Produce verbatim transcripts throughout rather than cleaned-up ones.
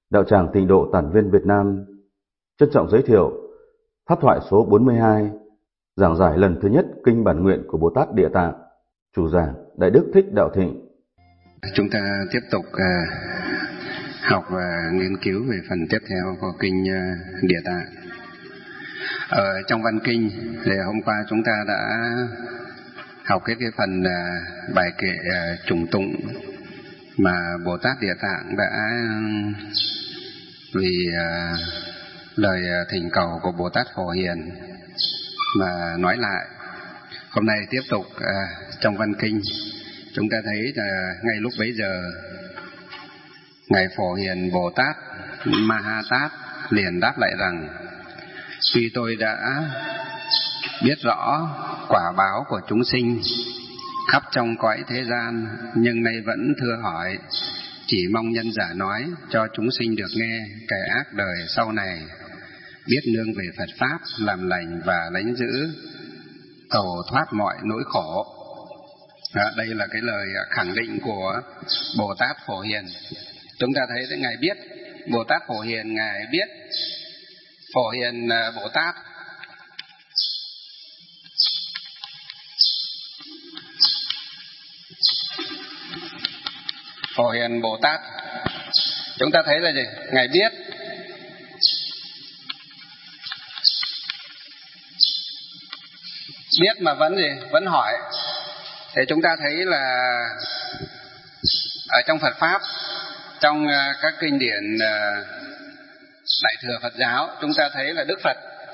Đạo tràng Tịnh độ Tản Viên Việt Nam trân trọng giới thiệu pháp thoại số bốn mươi hai, giảng giải lần thứ nhất kinh bản nguyện của Bồ Tát Địa Tạng. Chủ giảng Đại Đức Thích Đạo Thịnh. Chúng ta tiếp tục uh, học và nghiên cứu về phần tiếp theo của kinh uh, Địa Tạng. Ở trong văn kinh thì hôm qua chúng ta đã học cái cái phần uh, bài kệ uh, trùng tụng mà Bồ Tát Địa Tạng đã vì uh, lời thỉnh cầu của Bồ Tát Phổ Hiền mà nói lại. Hôm nay tiếp tục uh, trong văn kinh chúng ta thấy là ngay lúc bấy giờ ngài Phổ Hiền Bồ Tát Ma Ha Tát liền đáp lại rằng: tuy tôi đã biết rõ quả báo của chúng sinh khắp trong cõi thế gian, nhưng nay vẫn thưa hỏi, chỉ mong nhân giả nói cho chúng sinh được nghe kẻ ác đời sau này biết nương về Phật Pháp, làm lành và lánh giữ, cầu thoát mọi nỗi khổ. À, đây là cái lời khẳng định của Bồ Tát Phổ Hiền. Chúng ta thấy ngài biết, Bồ Tát Phổ Hiền ngài biết Phổ Hiền Bồ Tát Phổ Hiền Bồ Tát chúng ta thấy là gì? Ngài biết biết mà vẫn gì? Vẫn hỏi. Thì chúng ta thấy là ở trong Phật Pháp, trong các kinh điển Đại thừa Phật giáo, chúng ta thấy là Đức Phật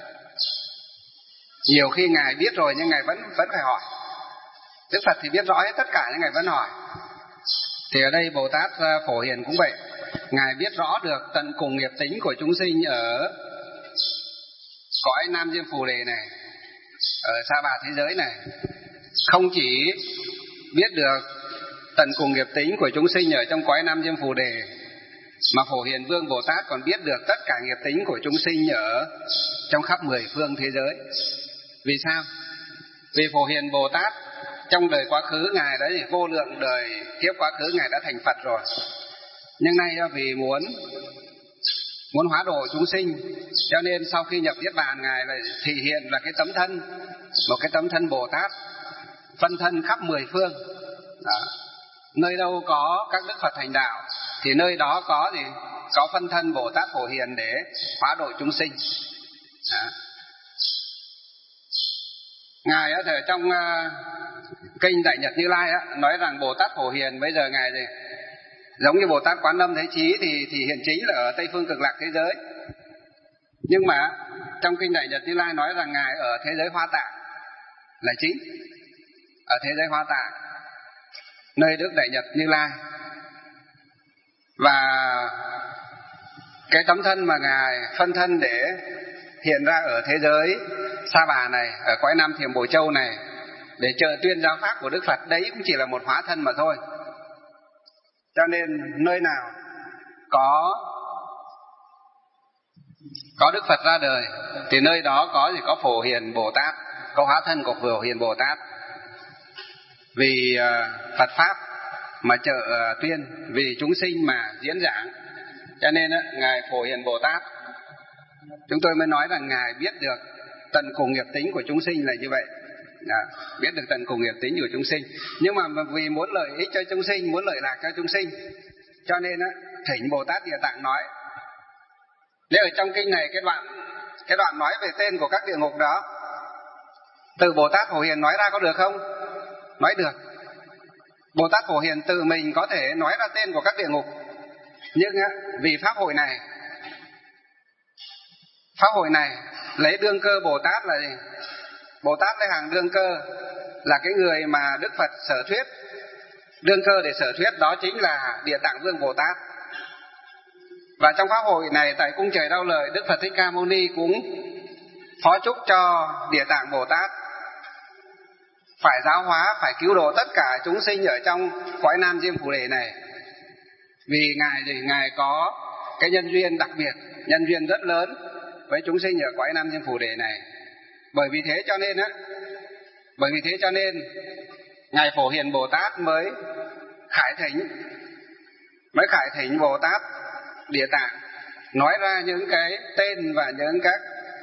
nhiều khi ngài biết rồi nhưng ngài vẫn vẫn phải hỏi. Đức Phật thì biết rõ hết tất cả nhưng ngài vẫn hỏi. Thì ở đây Bồ Tát Phổ Hiền cũng vậy, ngài biết rõ được tận cùng nghiệp tính của chúng sinh ở cõi Nam Diêm Phù Đề này, ở Sa Bà thế giới này. Không chỉ biết được tận cùng nghiệp tính của chúng sinh ở trong cõi Nam Diêm Phù Đề, mà Phổ Hiền Vương Bồ Tát còn biết được tất cả nghiệp tính của chúng sinh ở trong khắp mười phương thế giới. Vì sao? Vì Phổ Hiền Bồ Tát trong đời quá khứ ngài đã vô lượng đời kiếp quá khứ ngài đã thành Phật rồi. Nhưng nay vì muốn muốn hóa độ chúng sinh, cho nên sau khi nhập Niết Bàn ngài lại thị hiện là cái tấm thân, một cái tấm thân Bồ Tát phân thân khắp mười phương. Đó. Nơi đâu có các đức Phật thành đạo thì nơi đó có gì? Có phân thân Bồ Tát Phổ Hiền để hóa độ chúng sinh. Đó. Ngài ở trong uh, kinh Đại Nhật Như Lai á, nói rằng Bồ Tát Phổ Hiền bây giờ ngài gì? Giống như Bồ Tát Quán Âm Thế Chí thì thì hiện chính là ở Tây Phương Cực Lạc thế giới. Nhưng mà trong kinh Đại Nhật Như Lai nói rằng ngài ở thế giới Hoa Tạng là chính, ở thế giới Hoa Tạng, nơi Đức Đại Nhật Như Lai. Và cái tấm thân mà ngài phân thân để hiện ra ở thế giới Sa Bà này, ở cõi Nam Thiểm Bổ Châu này, để trợ tuyên giáo pháp của Đức Phật, đấy cũng chỉ là một hóa thân mà thôi. Cho nên nơi nào có có Đức Phật ra đời thì nơi đó có gì? Có Phổ Hiền Bồ Tát, có hóa thân của Phổ Hiền Bồ Tát. Vì uh, Phật Pháp mà trợ uh, tuyên, vì chúng sinh mà diễn giảng, cho nên uh, ngài Phổ Hiền Bồ Tát, chúng tôi mới nói rằng ngài biết được tận cùng nghiệp tính của chúng sinh là như vậy. À, biết được tận cùng nghiệp tính của chúng sinh. Nhưng mà vì muốn lợi ích cho chúng sinh, muốn lợi lạc cho chúng sinh, cho nên á, thỉnh Bồ Tát Địa Tạng nói. Nếu ở trong kinh này cái đoạn cái đoạn nói về tên của các địa ngục đó, từ Bồ Tát Phổ Hiền nói ra có được không? Nói được. Bồ Tát Phổ Hiền tự mình có thể nói ra tên của các địa ngục. Nhưng á, vì pháp hội này, pháp hội này lấy đương cơ Bồ Tát là gì? Bồ Tát lấy hàng đương cơ là cái người mà Đức Phật sở thuyết. Đương cơ để sở thuyết đó chính là Địa Tạng Vương Bồ Tát. Và trong pháp hội này tại cung trời Đau Lợi, Đức Phật Thích Ca Mâu Ni cũng phó chúc cho Địa Tạng Bồ Tát phải giáo hóa, phải cứu độ tất cả chúng sinh ở trong cõi Nam Diêm Phù Đề này. Vì ngài thì ngài có cái nhân duyên đặc biệt, nhân duyên rất lớn với chúng sinh ở cõi Nam Diêm Phù Đề này. Bởi vì thế cho nên á, bởi vì thế cho nên ngài Phổ Hiền Bồ Tát mới khải thỉnh, mới khải thỉnh Bồ Tát Địa Tạng nói ra những cái tên và những các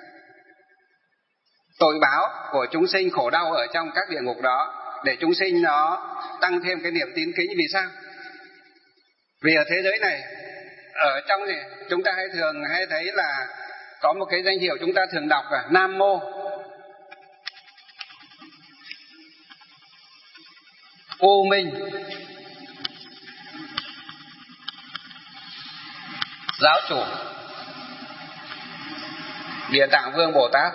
tội báo của chúng sinh khổ đau ở trong các địa ngục đó, để chúng sinh nó tăng thêm cái niềm tín kính. Vì sao? Vì ở thế giới này, ở trong thì chúng ta hay thường hay thấy là có một cái danh hiệu chúng ta thường đọc là Nam Mô U Minh Giáo Chủ Địa Tạng Vương Bồ Tát.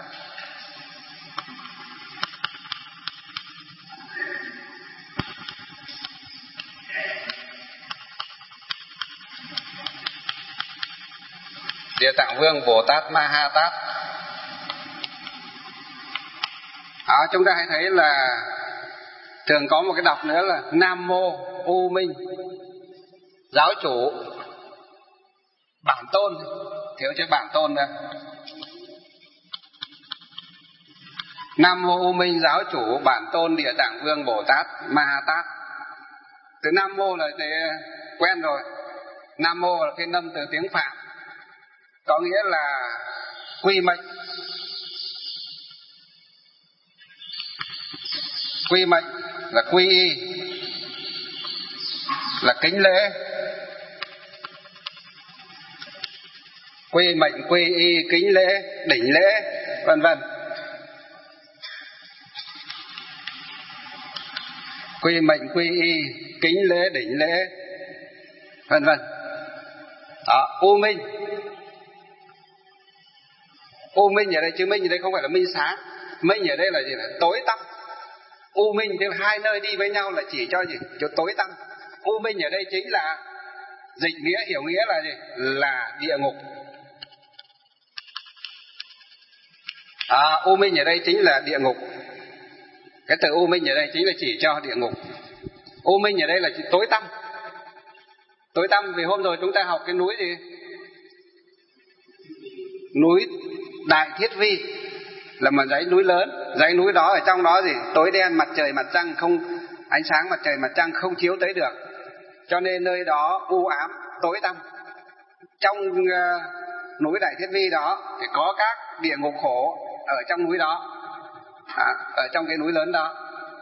Địa Tạng Vương Bồ Tát Ma Ha Tát. Đó, chúng ta hãy thấy là thường có một cái đọc nữa là Nam Mô U Minh Giáo Chủ Bản Tôn, thiếu chữ Bản Tôn ra. Nam Mô U Minh Giáo Chủ Bản Tôn Địa Tạng Vương Bồ Tát Ma Ha Tát. Từ Nam Mô là thì quen rồi. Nam Mô là cái nâm từ tiếng Phạn, có nghĩa là quy mệnh. Quy mệnh là quy y, là kính lễ. Quy mệnh, quy y, kính lễ, đỉnh lễ, vân vân. Quy mệnh, quy y, kính lễ, đỉnh lễ, vân vân. Đó, U Minh. U Minh ở đây, chữ Minh ở đây không phải là minh sáng. Minh ở đây là gì? Là tối tăm. U Minh thì hai nơi đi với nhau là chỉ cho gì? Cho tối tăm. U Minh ở đây chính là dịch nghĩa, hiểu nghĩa là gì? Là địa ngục. À, U Minh ở đây chính là địa ngục. Cái từ U Minh ở đây chính là chỉ cho địa ngục. U Minh ở đây là chỉ tối tăm. Tối tăm vì hôm rồi chúng ta học cái núi gì? Núi Đại Thiết Vi là một dãy núi lớn. Dãy núi đó ở trong đó gì? Tối đen, mặt trời mặt trăng không, ánh sáng mặt trời mặt trăng không chiếu tới được, cho nên nơi đó u ám tối tăm. Trong uh, núi Đại Thiết Vi đó thì có các địa ngục khổ ở trong núi đó, à, ở trong cái núi lớn đó.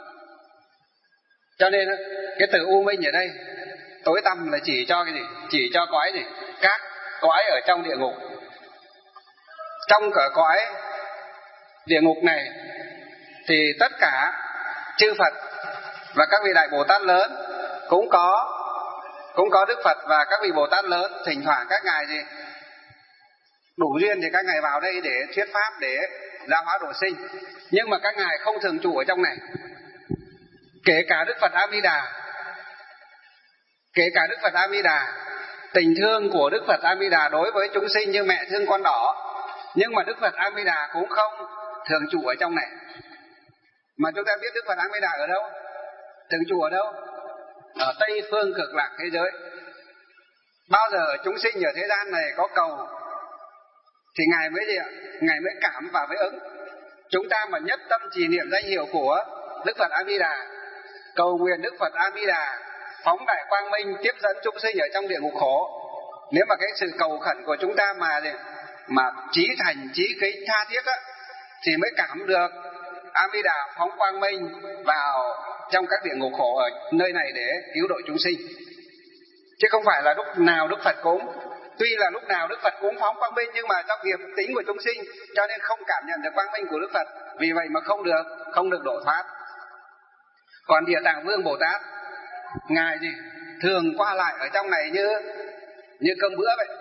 Cho nên cái từ U Minh ở đây tối tăm là chỉ cho cái gì? Chỉ cho cõi gì? Các cõi ở trong địa ngục. Trong cả cõi địa ngục này thì tất cả chư Phật và các vị Đại Bồ Tát lớn cũng có cũng có Đức Phật và các vị Bồ Tát lớn. Thỉnh thoảng các ngài gì đủ duyên thì các ngài vào đây để thuyết pháp, để giáo hóa độ sinh. Nhưng mà các ngài không thường trụ ở trong này. Kể cả Đức Phật A Di Đà, kể cả Đức Phật A Di Đà, tình thương của Đức Phật A Di Đà đối với chúng sinh như mẹ thương con đỏ, nhưng mà Đức Phật A Di Đà cũng không thường trụ ở trong này. Mà chúng ta biết Đức Phật A Di Đà ở đâu? Thường trụ ở đâu? Ở Tây phương cực lạc thế giới. Bao giờ chúng sinh ở thế gian này có cầu thì ngài mới gì ạ? Ngài mới cảm và mới ứng. Chúng ta mà nhất tâm trì niệm danh hiệu của Đức Phật A Di Đà, cầu nguyện Đức Phật A Di Đà phóng đại quang minh tiếp dẫn chúng sinh ở trong địa ngục khổ. Nếu mà cái sự cầu khẩn của chúng ta mà mà chí thành, chí kính, tha thiết á, thì mới cảm được A Di Đà phóng quang minh vào trong các địa ngục khổ ở nơi này để cứu độ chúng sinh. Chứ không phải là lúc nào Đức Phật cũng, tuy là lúc nào Đức Phật cũng phóng quang minh, nhưng mà trong nghiệp tính của chúng sinh cho nên không cảm nhận được quang minh của Đức Phật, vì vậy mà không được không được độ thoát. Còn Địa Tạng Vương Bồ Tát, ngài gì thường qua lại ở trong này như như cơm bữa vậy.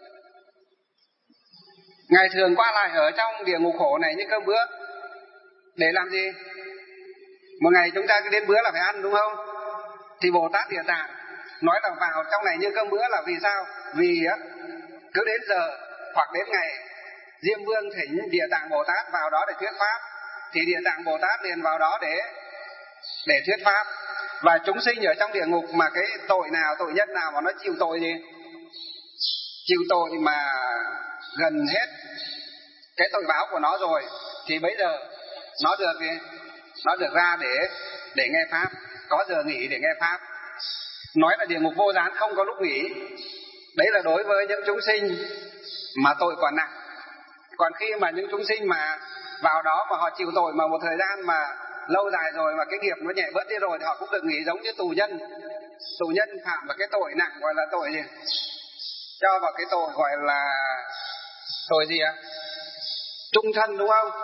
Ngài thường qua lại ở trong địa ngục khổ này như cơm bữa. Để làm gì? Một ngày chúng ta cứ đến bữa là phải ăn, đúng không? Thì Bồ Tát Địa Tạng nói là vào trong này như cơm bữa là vì sao? Vì cứ đến giờ hoặc đến ngày Diêm Vương thỉnh Địa Tạng Bồ Tát vào đó để thuyết pháp, thì Địa Tạng Bồ Tát liền vào đó để để thuyết pháp. Và chúng sinh ở trong địa ngục mà cái tội nào, tội nhân nào mà nó chịu tội gì? Chịu tội mà gần hết cái tội báo của nó rồi, thì bây giờ nó được nó được ra để để nghe pháp, có giờ nghỉ để nghe pháp. Nói là địa ngục vô gián không có lúc nghỉ, Đấy là đối với những chúng sinh mà tội còn nặng. Còn khi mà những chúng sinh mà vào đó mà họ chịu tội mà một thời gian mà lâu dài rồi mà cái nghiệp nó nhẹ bớt đi rồi thì họ cũng được nghỉ giống như tù nhân. Tù nhân phạm vào cái tội nặng gọi là tội gì? Cho vào cái tội gọi là tội gì ạ? Trung thân, đúng không?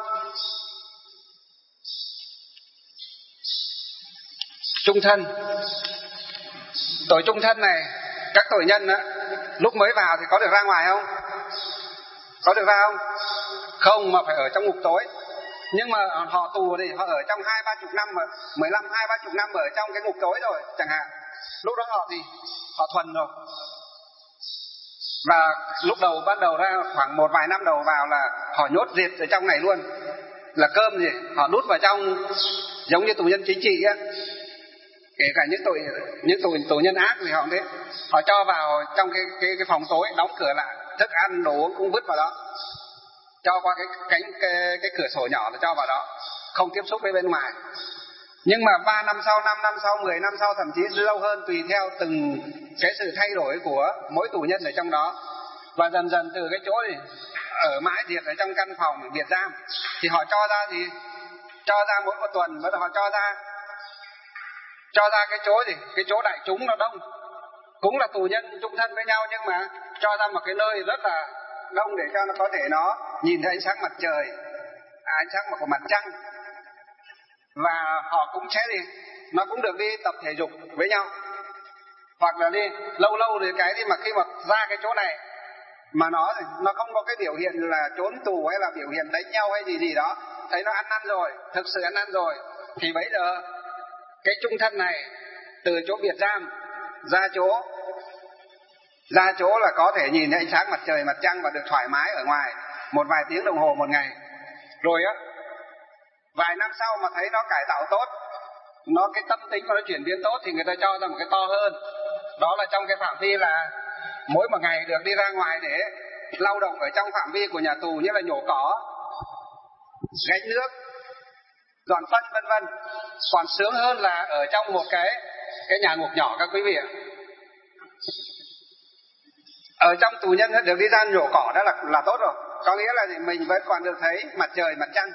Trung thân. Tội trung thân này, các tội nhân á, lúc mới vào thì có được ra ngoài không? Có được ra không? Không, mà phải ở trong ngục tối. Nhưng mà họ tù thì họ ở trong hai ba chục năm, mười lăm hai ba chục năm ở trong cái ngục tối rồi chẳng hạn. Lúc đó họ thì họ thuần rồi. Và lúc đầu bắt đầu ra khoảng một vài năm đầu vào là họ nhốt diệt ở trong này luôn. Là cơm gì? Họ đút vào trong giống như tù nhân chính trị á. Kể cả những tội những tù tù nhân ác thì họ thế. Họ cho vào trong cái cái cái phòng tối, đóng cửa lại, thức ăn đồ uống cũng vứt vào đó. Cho qua cái cánh cái, cái cửa sổ nhỏ là cho vào đó, không tiếp xúc với bên ngoài. Nhưng mà ba năm sau, năm năm sau, mười năm sau, thậm chí lâu hơn tùy theo từng cái sự thay đổi của mỗi tù nhân ở trong đó. Và dần dần từ cái chỗ này ở mãi diệt ở trong căn phòng biệt giam thì họ cho ra thì cho ra mỗi một tuần, bắt đầu họ cho ra cho ra cái chỗ gì? Cái chỗ đại chúng nó đông. Cũng là tù nhân chung thân với nhau nhưng mà cho ra một cái nơi rất là đông để cho nó có thể nó nhìn thấy ánh sáng mặt trời, à, ánh sáng của mặt trăng. Và họ cũng sẽ đi, nó cũng được đi tập thể dục với nhau. Hoặc là đi lâu lâu thì cái đi mà khi mà ra cái chỗ này mà nó nó không có cái biểu hiện là trốn tù hay là biểu hiện đánh nhau hay gì gì đó, thấy nó ăn năn rồi, thực sự ăn năn rồi, thì bây giờ cái chung thân này từ chỗ biệt giam ra chỗ ra chỗ là có thể nhìn thấy ánh sáng mặt trời mặt trăng và được thoải mái ở ngoài một vài tiếng đồng hồ một ngày. Rồi á, vài năm sau mà thấy nó cải tạo tốt, nó cái tâm tính của nó chuyển biến tốt thì người ta cho ra một cái to hơn. Đó là trong cái phạm vi là mỗi một ngày được đi ra ngoài để lao động ở trong phạm vi của nhà tù, như là nhổ cỏ, gánh nước, dọn phân vân vân. Còn sướng hơn là ở trong một cái cái nhà ngục nhỏ các quý vị ạ. Ở trong tù nhân được đi ra nhổ cỏ đó là là tốt rồi. Có nghĩa là mình vẫn còn được thấy mặt trời mặt trăng.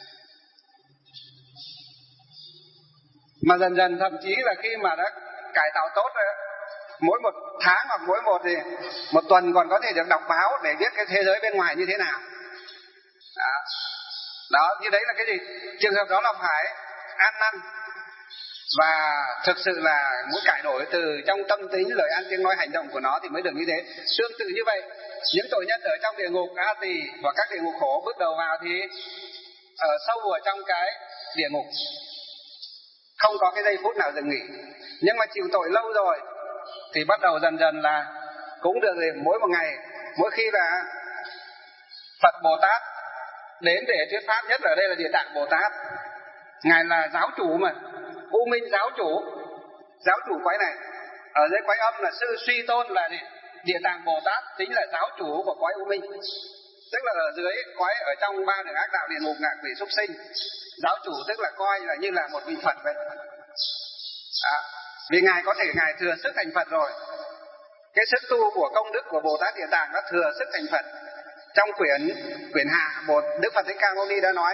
Mà dần dần thậm chí là khi mà đã cải tạo tốt rồi, mỗi một tháng hoặc mỗi một thì một tuần còn có thể được đọc báo để biết cái thế giới bên ngoài như thế nào. Đó, đó như đấy là cái gì? Trường hợp đó là phải ăn năn và thực sự là muốn cải đổi từ trong tâm tính, lời ăn tiếng nói, hành động của nó thì mới được như thế. Tương tự như vậy, những tội nhân ở trong địa ngục A Tỳ và các địa ngục khổ bước đầu vào thì ở sâu ở trong cái địa ngục, không có cái giây phút nào dừng nghỉ. Nhưng mà chịu tội lâu rồi thì bắt đầu dần dần là cũng được mỗi một ngày, mỗi khi là Phật Bồ Tát đến để thuyết pháp, nhất là ở đây là Địa Tạng Bồ Tát, ngài là giáo chủ mà, U Minh giáo chủ, giáo chủ quái này. Ở dưới quái âm là sư Suy Tôn là gì? Địa Tạng Bồ Tát chính là giáo chủ của quái U Minh, tức là ở dưới quái, ở trong ba đường ác đạo, địa ngục, ngạ quỷ, súc sinh. Giáo chủ tức là coi là như là một vị Phật vậy. À, vì ngài có thể ngài thừa sức thành Phật rồi. Cái sức tu của công đức của Bồ Tát Địa Tạng đã thừa sức thành Phật. Trong quyển quyển hạ, Bồ Đức Phật Thích Ca Mâu Ni đã nói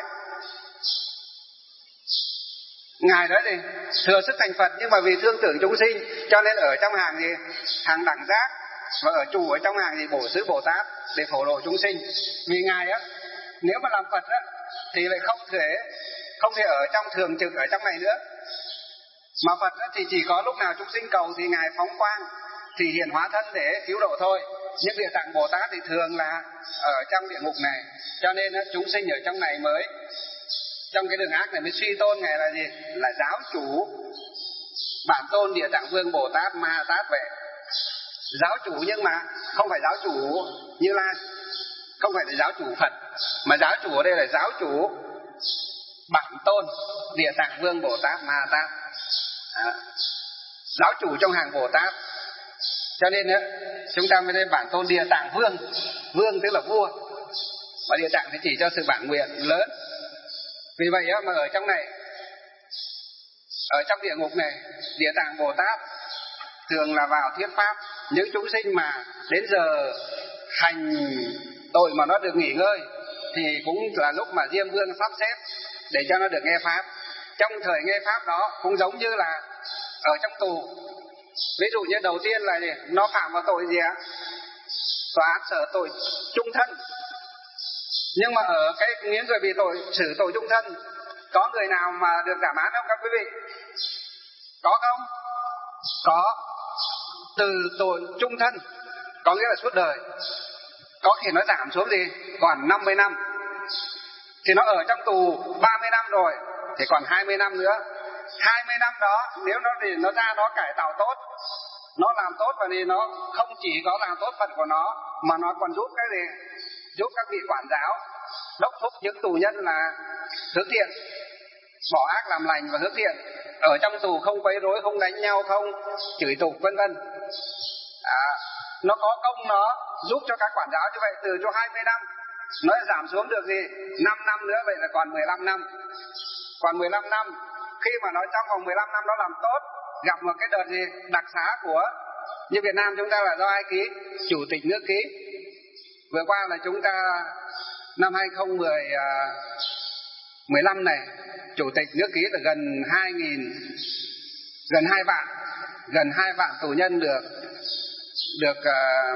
ngài đó thì thừa sức thành Phật, nhưng mà vì thương tưởng chúng sinh cho nên ở trong hàng thì hàng đẳng giác, và ở chủ ở trong hàng thì bổ xứ Bồ Tát để phổ độ chúng sinh. Vì ngài á, nếu mà làm Phật á thì lại không thể không thể ở trong thường trực ở trong này nữa, mà Phật á thì chỉ có lúc nào chúng sinh cầu thì ngài phóng quang thì hiện hóa thân để cứu độ thôi. Nhưng Địa Tạng Bồ Tát thì thường là ở trong địa ngục này, cho nên á, chúng sinh ở trong này mới, trong cái đường ác này mới suy tôn ngài là gì? Là giáo chủ, bản tôn Địa Tạng Vương Bồ Tát Ma Ha Tát vậy. Giáo chủ nhưng mà không phải giáo chủ Như Lai, không phải là giáo chủ Phật, mà giáo chủ ở đây là giáo chủ bản tôn Địa Tạng Vương Bồ Tát Ma Ha Tát, à, giáo chủ trong hàng Bồ Tát. Cho nên á, chúng ta mới đây bản tôn Địa Tạng Vương, vương tức là vua, và Địa Tạng thì chỉ cho sự bản nguyện lớn. Vì vậy á, mà ở trong này, ở trong địa ngục này, Địa Tạng Bồ Tát thường là vào thuyết pháp những chúng sinh mà đến giờ hành tội mà nó được nghỉ ngơi thì cũng là lúc mà Diêm Vương sắp xếp để cho nó được nghe pháp. Trong thời nghe pháp đó cũng giống như là ở trong tù. Ví dụ như đầu tiên là gì? Nó phạm vào tội gì ạ? Tòa án xử tội chung thân. Nhưng mà ở cái những người bị tội xử tội chung thân, có người nào mà được giảm án không các quý vị? Có không? Có. Từ tội chung thân có nghĩa là suốt đời, có thể nó giảm xuống gì? Còn năm mươi năm. Thì nó ở trong tù ba mươi năm rồi thì còn hai mươi năm nữa. hai mươi năm đó nếu nó thì nó ra nó cải tạo tốt, nó làm tốt, và thì nó không chỉ có làm tốt phận của nó mà nó còn giúp cái gì? Giúp các vị quản giáo đốc thúc những tù nhân là hướng thiện, bỏ ác làm lành và hướng thiện. Ở trong tù không quấy rối, không đánh nhau, không chửi tục vân vân. À, nó có công nó giúp cho các quản giáo như vậy. Từ cho hai mươi năm nó giảm xuống được gì? năm năm nữa, vậy là còn mười lăm năm. Còn mười lăm năm, khi mà nó trong vòng mười lăm năm nó làm tốt, gặp một cái đợt gì? Đặc xá của, như Việt Nam chúng ta là do ai ký? Chủ tịch nước ký. Vừa qua là chúng ta năm hai không một lăm này, chủ tịch nước ký là gần hai nghìn, gần hai vạn, gần hai vạn tù nhân được được uh,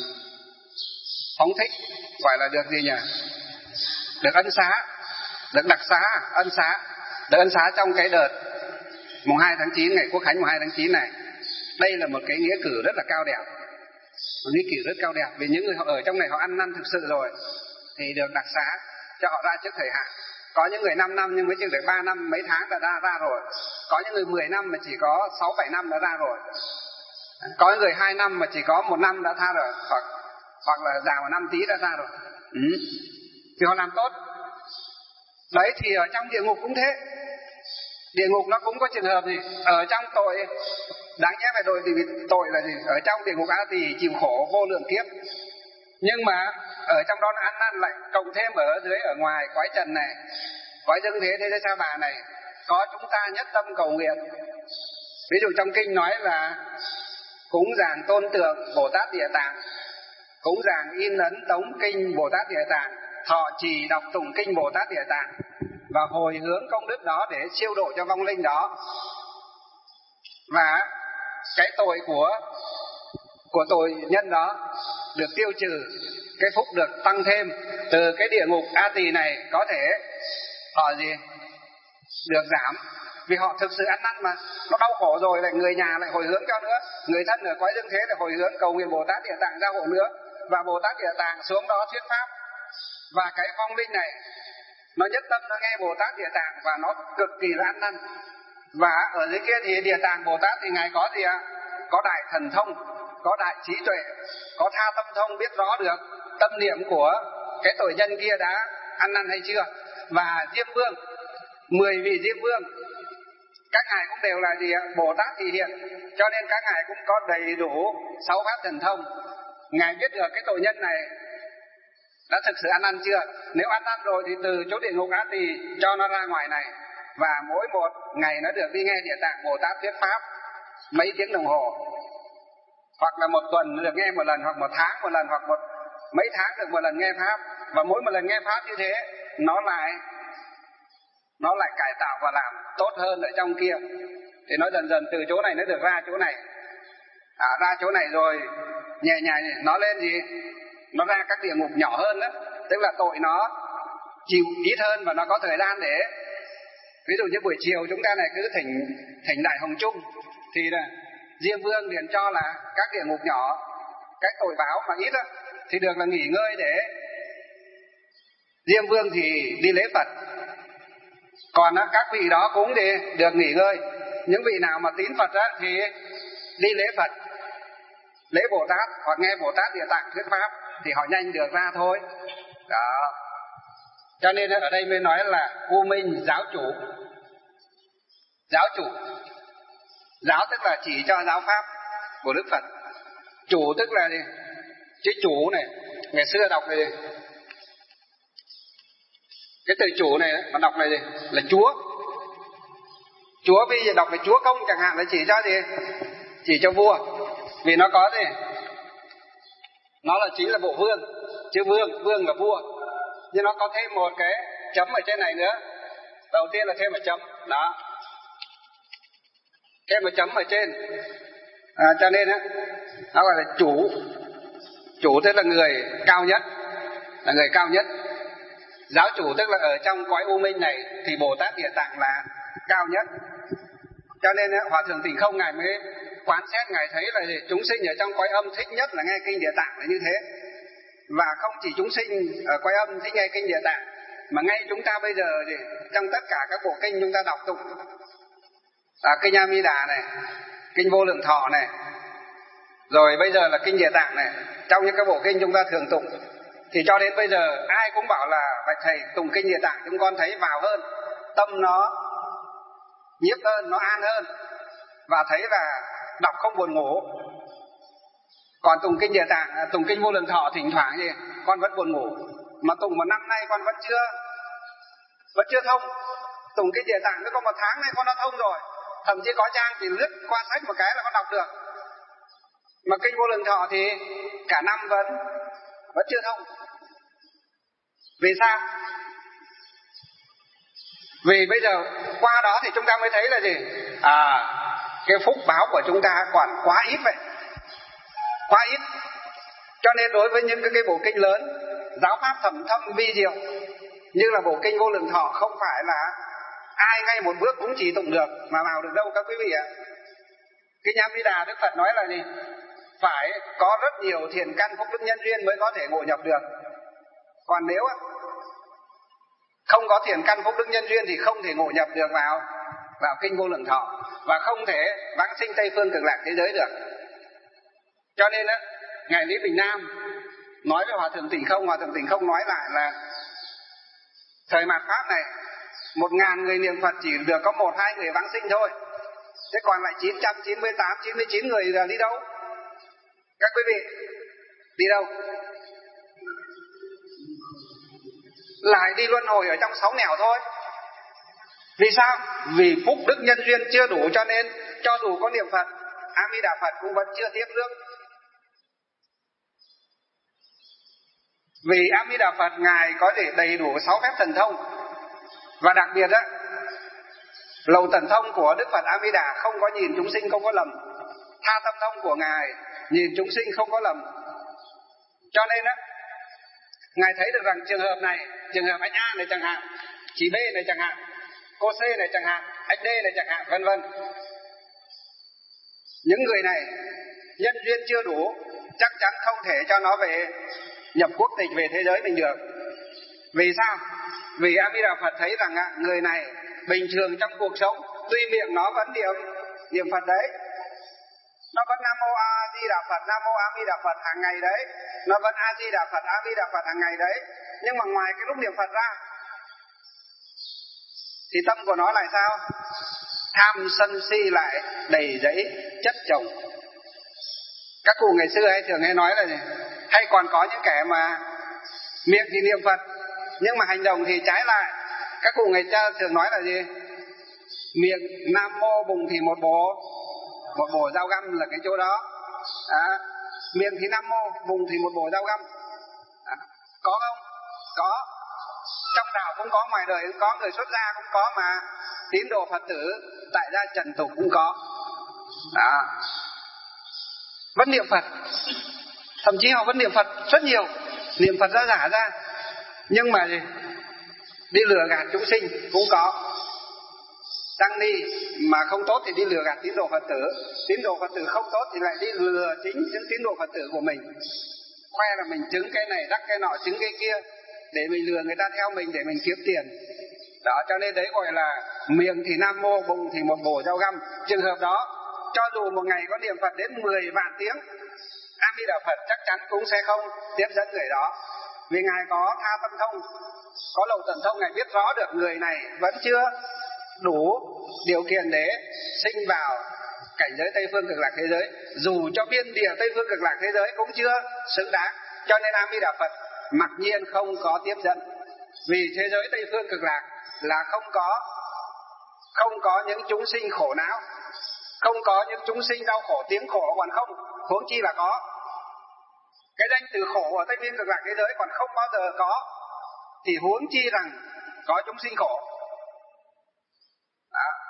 phóng thích, gọi là được gì nhỉ? Được ân xá, được đặc xá, ân xá, được ân xá trong cái đợt mùng hai tháng chín, ngày Quốc khánh mùng hai tháng chín này. Đây là một cái nghĩa cử rất là cao đẹp, một nghĩa cử rất cao đẹp, vì những người họ ở trong này họ ăn năn thực sự rồi thì được đặc xá cho họ ra trước thời hạn. Có những người năm năm nhưng mới chừng được ba năm mấy tháng đã ra ra rồi. Có những người mười năm mà chỉ có sáu bảy năm đã ra rồi. Có những người hai năm mà chỉ có một năm đã tha rồi, hoặc hoặc là già một năm tí đã ra rồi. Ừ. Thì họ làm tốt. Đấy, thì ở trong địa ngục cũng thế. Địa ngục nó cũng có trường hợp gì? Ở trong tội đáng nhẽ phải tội thì tội là gì? Ở trong địa ngục A Tỳ chịu khổ vô lượng kiếp. Nhưng mà ở trong đó nó ăn năn lại, cộng thêm ở dưới ở ngoài cõi trần này, cõi dương thế thế giới sa bà này, có chúng ta nhất tâm cầu nguyện. Ví dụ trong kinh nói là cúng dường tôn tượng Bồ Tát Địa Tạng, cúng dường in ấn tống kinh Bồ Tát Địa Tạng, thọ trì đọc tụng kinh Bồ Tát Địa Tạng và hồi hướng công đức đó để siêu độ cho vong linh đó. Và cái tội của của tội nhân đó được tiêu trừ, cái phúc được tăng thêm. Từ cái địa ngục A Tỳ này có thể họ gì? Được giảm, vì họ thực sự ăn năn mà. Nó đau khổ rồi lại người nhà lại hồi hướng cho nữa, người thân ở cõi dương thế lại hồi hướng cầu nguyện Bồ Tát Địa Tạng gia hộ nữa, và Bồ Tát Địa Tạng xuống đó thuyết pháp. Và cái vong linh này nó nhất tâm nó nghe Bồ Tát Địa Tạng và nó cực kỳ là ăn năn. Và ở dưới kia thì Địa Tạng Bồ Tát thì ngài có gì ạ? Có đại thần thông, có đại trí tuệ, có tha tâm thông, biết rõ được tâm niệm của cái tội nhân kia đã ăn năn hay chưa. Và Diêm Vương, mười vị Diêm Vương, các ngài cũng đều là gì ạ? Bồ Tát thị hiện, cho nên các ngài cũng có đầy đủ sáu pháp thần thông. Ngài biết được cái tội nhân này đã thực sự ăn năn chưa. Nếu ăn năn rồi thì từ chỗ địa ngục A Tỳ cho nó ra ngoài này, và mỗi một ngày nó được đi nghe Địa Tạng Bồ Tát thuyết pháp mấy tiếng đồng hồ, hoặc là một tuần được nghe một lần, hoặc một tháng một lần, hoặc một mấy tháng được một lần nghe pháp. Và mỗi một lần nghe pháp như thế nó lại nó lại cải tạo và làm tốt hơn ở trong kia. Thì nó dần dần từ chỗ này nó được ra chỗ này, à, ra chỗ này rồi nhẹ nhàng nó lên gì, nó ra các địa ngục nhỏ hơn đó, tức là tội nó chịu ít hơn và nó có thời gian để, ví dụ như buổi chiều chúng ta này cứ thỉnh thỉnh đại hồng chung thì là Diêm Vương liền cho là các địa ngục nhỏ, các tội báo mà ít đó, thì được là nghỉ ngơi để Diêm Vương thì đi lễ Phật, còn đó, các vị đó cũng đi được nghỉ ngơi. Những vị nào mà tín Phật đó, thì đi lễ Phật, lễ Bồ Tát hoặc nghe Bồ Tát Địa Tạng thuyết pháp thì họ nhanh được ra thôi đó. Cho nên ở đây mới nói là U Minh giáo chủ. Giáo chủ, giáo tức là chỉ cho giáo pháp của Đức Phật. Chủ tức là gì? Chữ chủ này ngày xưa đọc là gì? Cái từ chủ này mà đọc là gì? Là Chúa. Chúa bây giờ đọc là Chúa Công chẳng hạn là chỉ cho gì? Chỉ cho vua. Vì nó có gì? Nó là chính là bộ vương, chứ vương, vương là vua. Nhưng nó có thêm một cái chấm ở trên này nữa. Đầu tiên là thêm một chấm, đó. Thêm một chấm ở trên. À, cho nên á, nó gọi là chủ. Chủ tức là người cao nhất, là người cao nhất. Giáo chủ tức là ở trong cõi u minh này thì Bồ Tát Địa Tạng là cao nhất. Cho nên á, Hòa Thượng Tịnh Không Ngài mới quán xét, Ngài thấy là gì? Chúng sinh ở trong cõi âm thích nhất là nghe kinh Địa Tạng là như thế. Và không chỉ chúng sinh ở cõi âm thích nghe kinh Địa Tạng, mà ngay chúng ta bây giờ thì trong tất cả các bộ kinh chúng ta đọc tụng, à, kinh A Di Đà này, kinh Vô Lượng Thọ này, rồi bây giờ là kinh Địa Tạng này, trong những cái bộ kinh chúng ta thường tụng, thì cho đến bây giờ ai cũng bảo là bạch thầy tụng kinh Địa Tạng chúng con thấy vào hơn, tâm nó nhiếp hơn, nó an hơn, và thấy là đọc không buồn ngủ. Còn tụng kinh Địa Tạng, tụng kinh Vô Lượng Thọ thỉnh thoảng gì con vẫn buồn ngủ, mà tụng một năm nay con vẫn chưa vẫn chưa thông. Tụng kinh Địa Tạng mới có một tháng nay con đã thông rồi, thậm chí có trang chỉ lướt qua sách một cái là con đọc được. Mà kinh Vô Lượng Thọ thì cả năm vẫn vẫn chưa thông. Vì sao? Vì bây giờ qua đó thì chúng ta mới thấy là gì? À, cái phúc báo của chúng ta còn quá ít vậy, quá ít. Cho nên đối với những cái, cái bộ kinh lớn, giáo pháp thầm thâm vi diệu như là bộ kinh Vô Lượng Thọ, không phải là ai ngay một bước cũng chỉ tụng được mà vào được đâu các quý vị ạ. Kinh A Di Đà Đức Phật nói là gì? Phải có rất nhiều thiện căn phúc đức nhân duyên mới có thể ngộ nhập được. Còn nếu không có thiện căn phúc đức nhân duyên thì không thể ngộ nhập được vào vào kinh Vô Lượng Thọ, và không thể vãng sinh Tây Phương Cực Lạc thế giới được. Cho nên á, ngài Lý Bình Nam nói với Hòa Thượng Tịnh Không, Hòa Thượng Tịnh Không nói lại là thời mạt pháp này một ngàn người niệm Phật chỉ được có một hai người vãng sinh thôi, thế còn lại chín trăm chín mươi tám, chín mươi chín người là đi đâu? Các quý vị đi đâu? Lại đi luân hồi ở trong sáu nẻo thôi. Vì sao? Vì phúc đức nhân duyên chưa đủ, cho nên cho dù có niệm Phật A Di Đà Phật cũng vẫn chưa tiếp nước. Vì A Di Đà Phật ngài có thể đầy đủ sáu phép thần thông, và đặc biệt á, lầu thần thông của Đức Phật A Di Đà không có nhìn chúng sinh không có lầm, tha tâm thông của ngài nhìn chúng sinh không có lầm. Cho nên á, ngài thấy được rằng trường hợp này, trường hợp anh A này chẳng hạn, chị B này chẳng hạn, cô C này chẳng hạn, anh D này chẳng hạn, vân vân. Những người này nhân duyên chưa đủ, chắc chắn không thể cho nó về nhập quốc tịch về thế giới mình được. Vì sao? Vì A Di Đà Phật thấy rằng á, người này bình thường trong cuộc sống tuy miệng nó vẫn niệm niệm Phật đấy, nó vẫn Nam Mô A Di Đà Phật, Nam Mô A Di Đà Phật hàng ngày đấy, nó vẫn A Di Đà Phật, A Di Đà Phật hàng ngày đấy, nhưng mà ngoài cái lúc niệm Phật ra thì tâm của nó lại sao? Tham sân si lại đầy dẫy chất chồng. Các cụ ngày xưa hay thường hay nói là gì? Hay còn có những kẻ mà miệng thì niệm Phật nhưng mà hành động thì trái lại. Các cụ ngày xưa thường nói là gì? Miệng Nam Mô bụng thì một bộ, một bộ dao găm là cái chỗ đó. À, miệng thì Nam Mô, bụng thì một bộ dao găm. À, có không? Có. Trong đạo cũng có, ngoài đời cũng có, người xuất gia cũng có, mà tín đồ Phật tử tại gia trần tục cũng có. Đó. Vẫn niệm Phật, thậm chí họ vẫn niệm Phật rất nhiều, niệm Phật ra giả ra, nhưng mà gì? Đi lừa gạt chúng sinh cũng có. Tăng ni mà không tốt thì đi lừa gạt tín đồ Phật tử, tín đồ Phật tử không tốt thì lại đi lừa chính những tín đồ Phật tử của mình, khoe là mình chứng cái này, đắc cái nọ, chứng cái kia, để mình lừa người ta theo mình, để mình kiếm tiền. Đó, cho nên đấy gọi là miệng thì Nam Mô, bụng thì một bổ dao găm. Trường hợp đó, cho dù một ngày có niệm Phật đến mười vạn tiếng, A Di Đà Phật chắc chắn cũng sẽ không tiếp dẫn người đó. Vì ngài có tha tâm thông, có lậu tần thông, ngài biết rõ được người này vẫn chưa đủ điều kiện để sinh vào cảnh giới Tây Phương Cực Lạc thế giới, dù cho biên địa Tây Phương Cực Lạc thế giới cũng chưa xứng đáng. Cho nên A Di Đà Phật mặc nhiên không có tiếp dẫn. Vì thế giới Tây Phương Cực Lạc là không có không có những chúng sinh khổ não, không có những chúng sinh đau khổ, tiếng khổ còn không huống chi là có. Cái danh từ khổ ở Tây Phương Cực Lạc thế giới còn không bao giờ có, thì huống chi rằng có chúng sinh khổ. Đó.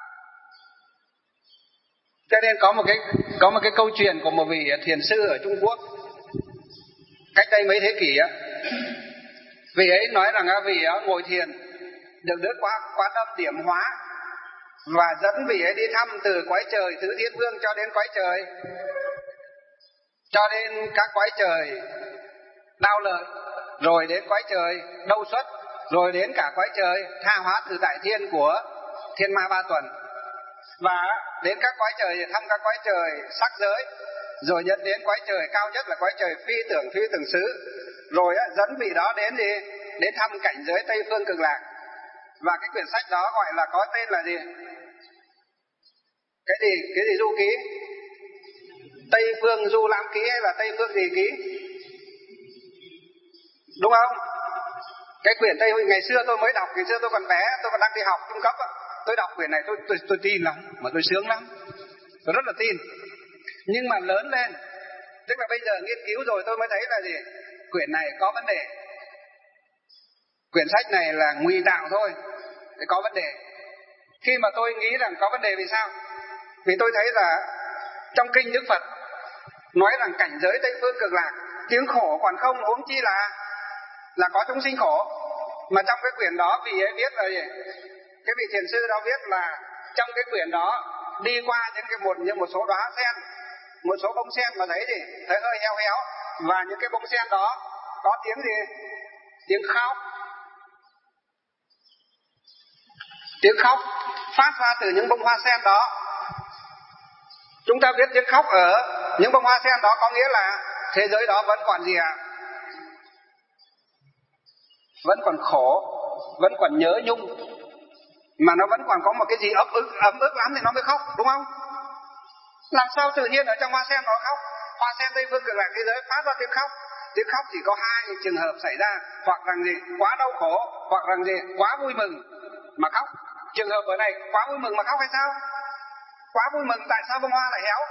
Cho nên có một cái có một cái câu chuyện của một vị thiền sư ở Trung Quốc cách đây mấy thế kỷ á. Vị ấy nói rằng vị ấy ngồi thiền được Đức Quá Quán Âm điểm hóa và dẫn vị ấy đi thăm từ cõi trời Tứ Thiên Vương cho đến cõi trời cho đến các cõi trời Đao Lợi, rồi đến cõi trời Đâu Xuất, rồi đến cả cõi trời Tha Hóa Tự Tại Thiên của Thiên Ma Ba Tuần, và đến các cõi trời thăm các cõi trời sắc giới, rồi dẫn đến cõi trời cao nhất là cõi trời phi tưởng phi tưởng xứ, rồi dẫn vị đó đến gì đến thăm cảnh giới Tây Phương Cực Lạc. Và cái quyển sách đó gọi là có tên là gì? Cái gì? Cái gì du ký? Tây Phương Du Lãm Ký hay là Tây Phương gì ký? Đúng không? Cái quyển Tây ngày xưa tôi mới đọc, ngày xưa tôi còn bé, tôi còn đang đi học trung cấp, tôi đọc quyển này tôi tôi tôi tin lắm, mà tôi sướng lắm, tôi rất là tin. Nhưng mà lớn lên, tức là bây giờ nghiên cứu rồi tôi mới thấy là gì? Quyển này có vấn đề. Quyển sách này là ngụy tạo thôi, thì có vấn đề. Khi mà tôi nghĩ rằng có vấn đề vì sao? Vì tôi thấy là trong kinh Đức Phật nói rằng cảnh giới Tây Phương Cực Lạc tiếng khổ còn không, huống chi là là có chúng sinh khổ. Mà trong cái quyển đó vị ấy viết là gì? Cái vị thiền sư đó viết là trong cái quyển đó đi qua những cái một những một số đóa sen, một số bông sen mà thấy gì? Thấy hơi heo héo, và những cái bông sen đó có tiếng gì? Tiếng khóc. Tiếng khóc phát ra từ những bông hoa sen đó. Chúng ta biết tiếng khóc ở những bông hoa sen đó có nghĩa là thế giới đó vẫn còn gì ạ? À? Vẫn còn khổ, vẫn còn nhớ nhung, mà nó vẫn còn có một cái gì ấm ức, ấm ức lắm thì nó mới khóc, đúng không? Làm sao tự nhiên ở trong hoa sen nó khóc? Hoa sen Tây Phương Cực Lạc thế giới phát ra tiếng khóc. Tiếng khóc chỉ có hai trường hợp xảy ra, hoặc rằng gì? Quá đau khổ, hoặc rằng gì? Quá vui mừng mà khóc. Trường hợp ở này quá vui mừng mà khóc hay sao? Quá vui mừng tại sao bông hoa lại héo?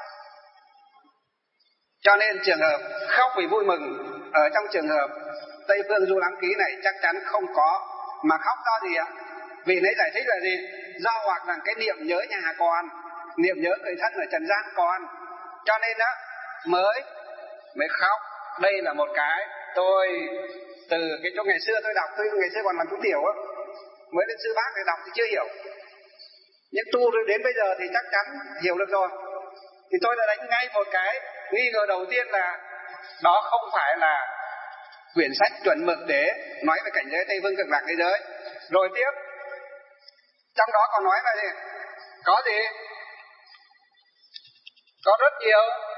Cho nên trường hợp khóc vì vui mừng ở trong trường hợp Tây Phương Du Lãm Ký này chắc chắn không có. Mà khóc do gì ạ? Vì nãy giải thích là gì? Do hoặc rằng cái niệm nhớ nhà còn, niệm nhớ người thân ở trần gian còn, cho nên đó mới mới khóc. Đây là một cái tôi từ cái chỗ ngày xưa tôi đọc, tôi ngày xưa còn làm chú tiểu á, mới lên sư bác để đọc thì chưa hiểu, nhưng tu đến bây giờ thì chắc chắn hiểu được rồi. Thì tôi đã đánh ngay một cái nghi ngờ đầu tiên là đó không phải là quyển sách chuẩn mực để nói về cảnh giới Tây Phương Cực Lạc thế giới. Rồi tiếp, trong đó còn nói là gì? Có gì? Có rất nhiều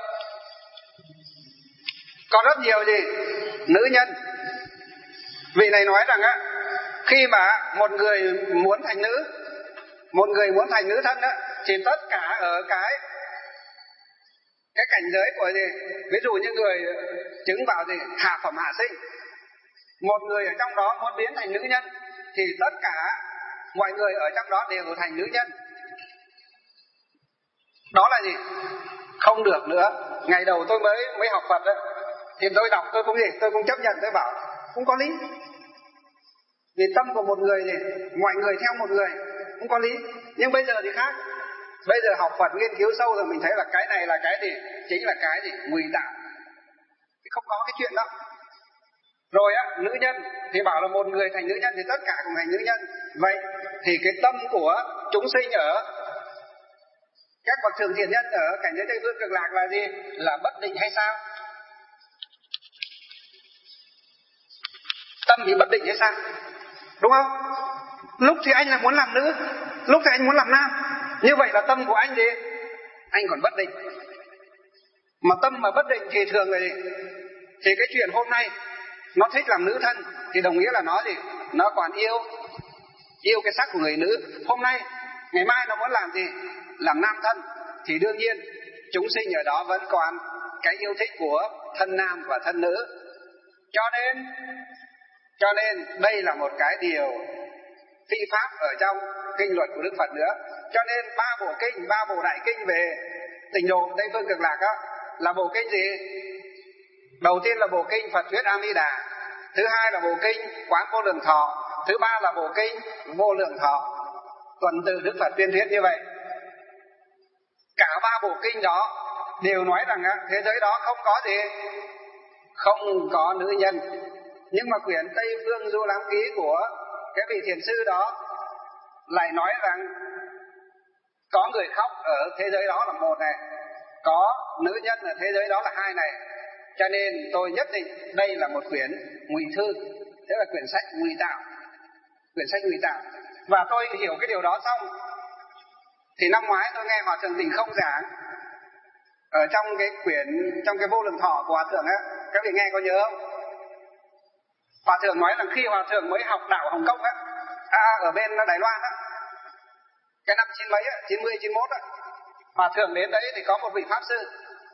Có rất nhiều gì? Nữ nhân. Vị này nói rằng á, khi mà một người muốn thành nữ, một người muốn thành nữ thân á, thì tất cả ở cái cái cảnh giới của gì? Ví dụ như người chứng vào gì? Hạ phẩm hạ sinh. Một người ở trong đó muốn biến thành nữ nhân, thì tất cả mọi người ở trong đó đều thành nữ nhân. Đó là gì? Không được nữa. Ngày đầu tôi mới mới học Phật đó, thì tôi đọc tôi cũng gì? Tôi cũng chấp nhận, tôi bảo không có lý. Vì tâm của một người thì mọi người theo một người, không có lý. Nhưng bây giờ thì khác. Bây giờ học Phật nghiên cứu sâu rồi mình thấy là cái này là cái gì? Chính là cái gì? Ngụy tạo. Thì không có cái chuyện đó. Rồi á, nữ nhân thì bảo là một người thành nữ nhân thì tất cả cùng thành nữ nhân. Vậy thì cái tâm của chúng sinh ở các bậc thường thiện nhân ở cảnh giới Tây Phương Cực Lạc là gì? Là bất định hay sao? Tâm thì bất định hay sao? Đúng không? Lúc thì anh là muốn làm nữ, lúc thì anh muốn làm nam. Như vậy là tâm của anh gì? Anh còn bất định. Mà tâm mà bất định thì thường là gì? Thì cái chuyện hôm nay nó thích làm nữ thân thì đồng nghĩa là nó gì? Nó còn yêu Yêu cái sắc của người nữ. Hôm nay, ngày mai nó muốn làm gì? Làm nam thân. Thì đương nhiên chúng sinh ở đó vẫn còn cái yêu thích của thân nam và thân nữ. Cho nên Cho nên đây là một cái điều phi pháp ở trong kinh luật của Đức Phật nữa. Cho nên ba bộ kinh, ba bộ đại kinh về tịnh độ Tây Phương Cực Lạc đó, là bộ kinh gì? Đầu tiên là bộ kinh Phật thuyết A Di Đà, thứ hai là bộ kinh Quán Vô Lượng Thọ, thứ ba là bộ kinh Vô Lượng Thọ. Tuần tự Đức Phật tuyên thuyết như vậy. Cả ba bộ kinh đó đều nói rằng thế giới đó không có gì, không có nữ nhân. Nhưng mà quyển Tây Phương Du Lãm Ký của cái vị thiền sư đó lại nói rằng có người khóc ở thế giới đó là một này, có nữ nhân ở thế giới đó là hai này. Cho nên tôi nhất định đây là một quyển ngụy thư, thế là quyển sách ngụy tạo, quyển sách ngụy tạo. Và tôi hiểu cái điều đó xong thì năm ngoái tôi nghe Hòa Thượng Tịnh Không giảng ở trong cái quyển, trong cái Vô Lượng Thọ của Hòa Thượng á, các vị nghe có nhớ không? Hòa Thượng nói rằng khi Hòa Thượng mới học đạo Hồng Kông á, à, ở bên Đài Loan á, cái năm chín mấy á, chín mươi, chín mốt á, Hòa Thượng đến đấy thì có một vị Pháp Sư,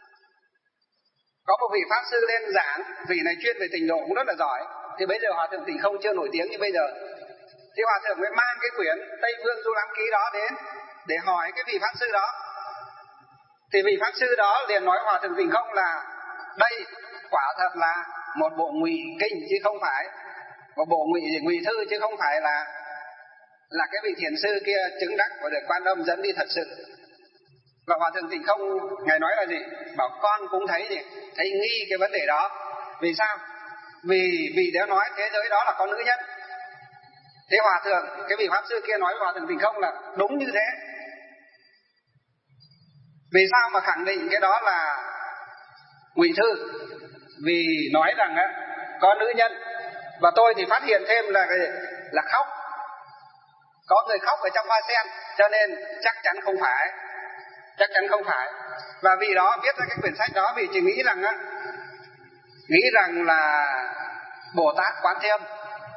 có một vị Pháp Sư lên giảng, vị này chuyên về tịnh độ cũng rất là giỏi. Thì bây giờ Hòa Thượng Tịnh Không chưa nổi tiếng như bây giờ, thì Hòa Thượng mới mang cái quyển Tây Phương Du Lãm Ký đó đến để hỏi cái vị Pháp Sư đó. Thì vị Pháp Sư đó liền nói Hòa Thượng Tịnh Không là đây quả thật là một bộ ngụy kinh chứ không phải một bộ ngụy ngụy thư, chứ không phải là là cái vị thiền sư kia chứng đắc và được Quan Âm dẫn đi thật sự. Và Hòa Thượng Tịnh Không ngài nói là gì? Bảo con cũng thấy gì? Thấy nghi cái vấn đề đó. Vì sao? Vì vì đã nói thế giới đó là có nữ nhân. Thế Hòa Thượng, cái vị Pháp Sư kia nói với Hòa Thượng Tịnh Không là đúng như thế. Vì sao mà khẳng định cái đó là ngụy thư? Vì nói rằng á, có nữ nhân. Và tôi thì phát hiện thêm là là khóc, có người khóc ở trong hoa sen, cho nên chắc chắn không phải, chắc chắn không phải. Và vì đó viết ra cái quyển sách đó vì chỉ nghĩ rằng á, nghĩ rằng là Bồ Tát Quán Thế Âm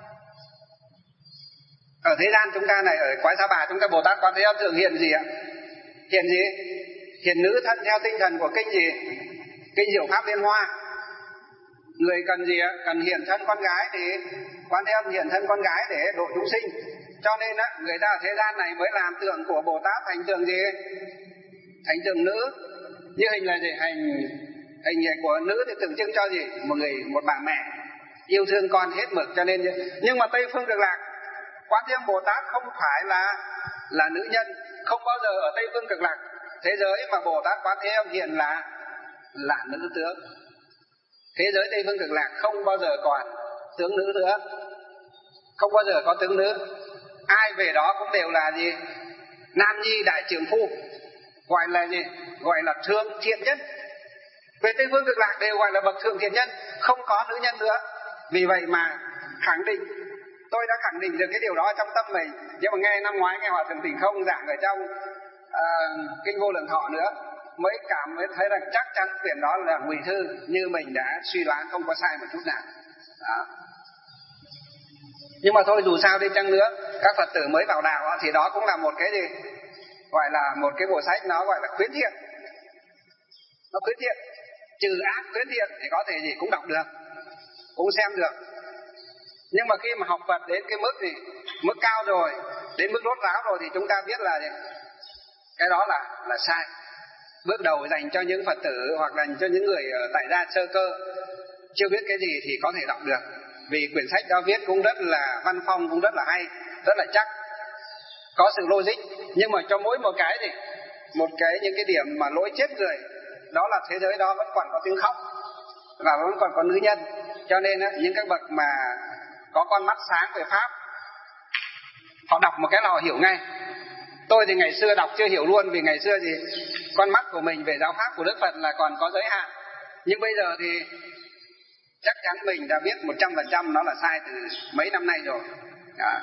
ở thế gian chúng ta này, ở Quái Sa Bà chúng ta Bồ Tát Quán Thế Âm thường hiện gì ạ? Hiện gì? Hiện nữ thân theo tinh thần của kinh gì? Kinh Diệu Pháp Liên Hoa. Người cần gì ạ? Cần hiện thân con gái thì Quán Thế Âm hiện thân con gái để độ chúng sinh. Cho nên á, người ta ở thế gian này mới làm tượng của Bồ Tát thành tượng gì? Thành tượng nữ. Như hình là gì? Hình hình của nữ thì tượng trưng cho gì? Một người, một bà mẹ yêu thương con hết mực. Cho nên nhưng mà Tây Phương Cực Lạc Quán Thế Âm Bồ Tát không phải là là nữ nhân, không bao giờ ở Tây Phương Cực Lạc thế giới mà Bồ Tát Quán Thế Âm hiện là là nữ tướng. Thế giới Tây Phương Cực Lạc không bao giờ còn tướng nữ nữa, không bao giờ có tướng nữ. Ai về đó cũng đều là gì? Nam nhi đại trượng phu, gọi là gì? Gọi là thượng thiện nhân. Về Tây Phương Cực Lạc đều gọi là bậc thượng thiện nhân, không có nữ nhân nữa. Vì vậy mà khẳng định, tôi đã khẳng định được cái điều đó trong tâm mình. Nhưng mà nghe năm ngoái nghe Hòa Thượng Tịnh Không giảng ở trong uh, kinh Vô Lượng Thọ nữa, mới cảm mới thấy rằng chắc chắn quyển đó là ngụy thư, như mình đã suy đoán, không có sai một chút nào đó. Nhưng mà thôi, dù sao đi chăng nữa, các Phật tử mới vào đạo thì đó cũng là một cái gì gọi là một cái bộ sách nó gọi là khuyến thiện, nó khuyến thiện, trừ ác khuyến thiện thì có thể gì cũng đọc được, cũng xem được. Nhưng mà khi mà học Phật đến cái mức gì mức cao rồi, đến mức rốt ráo rồi thì chúng ta biết là gì? Cái đó là là sai. Bước đầu dành cho những Phật tử hoặc dành cho những người ở tại gia sơ cơ chưa biết cái gì thì có thể đọc được. Vì quyển sách đó viết cũng rất là văn phong, cũng rất là hay, rất là chắc, có sự logic. Nhưng mà cho mỗi một cái thì một cái những cái điểm mà lỗi chết người, đó là thế giới đó vẫn còn có tiếng khóc và vẫn còn có nữ nhân. Cho nên á, những các bậc mà có con mắt sáng về Pháp, họ đọc một cái là họ hiểu ngay. Tôi thì ngày xưa đọc chưa hiểu luôn, vì ngày xưa thì con mắt của mình về giáo pháp của Đức Phật là còn có giới hạn. Nhưng bây giờ thì chắc chắn mình đã biết một trăm phần trăm nó là sai từ mấy năm nay rồi đó.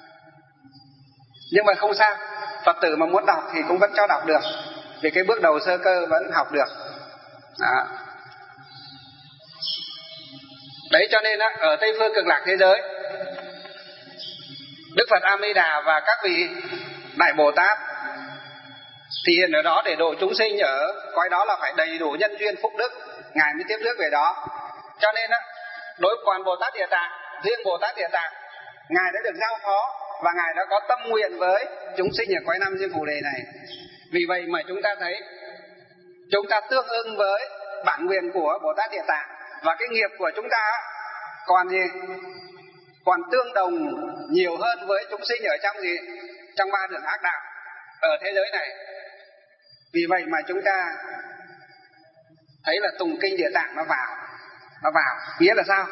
Nhưng mà không sao, Phật tử mà muốn đọc thì cũng vẫn cho đọc được, vì cái bước đầu sơ cơ vẫn học được đó. Đấy, cho nên á, ở Tây Phương Cực Lạc thế giới, Đức Phật A Di Đà và các vị Đại Bồ Tát thì hiện ở đó để độ chúng sinh ở coi đó là phải đầy đủ nhân duyên phúc đức, Ngài mới tiếp rước về đó. Cho nên á, đối còn Bồ Tát Địa Tạng, riêng Bồ Tát Địa Tạng, Ngài đã được giao phó và Ngài đã có tâm nguyện với chúng sinh ở cõi năm Diêm Phù Đề này. Vì vậy mà chúng ta thấy, chúng ta tương ưng với bản nguyện của Bồ Tát Địa Tạng. Và cái nghiệp của chúng ta còn gì? Còn tương đồng nhiều hơn với chúng sinh ở trong gì? Trong ba đường ác đạo ở thế giới này. Vì vậy mà chúng ta thấy là tùng kinh Địa Tạng nó vào, nó vào nghĩa là sao?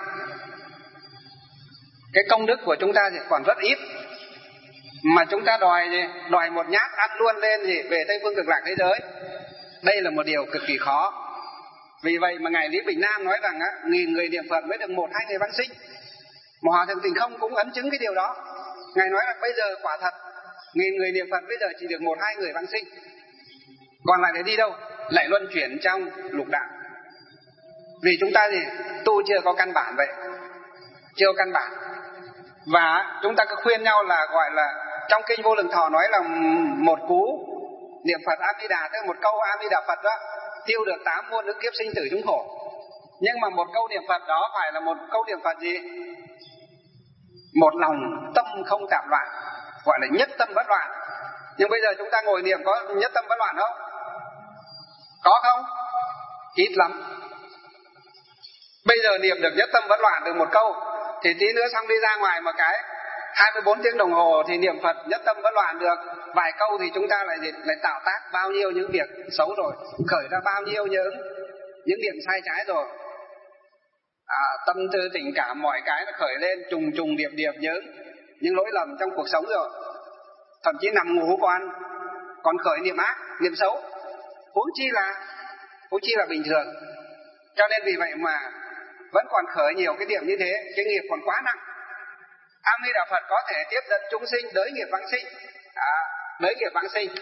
Cái công đức của chúng ta thì còn rất ít, mà chúng ta đòi gì? Đòi một nhát ăn luôn lên gì về Tây Phương Cực Lạc thế giới. Đây là một điều cực kỳ khó. Vì vậy mà ngài Lý Bình Nam nói rằng á, nghìn người niệm Phật mới được một hai người vãng sinh. Mà Hòa Thượng Tình Không cũng ấn chứng cái điều đó. Ngài nói là bây giờ quả thật nghìn người niệm Phật bây giờ chỉ được một hai người vãng sinh, còn lại để đi đâu? Lại luân chuyển trong lục đạo. Vì chúng ta gì? Tu chưa có căn bản vậy, chưa có căn bản. Và chúng ta cứ khuyên nhau là gọi là trong kinh Vô Lượng Thọ nói là một cú niệm Phật A Di Đà, tức là một câu A Di Đà Phật đó tiêu được tám muôn ức kiếp sinh tử chúng khổ. Nhưng mà một câu niệm Phật đó phải là một câu niệm Phật gì? Một lòng tâm không tạp loạn, gọi là nhất tâm bất loạn. Nhưng bây giờ chúng ta ngồi niệm có nhất tâm bất loạn không? Có không? Ít lắm. Bây giờ niệm được nhất tâm bất loạn được một câu, thì tí nữa xong đi ra ngoài một cái hai mươi bốn tiếng đồng hồ thì niệm Phật nhất tâm bất loạn được vài câu, thì chúng ta lại lại tạo tác bao nhiêu những việc xấu rồi, khởi ra bao nhiêu những những điểm sai trái rồi. À, tâm tư tình cảm mọi cái nó khởi lên trùng trùng điệp điệp những những lỗi lầm trong cuộc sống rồi. Thậm chí nằm ngủ còn còn khởi niệm ác, niệm xấu, huống chi là huống chi là bình thường. Cho nên vì vậy mà vẫn còn khởi nhiều cái điểm như thế, cái nghiệp còn quá nặng. A Di Đà Phật có thể tiếp dẫn chúng sinh đới nghiệp vãng sinh, à, đới nghiệp vãng sinh.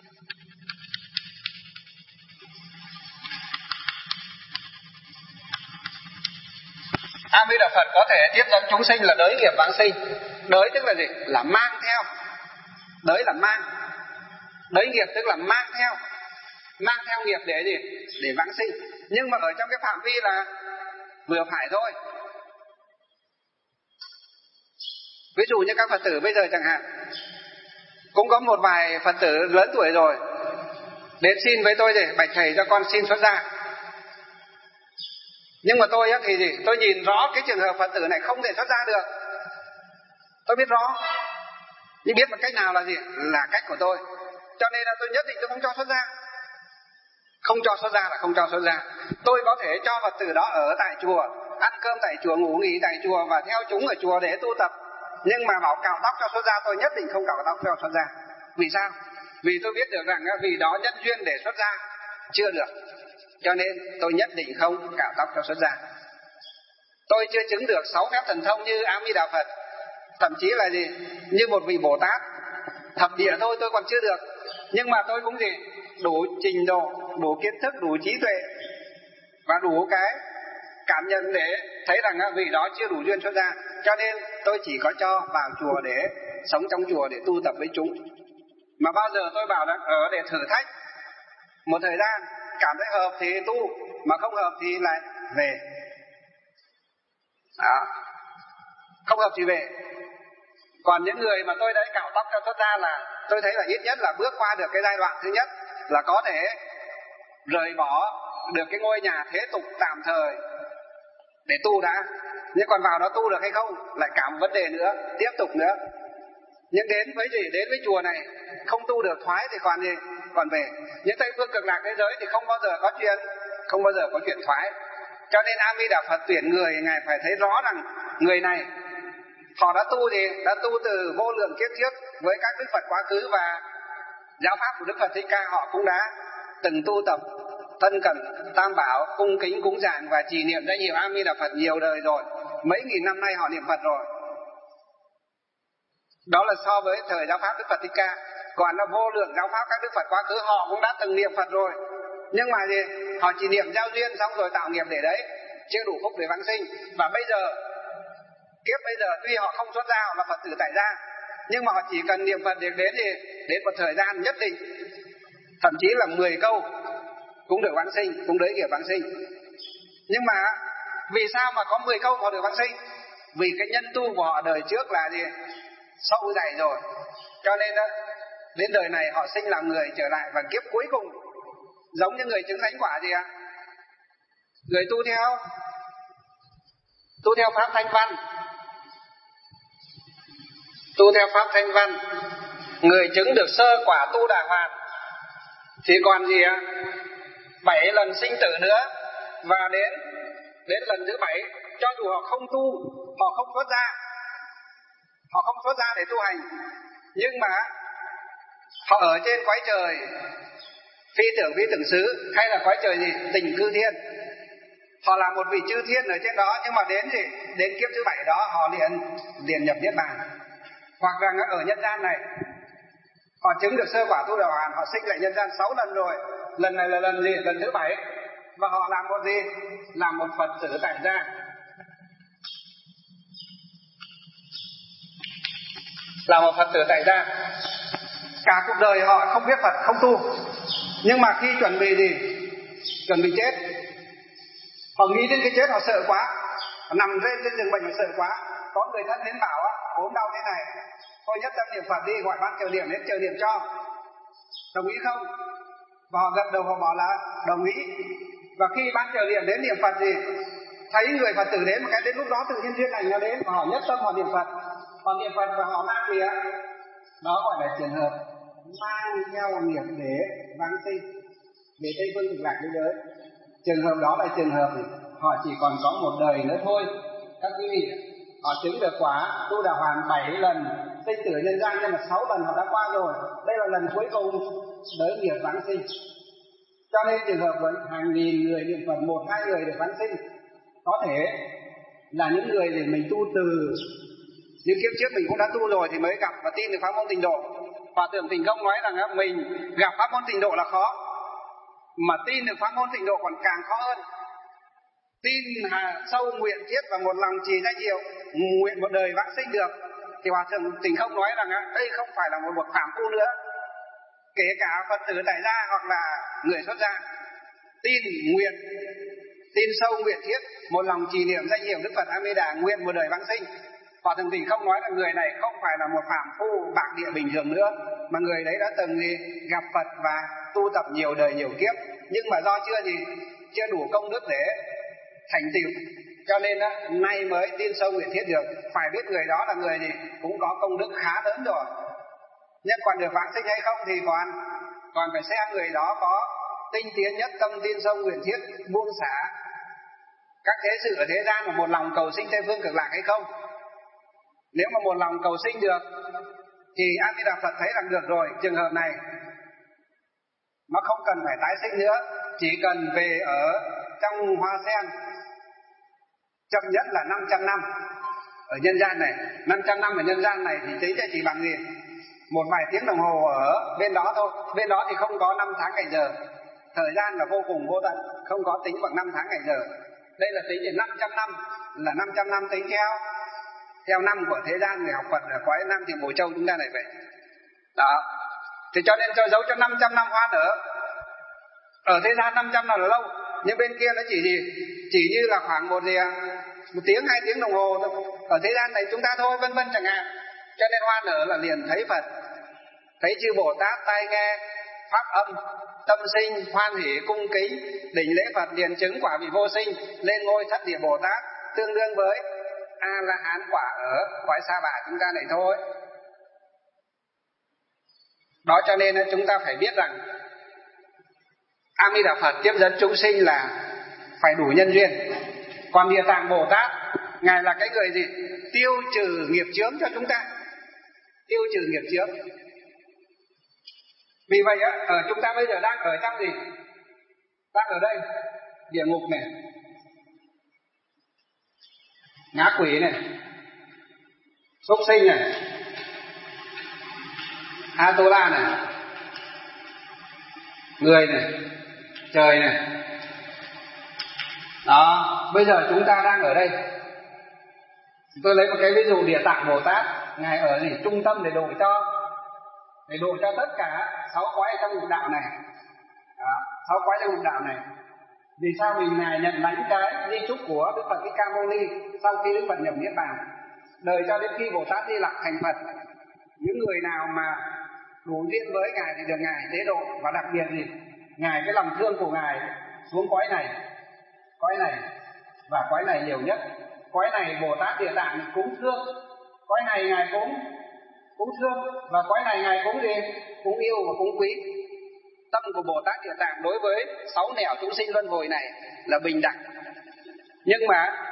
A Di Đà Phật có thể tiếp dẫn chúng sinh là đới nghiệp vãng sinh. Đới tức là gì? Là mang theo. Đới là mang. Đới nghiệp tức là mang theo, mang theo nghiệp để gì? Để vãng sinh. Nhưng mà ở trong cái phạm vi là vừa phải thôi. Ví dụ như các Phật tử bây giờ chẳng hạn, cũng có một vài Phật tử lớn tuổi rồi đến xin với tôi để bạch thầy cho con xin xuất gia. Nhưng mà tôi thì gì? Tôi nhìn rõ cái trường hợp Phật tử này không thể xuất gia được. Tôi biết rõ, nhưng biết một cách nào là gì? Là cách của tôi. Cho nên là tôi nhất định tôi không cho xuất gia. Không cho xuất gia là không cho xuất gia. Tôi có thể cho Phật tử đó ở tại chùa, ăn cơm tại chùa, ngủ nghỉ tại chùa và theo chúng ở chùa để tu tập. Nhưng mà bảo cạo tóc cho xuất gia, tôi nhất định không cạo tóc cho xuất gia. Vì sao? Vì tôi biết được rằng vì đó nhân duyên để xuất gia chưa được, cho nên tôi nhất định không cạo tóc cho xuất gia. Tôi chưa chứng được sáu phép thần thông như A Di Đà Phật, thậm chí là gì? Như một vị Bồ Tát thập địa thôi tôi còn chưa được. Nhưng mà tôi cũng gì? Đủ trình độ, đủ kiến thức, đủ trí tuệ và đủ cái cảm nhận để thấy rằng vị đó chưa đủ duyên xuất gia. Cho nên tôi chỉ có cho vào chùa để sống trong chùa để tu tập với chúng. Mà bao giờ tôi bảo là ở để thử thách một thời gian, cảm thấy hợp thì tu, mà không hợp thì lại về. Đó. Không hợp thì về. Còn những người mà tôi đã cạo tóc cho xuất gia là tôi thấy là ít nhất là bước qua được cái giai đoạn thứ nhất, là có thể rời bỏ được cái ngôi nhà thế tục tạm thời để tu đã. Nhưng còn vào đó tu được hay không lại cả một vấn đề nữa, tiếp tục nữa. Nhưng đến với gì? Đến với chùa này không tu được thoái thì còn gì? Còn về. Những Tây Phương Cực Lạc thế giới thì không bao giờ có chuyện, không bao giờ có chuyện thoái. Cho nên A Di Đà Phật tuyển người, ngài phải thấy rõ rằng người này họ đã tu gì? Đã tu từ vô lượng kiếp trước với các Đức Phật quá khứ, và giáo pháp của Đức Phật Thích Ca họ cũng đã từng tu tập thân cận tam bảo, cung kính cúng dường và trì niệm danh hiệu A Di Đà Phật nhiều đời rồi. Mấy nghìn năm nay họ niệm Phật rồi. Đó là so với thời giáo pháp Đức Phật Thích Ca. Còn là vô lượng giáo pháp các Đức Phật quá khứ họ cũng đã từng niệm Phật rồi. Nhưng mà gì? Họ chỉ niệm giao duyên xong rồi tạo nghiệp để đấy, chưa đủ phúc để vãng sinh. Và bây giờ, kiếp bây giờ tuy họ không xuất gia, họ là Phật tử tại gia, nhưng mà họ chỉ cần niệm Phật được đến gì? Đến một thời gian nhất định, thậm chí là mười câu cũng được vãng sinh, cũng đới nghiệp vãng sinh. Nhưng mà vì sao mà có mười câu họ được vãng sinh? Vì cái nhân tu của họ đời trước là gì? Sâu dày rồi. Cho nên đó, đến đời này họ sinh làm người trở lại, và kiếp cuối cùng giống như người chứng thánh quả gì ạ? Người tu theo tu theo pháp thanh văn, tu theo pháp thanh văn, người chứng được sơ quả tu đà hoàn thì còn gì ạ? Bảy lần sinh tử nữa, và đến đến lần thứ bảy, cho dù họ không tu, họ không xuất gia, họ không xuất gia để tu hành, nhưng mà họ ở trên cõi trời phi tưởng phi tưởng xứ, hay là cõi trời gì tình cư thiên, họ là một vị chư thiên ở trên đó, nhưng mà đến gì đến kiếp thứ bảy đó họ liền liền nhập niết bàn. Hoặc rằng ở nhân gian này họ chứng được sơ quả tu đà hoàn, họ sinh lại nhân gian sáu lần rồi, lần này là lần gì? Lần thứ bảy, và họ làm một gì? Làm một Phật tử tại gia. Là một Phật tử tại gia. Cả cuộc đời họ không biết Phật, không tu, nhưng mà khi chuẩn bị gì? Chuẩn bị chết, họ nghĩ đến cái chết họ sợ quá, họ nằm lên trên giường bệnh họ sợ quá. Có người thân đến bảo á, ốm đau thế này, thôi nhất tâm niệm Phật đi, gọi ban trợ điểm đến trợ điểm cho. Đồng ý không? Và họ gật đầu, họ bảo là đồng ý. Và khi ban trợ điểm đến niệm Phật gì, thấy người Phật tử đến, một cái đến lúc đó tự nhiên duyên lành nó đến, và họ nhất tâm họ niệm Phật, họ niệm Phật và họ mang gì ạ? Đó gọi là trường hợp mang theo nghiệp để vãng sinh về Tây Phương Cực Lạc thế giới. Trường hợp đó là trường hợp thì họ chỉ còn có một đời nữa thôi. Các quý vị, họ chứng được quả tu đà hoàn bảy lần sinh tử nhân gian, nhưng mà sáu lần họ đã qua rồi. Đây là lần cuối cùng đới nghiệp vãng sinh. Cho nên trường hợp với hàng nghìn người niệm Phật, một hai người được vãng sinh, có thể là những người để mình tu từ những kiếp trước mình cũng đã tu rồi thì mới gặp và tin được pháp môn Tịnh Độ. Hòa thượng Tịnh Không nói rằng mình gặp pháp môn Tịnh Độ là khó, mà tin được pháp môn Tịnh Độ còn càng khó hơn. Tin hà sâu nguyện thiết và một lòng trì danh hiệu, nguyện một đời vãng sinh được, thì Hòa thượng Tịnh Không nói rằng đây không phải là một bậc phàm phu nữa, kể cả Phật tử tại gia hoặc là người xuất gia. Tin nguyện, tin sâu nguyện thiết, một lòng trì niệm danh hiệu Đức Phật A Di Đà, nguyện một đời vãng sinh. Hòa thượng Tịnh Không nói là người này không phải là một phàm phu bạc địa bình thường nữa, mà người đấy đã từng gì gặp Phật và tu tập nhiều đời nhiều kiếp, nhưng mà do chưa gì chưa đủ công đức để thành tựu, cho nên á, nay mới tin sâu nguyện thiết được. Phải biết người đó là người gì cũng có công đức khá lớn rồi, nhưng còn được vãng sinh hay không thì còn còn phải xem người đó có tinh tiến nhất tâm tin sâu nguyện thiết, buông xả các thế sự ở thế gian và một lòng cầu sinh Tây Phương Cực Lạc hay không. Nếu mà một lòng cầu sinh được thì A Di Đà Phật thấy rằng được rồi, trường hợp này nó không cần phải tái sinh nữa, chỉ cần về ở trong hoa sen chậm nhất là năm trăm năm ở nhân gian này. Năm trăm năm ở nhân gian này thì tính chỉ bằng gì? Một vài tiếng đồng hồ ở bên đó thôi. Bên đó thì không có năm tháng ngày giờ, thời gian là vô cùng vô tận, không có tính bằng năm tháng ngày giờ. Đây là tính đến năm trăm năm, là năm trăm năm tính theo theo năm của thế gian. Người học Phật ở cõi Nam Thiểm Bổ Châu chúng ta này vậy đó. Thì cho nên cho dấu cho năm trăm năm hoa nở. Ở thế gian năm trăm năm là lâu, nhưng bên kia nó chỉ gì chỉ như là khoảng một gì một tiếng hai tiếng đồng hồ ở thế gian này chúng ta thôi, vân vân chẳng hạn. Cho nên hoa nở là liền thấy Phật, thấy chư Bồ Tát, tai nghe pháp âm, tâm sinh hoan hỷ cung kính, đỉnh lễ Phật, liền chứng quả vị vô sinh, lên ngôi thất địa Bồ Tát, tương đương với A La Hán quả ở cõi Sa Bà chúng ta này thôi. Đó, cho nên chúng ta phải biết rằng A Di Đà Phật tiếp dẫn chúng sinh là phải đủ nhân duyên. Còn Địa Tạng Bồ Tát, ngài là cái người gì tiêu trừ nghiệp chướng cho chúng ta, tiêu trừ nghiệp chướng. Vì vậy á, ở chúng ta bây giờ đang ở trong gì? Đang ở đây địa ngục này, ngã quỷ này, súc sinh này, Atula này, người này, trời này. Đó, bây giờ chúng ta đang ở đây. Tôi lấy một cái ví dụ Địa Tạng Bồ Tát, ngài ở gì trung tâm để độ cho để độ cho tất cả sáu cõi trong lục đạo này. Đó, sáu cõi trong lục đạo này. Vì sao? Vì ngài nhận lãnh cái di chúc của Đức Phật Thích Ca Mâu Ni sau khi Đức Phật nhập niết bàn, đời cho đến khi Bồ Tát Di Lặc thành Phật, những người nào mà đủ duyên với ngài thì được ngài tế độ. Và đặc biệt gì, ngài cái lòng thương của ngài xuống cõi này cõi này và cõi này nhiều nhất. Cõi này Bồ Tát Địa Tạng cúng thương, cõi này ngài cúng cúng thương, và cõi này ngài cúng gì? Cúng yêu và cúng quý. Tâm của Bồ Tát Địa Tạng đối với sáu nẻo chúng sinh luân hồi này là bình đẳng. Nhưng mà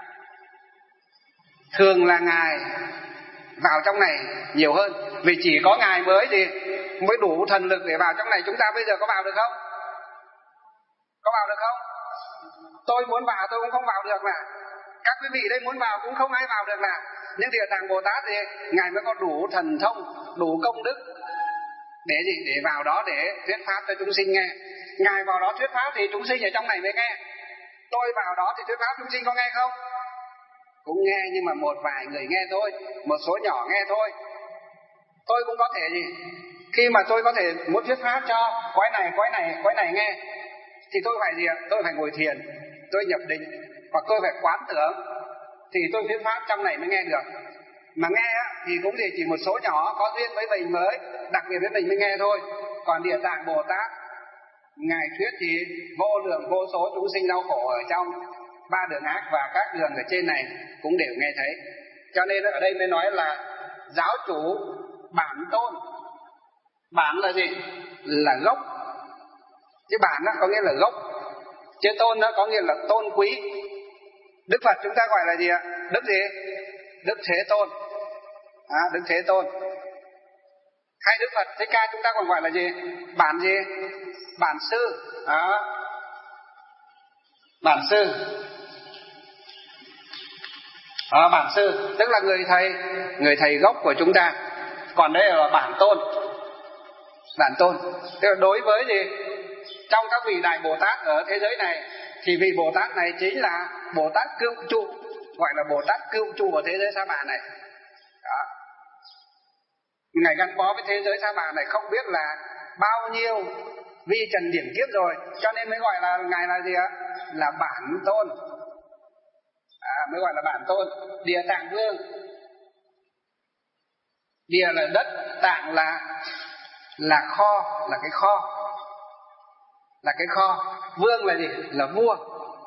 thường là ngài vào trong này nhiều hơn, vì chỉ có ngài mới gì mới đủ thần lực để vào trong này. Chúng ta bây giờ có vào được không? Có vào được không? Tôi muốn vào tôi cũng không vào được mà. Các quý vị đây muốn vào cũng không ai vào được là. Nhưng Địa Tạng Bồ Tát thì ngài mới có đủ thần thông, đủ công đức để gì? Để vào đó để thuyết pháp cho chúng sinh nghe. Ngài vào đó thuyết pháp thì chúng sinh ở trong này mới nghe. Tôi vào đó thì thuyết pháp chúng sinh có nghe không? Cũng nghe, nhưng mà một vài người nghe thôi, một số nhỏ nghe thôi. Tôi cũng có thể gì? Khi mà tôi có thể muốn thuyết pháp cho cõi này, cõi này, cõi này nghe, thì tôi phải gì ạ? Tôi phải ngồi thiền, tôi nhập định, hoặc tôi phải quán tưởng, thì tôi thuyết pháp trong này mới nghe được. Mà nghe thì cũng thì chỉ một số nhỏ có duyên với mình mới, đặc biệt với mình mới nghe thôi. Còn Địa Tạng Bồ Tát ngài thuyết thì vô lượng vô số chúng sinh đau khổ ở trong ba đường ác và các đường ở trên này cũng đều nghe thấy. Cho nên ở đây mới nói là giáo chủ bản tôn. Bản là gì? Là gốc. Chứ bản đó có nghĩa là gốc, chứ tôn đó có nghĩa là tôn quý. Đức Phật chúng ta gọi là gì ạ? Đức gì? Đức Thế Tôn. À, Đức Thế Tôn. Hay Đức Phật Thích Ca chúng ta còn gọi là gì? Bản gì? Bản sư. À, bản sư. À, bản sư tức là người thầy, người thầy gốc của chúng ta. Còn đây là bản tôn. Bản tôn tức là đối với gì? Trong các vị đại Bồ Tát ở thế giới này thì vị Bồ Tát này chính là Bồ Tát cựu trụ, gọi là Bồ Tát cựu trụ ở thế giới Sa Bà này. Đó. Ngài gắn bó với thế giới Sa Bà này không biết là bao nhiêu vi trần điểm kiếp rồi, cho nên mới gọi là ngài là gì ạ? Là bản tôn. À, mới gọi là bản tôn. Địa Tạng Vương. Địa là đất, Tạng là là kho, là cái kho, là cái kho. Vương là gì? Là vua.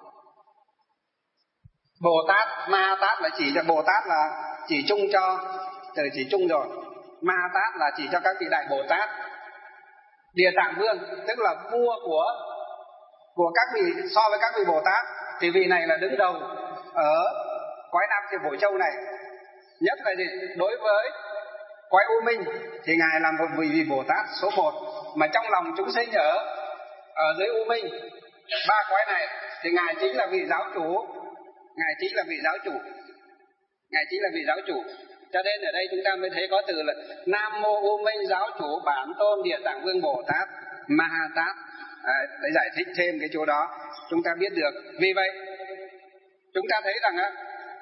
Bồ Tát, Ma Tát là chỉ cho Bồ Tát là chỉ chung cho, từ chỉ chung rồi. Ma Tát là chỉ cho các vị đại Bồ Tát. Địa Tạng Vương tức là vua của của các vị, so với các vị Bồ Tát thì vị này là đứng đầu ở cõi Nam Thiểm Bộ Châu này. Nhất là gì? Đối với cõi U Minh thì ngài là một vị Bồ Tát số một, mà trong lòng chúng sinh ở ở dưới U Minh ba cõi này thì ngài chính là vị giáo chủ, ngài chính là vị giáo chủ, ngài chính là vị giáo chủ. Cho nên ở đây chúng ta mới thấy có từ là Nam Mô U Minh Giáo Chủ Bản Tôn Địa Tạng Vương Bồ Tát Ma Ha Tát. À, để giải thích thêm cái chỗ đó chúng ta biết được. Vì vậy chúng ta thấy rằng á,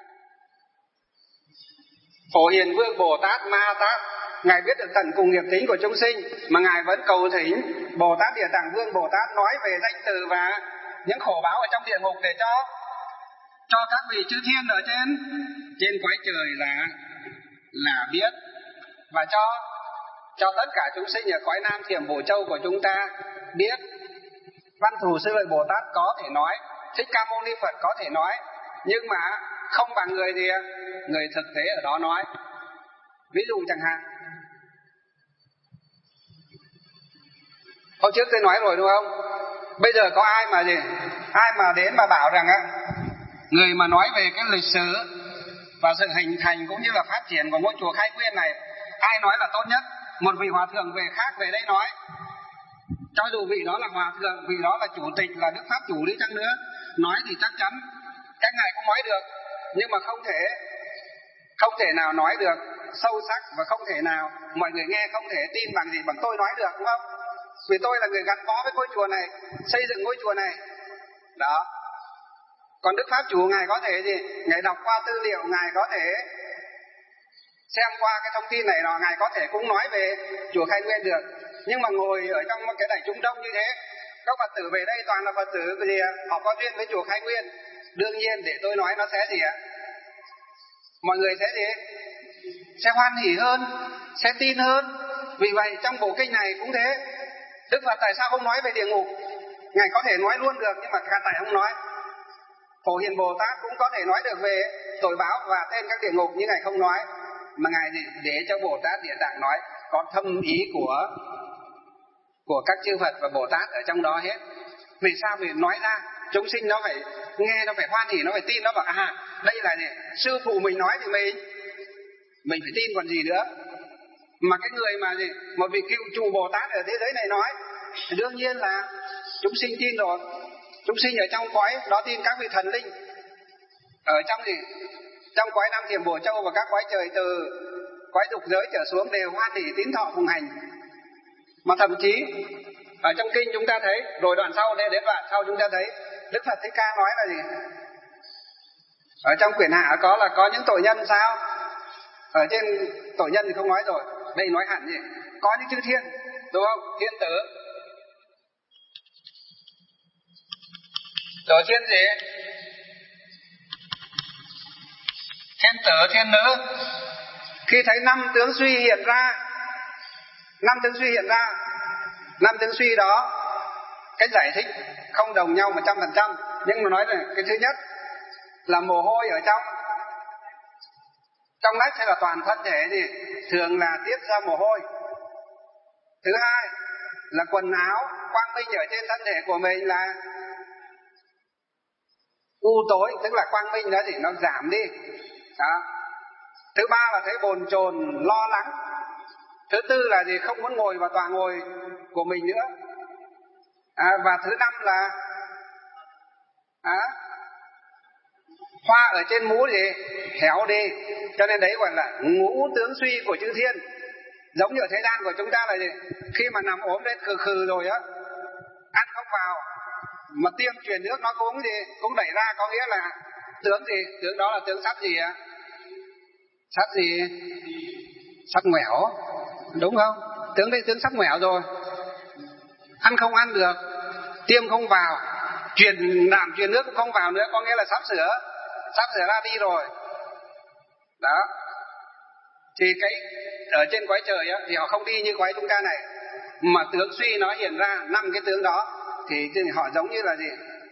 Phổ Hiền Vương Bồ Tát Ma Ha Tát ngài biết được tận cùng nghiệp tính của chúng sinh, mà ngài vẫn cầu thỉnh Bồ Tát Địa Tạng Vương Bồ Tát nói về danh từ và những khổ báo ở trong địa ngục để cho cho các vị chư thiên ở trên trên cõi trời là là biết, và cho cho tất cả chúng sinh ở cõi Nam Thiểm Bộ Châu của chúng ta biết. Văn Thù Sư Lợi Bồ Tát có thể nói, Thích Ca Mâu Ni Phật có thể nói, nhưng mà không bằng người gì người thực tế ở đó nói. Ví dụ chẳng hạn, hôm trước tôi nói rồi đúng không? Bây giờ có ai mà gì ai mà đến mà bảo rằng á, người mà nói về cái lịch sử và sự hình thành cũng như là phát triển của ngôi chùa Khai Nguyên này, ai nói là tốt nhất? Một vị hòa thượng về khác về đây nói, cho dù vị đó là hòa thượng, vị đó là chủ tịch, là đức pháp chủ đi chăng nữa, nói thì chắc chắn các ngài cũng nói được, nhưng mà không thể không thể nào nói được sâu sắc, và không thể nào mọi người nghe không thể tin bằng gì bằng tôi nói được, đúng không? Vì tôi là người gắn bó với ngôi chùa này, xây dựng ngôi chùa này đó. Còn đức pháp chủ ngài có thể gì ngài đọc qua tư liệu, ngài có thể xem qua cái thông tin này nọ, ngài có thể cũng nói về chùa Khai Nguyên được. Nhưng mà ngồi ở trong cái đại chúng đông như thế, các Phật tử về đây toàn là Phật tử gì ạ? Họ có duyên với chùa Khai Nguyên, đương nhiên để tôi nói nó sẽ gì ạ? Mọi người sẽ gì? Sẽ hoan hỉ hơn, sẽ tin hơn. Vì vậy trong bộ kinh này cũng thế. Đức Phật tại sao không nói về địa ngục? Ngài có thể nói luôn được, nhưng mà tại không nói. Phổ Hiền Bồ Tát cũng có thể nói được về tội báo và tên các địa ngục, nhưng Ngài không nói, mà Ngài để cho Bồ Tát Địa Tạng nói, có thâm ý của của các chư Phật và Bồ Tát ở trong đó hết. Vì sao? Vì nói ra chúng sinh nó phải nghe, nó phải hoan hỉ, nó phải tin, nó bảo à đây là gì? Sư phụ mình nói thì mình mình phải tin còn gì nữa. Mà cái người mà gì một vị cựu chủ Bồ Tát ở thế giới này nói, đương nhiên là chúng sinh tin rồi. Chúng sinh ở trong cõi đó tin các vị thần linh, ở trong gì trong cõi Nam Thiểm Bổ Châu và các cõi trời từ cõi dục giới trở xuống đều hoan hỉ tín thọ phụng hành. Mà thậm chí ở trong kinh chúng ta thấy, rồi đoạn sau đến đoạn sau chúng ta thấy Đức Phật Thích Ca nói là gì? Ở trong quyển hạ có là có những tội nhân sao? Ở trên tội nhân thì không nói rồi, đây nói hẳn gì? Có những chư thiên, đúng không? Thiên tử. Rồi thiên gì? Thiên tử, thiên nữ. Khi thấy năm tướng suy hiện ra, năm tướng suy hiện ra, năm tướng suy đó, cái giải thích không đồng nhau một trăm phần trăm, nhưng mà nói là cái thứ nhất là mồ hôi ở trong trong nách hay là toàn thân thể thì thường là tiết ra mồ hôi. Thứ hai là quần áo quang minh ở trên thân thể của mình là u tối, tức là quang minh đó thì nó giảm đi đó. Thứ ba là thấy bồn chồn lo lắng. Thứ tư là gì? Không muốn ngồi vào tòa ngồi của mình nữa. À, và thứ năm là à, hoa ở trên mũ gì héo đi. Cho nên đấy gọi là ngũ tướng suy của chư thiên. Giống như ở thế gian của chúng ta là gì? Khi mà nằm ốm lên khừ khừ rồi á, ăn không vào, mà tiêm truyền nước nó cũng gì cũng đẩy ra, có nghĩa là tướng gì? Tướng đó là tướng sắp gì ạ? Sắp gì? Sắp ngoẻo, đúng không? Tướng đây tướng sắp ngoẻo rồi, ăn không ăn được, tiêm không vào, truyền đảm truyền nước cũng không vào nữa, có nghĩa là sắp sửa sắp sửa ra đi rồi đó. Thì cái ở trên cõi trời á, thì họ không đi như cõi chúng ta này, mà tướng suy nó hiện ra năm cái tướng đó thì họ giống như là gì?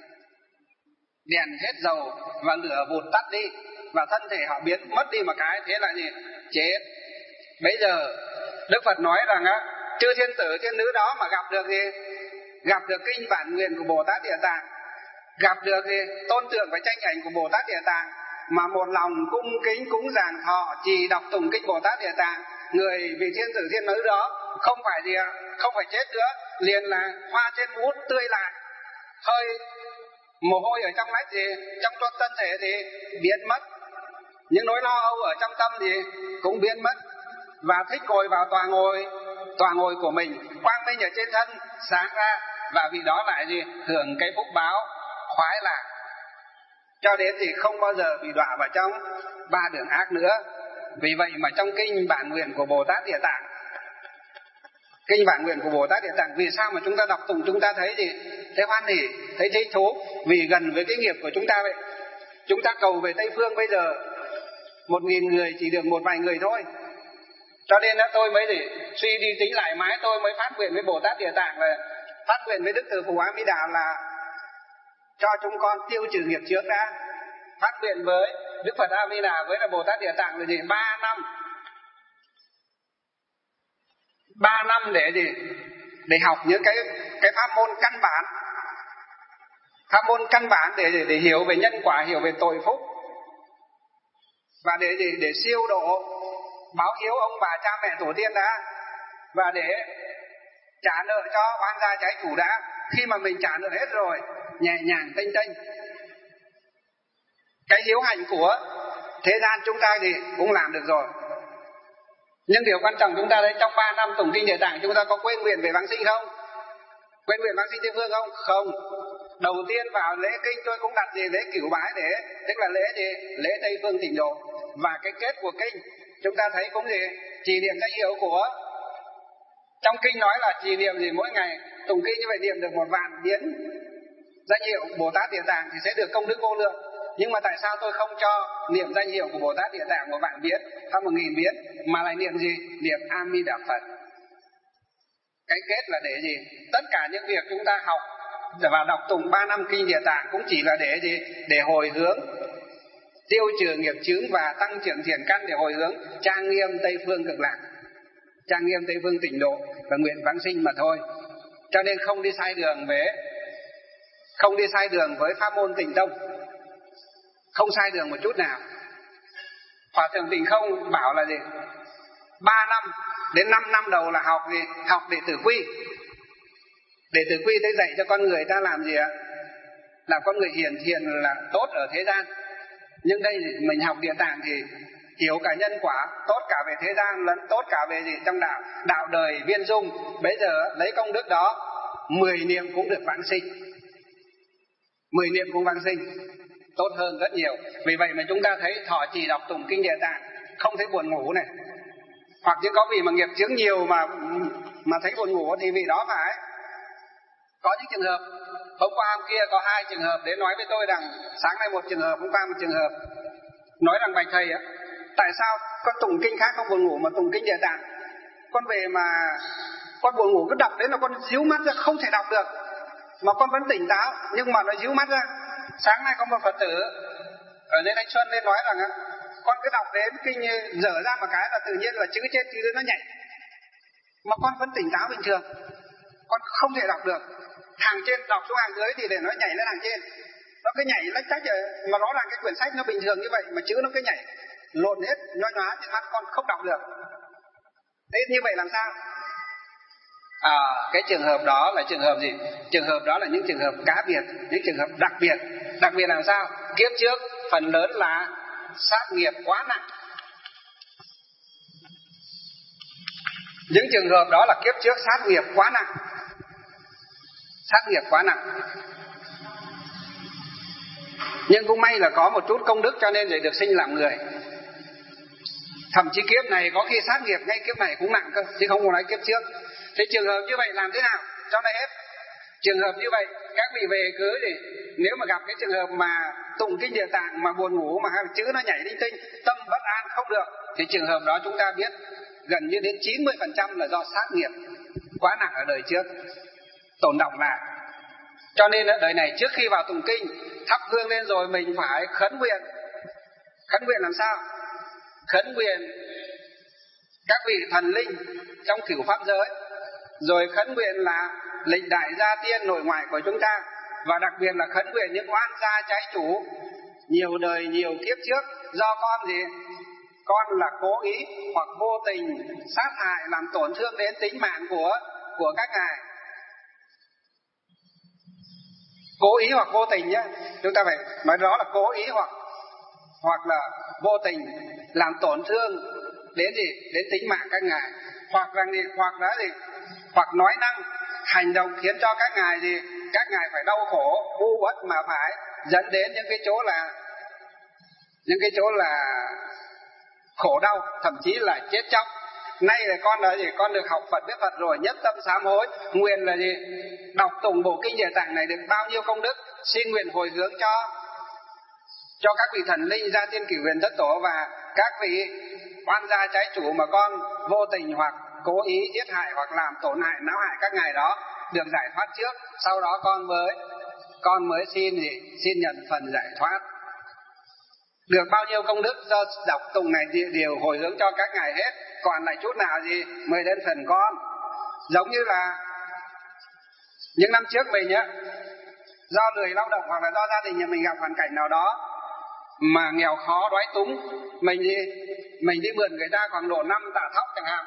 Đèn hết dầu và lửa vụt tắt đi, và thân thể họ biến mất đi một cái, thế là gì? Chết. Bây giờ Đức Phật nói rằng á, chư thiên tử thiên nữ đó mà gặp được gì? Gặp được kinh bản nguyện của Bồ Tát Địa Tạng, gặp được gì? Tôn tượng và tranh ảnh của Bồ Tát Địa Tạng, mà một lòng cung kính cúng dường thọ trì đọc tùng kinh Bồ Tát Địa Tạng, người vị thiên tử thiên nữ đó không phải gì ạ? Không phải chết nữa, liền là hoa trên mũ tươi lại, hơi mồ hôi ở trong nách gì, trong thân thể thì biến mất, những nỗi lo âu ở trong tâm thì cũng biến mất, và thích ngồi vào tòa ngồi tòa ngồi của mình, quang minh ở trên thân sáng ra, và vì đó lại gì? Hưởng cái phúc báo khoái lạc, cho đến thì không bao giờ bị đọa vào trong ba đường ác nữa. Vì vậy mà trong kinh bản nguyện của Bồ Tát Địa Tạng, kinh bản nguyện của Bồ Tát Địa Tạng, vì sao mà chúng ta đọc tụng chúng ta thấy gì? Thấy hoan hỉ, thấy thích thú, vì gần với cái nghiệp của chúng ta vậy. Chúng ta cầu về Tây Phương bây giờ một nghìn người chỉ được một vài người thôi, cho nên đó tôi mới để suy đi tính lại mãi, tôi mới phát nguyện với Bồ Tát Địa Tạng là phát nguyện với Đức Từ Phụ A Di Đà là cho chúng con tiêu trừ nghiệp trước đã. Phát nguyện với Đức Phật A Di Đà với là Bồ Tát Địa Tạng là gì? Ba năm, ba năm để gì? Để học những cái cái pháp môn căn bản, pháp môn căn bản để để, để hiểu về nhân quả, hiểu về tội phúc, và để để để siêu độ, báo hiếu ông bà cha mẹ tổ tiên đã, và để trả nợ cho oan gia trái chủ đã. Khi mà mình trả nợ hết rồi, nhẹ nhàng tênh tênh. Cái hiếu hạnh của thế gian chúng ta thì cũng làm được rồi, nhưng điều quan trọng chúng ta đấy, trong ba năm tụng kinh Địa Tạng chúng ta có quên nguyện về vãng sinh không? Quên nguyện vãng sinh Tây Phương không? Không. Đầu tiên vào lễ kinh tôi cũng đặt gì? Lễ cửu bái, để tức là lễ gì? Lễ Tây Phương Tịnh Độ. Và cái kết của kinh chúng ta thấy cũng gì? Trì niệm danh hiệu của, trong kinh nói là trì niệm gì? Mỗi ngày tụng kinh như vậy niệm được một vạn biến danh hiệu Bồ Tát Địa Tạng thì sẽ được công đức vô lượng. Nhưng mà tại sao tôi không cho niệm danh hiệu của Bồ Tát Địa Tạng một vạn biến hay một nghìn biến, mà lại niệm gì? Niệm A Di Đà Phật. Cái kết là để gì? Tất cả những việc chúng ta học và đọc tụng ba năm kinh Địa Tạng cũng chỉ là để gì? Để hồi hướng, tiêu trừ nghiệp chướng và tăng trưởng thiện căn, để hồi hướng trang nghiêm Tây phương cực lạc, trang nghiêm Tây phương tịnh độ và nguyện vãng sinh mà thôi. Cho nên không đi sai đường với không đi sai đường với pháp môn Tịnh Tông, không sai đường một chút nào. Hòa thượng Tịnh Không bảo là gì? Ba năm đến năm năm đầu là học gì? Học đệ tử quy. Đệ tử quy tới dạy cho con người ta làm gì ạ? Làm con người hiển thiện là tốt ở thế gian. Nhưng đây mình học Địa Tạng thì hiểu cả nhân quả, tốt cả về thế gian lẫn tốt cả về gì? Trong đạo, đạo đời viên dung. Bây giờ lấy công đức đó, mười niệm cũng được vãng sinh. Mười niệm cũng vãng sinh, tốt hơn rất nhiều. Vì vậy mà chúng ta thấy thọ trì đọc tụng kinh Địa Tạng không thấy buồn ngủ này. Hoặc chứ có vị mà nghiệp chướng nhiều mà mà thấy buồn ngủ thì vị đó phải. Có những trường hợp, hôm qua hôm kia có hai trường hợp đến nói với tôi rằng, sáng nay một trường hợp, hôm qua một trường hợp, nói rằng bạch thầy á, tại sao con tụng kinh khác không buồn ngủ mà tụng kinh Địa Tạng? Con về mà con buồn ngủ cứ đọc đến là con díu mắt ra không thể đọc được, mà con vẫn tỉnh táo nhưng mà nó díu mắt ra. Sáng nay có một Phật tử ở bên Anh Xuân lên nói rằng á, con cứ đọc đến kinh dở ra một cái là tự nhiên là chữ trên chữ nó nhảy, mà con vẫn tỉnh táo bình thường, con không thể đọc được. Hàng trên đọc xuống hàng dưới thì để nó nhảy lên hàng trên, nó cứ nhảy lách cách rồi, mà rõ ràng cái quyển sách nó bình thường như vậy mà chữ nó cứ nhảy lộn hết nhoa nhóa trên mắt, con không đọc được. Thế như vậy làm sao? À, cái trường hợp đó là trường hợp gì? Trường hợp đó là những trường hợp cá biệt, những trường hợp đặc biệt. Đặc biệt làm sao? Kiếp trước phần lớn là sát nghiệp quá nặng. Những trường hợp đó là kiếp trước sát nghiệp quá nặng. Sát nghiệp quá nặng. Nhưng cũng may là có một chút công đức cho nên để được sinh làm người. Thậm chí kiếp này có khi sát nghiệp ngay kiếp này cũng nặng cơ, chứ không có nói kiếp trước. Thế trường hợp như vậy làm thế nào cho nó hết? Trường hợp như vậy các vị về cứ thì nếu mà gặp cái trường hợp mà tụng kinh Địa Tạng mà buồn ngủ mà chữ nó nhảy linh tinh, tâm bất an không được, thì trường hợp đó chúng ta biết gần như đến chín mươi phần trăm là do sát nghiệp quá nặng ở đời trước tồn đọng lại. Cho nên đời này trước khi vào tụng kinh, thắp hương lên rồi mình phải khấn nguyện. Khấn nguyện làm sao? Khấn nguyện các vị thần linh trong cửu pháp giới, rồi khấn nguyện là lịch đại gia tiên nội ngoại của chúng ta, và đặc biệt là khấn nguyện những oan gia trái chủ nhiều đời nhiều kiếp trước do con gì? Con là cố ý hoặc vô tình sát hại làm tổn thương đến tính mạng của của các ngài. Cố ý hoặc vô tình nhé, chúng ta phải nói rõ là cố ý hoặc hoặc là vô tình làm tổn thương đến gì? Đến tính mạng các ngài, hoặc là gì? Hoặc là gì? Hoặc nói năng hành động khiến cho các ngài gì? Các ngài phải đau khổ, u uất mà phải dẫn đến những cái chỗ là những cái chỗ là khổ đau, thậm chí là chết chóc. Nay là con là gì? Con được học Phật biết Phật rồi, nhất tâm sám hối, nguyện là gì? Đọc tụng bộ kinh Địa Tạng này được bao nhiêu công đức, xin nguyện hồi hướng cho cho các vị thần linh gia tiên cửu huyền thất tổ và các vị oan gia trái chủ mà con vô tình hoặc cố ý giết hại hoặc làm tổn hại náo hại các ngài đó được giải thoát trước, sau đó con mới con mới xin gì? Xin nhận phần giải thoát. Được bao nhiêu công đức do đọc tụng này đều hồi hướng cho các ngài hết, còn lại chút nào gì mới đến phần con. Giống như là những năm trước mình nhá, do lười lao động hoặc là do gia đình nhà mình gặp hoàn cảnh nào đó mà nghèo khó đói túng, mình đi mình đi mượn người ta khoảng độ năm tạ thóc chẳng hạn,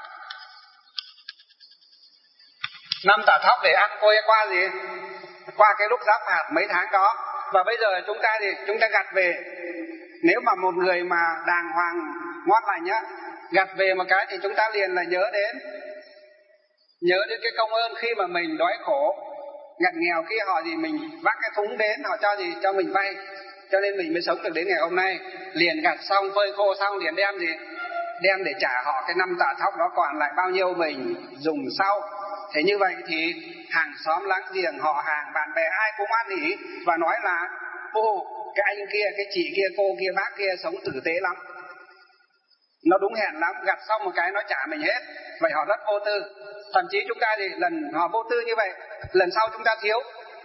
năm tạ thóc để ăn coi qua gì qua cái lúc giáp hạt mấy tháng đó. Và bây giờ chúng ta thì chúng ta gặt về, nếu mà một người mà đàng hoàng ngon lành nhá, gặt về một cái thì chúng ta liền là nhớ đến nhớ đến cái công ơn khi mà mình đói khổ ngặt nghèo, khi họ gì mình vác cái thúng đến họ cho gì cho mình vay, cho nên mình mới sống được đến ngày hôm nay. Liền gặt xong phơi khô xong liền đem gì đem để trả họ cái năm tạ thóc đó, còn lại bao nhiêu mình dùng sau. Thế như vậy thì hàng xóm láng giềng họ hàng bạn bè ai cũng an ỉ và nói là ô cái anh kia, cái chị kia, cô kia, bác kia sống tử tế lắm, nó đúng hẹn lắm, gặt xong một cái nó trả mình hết. Vậy họ rất vô tư. Thậm chí chúng ta thì lần họ vô tư như vậy, lần sau chúng ta thiếu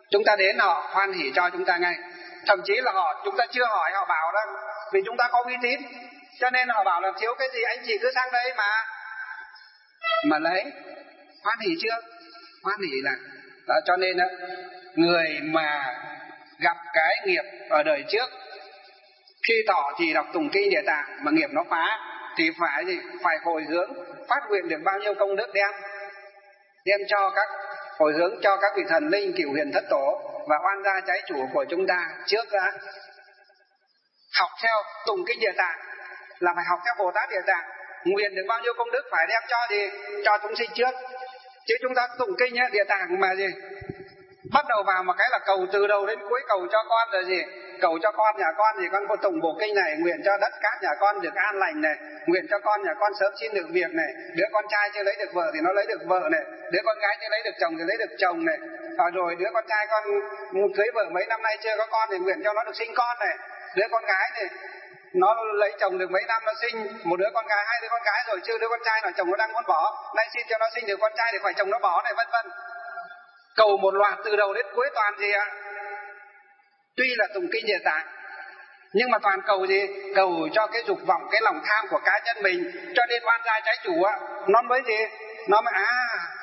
Chúng ta đến họ hoan hỉ cho chúng ta ngay. Thậm chí là họ chúng ta chưa hỏi họ bảo đó, vì chúng ta có uy tín cho nên họ bảo là thiếu cái gì anh chị cứ sang đây mà mà lấy. Hoan hỉ chưa? Hoan hỉ là đó, cho nên đó, người mà gặp cái nghiệp ở đời trước, khi thọ thì đọc tụng kinh Địa Tạng mà nghiệp nó phá thì phải gì? Phải hồi hướng, phát nguyện được bao nhiêu công đức đem đem cho các hồi hướng cho các vị thần linh cửu huyền thất tổ và oan gia trái chủ của chúng ta trước đã. Học theo tụng kinh Địa Tạng là phải học theo Bồ Tát Địa Tạng, nguyện được bao nhiêu công đức phải đem cho gì? Cho chúng sinh trước. Chứ chúng ta tụng kinh ấy, Địa Tạng mà gì? Bắt đầu vào một cái là cầu từ đầu đến cuối, cầu cho con là gì? Cầu cho con nhà con gì con có tụng bộ kinh này, nguyện cho đất cát nhà con được an lành này, nguyện cho con nhà con sớm xin được việc này, đứa con trai chưa lấy được vợ thì nó lấy được vợ này, đứa con gái chưa lấy được chồng thì lấy được chồng này, à, rồi đứa con trai con cưới vợ mấy năm nay chưa có con thì nguyện cho nó được sinh con này, đứa con gái này nó lấy chồng được mấy năm nó sinh một đứa con gái, hai đứa con gái rồi chưa đứa con trai nào chồng nó đang muốn bỏ, nay xin cho nó sinh được con trai thì phải chồng nó bỏ này, vân vân. Cầu một loạt từ đầu đến cuối toàn gì ạ? Tuy là tụng kinh Địa Tạng nhưng mà toàn cầu gì? Cầu cho cái dục vọng, cái lòng tham của cá nhân mình. Cho nên oan gia trái chủ á, nó mới gì? Nó mới à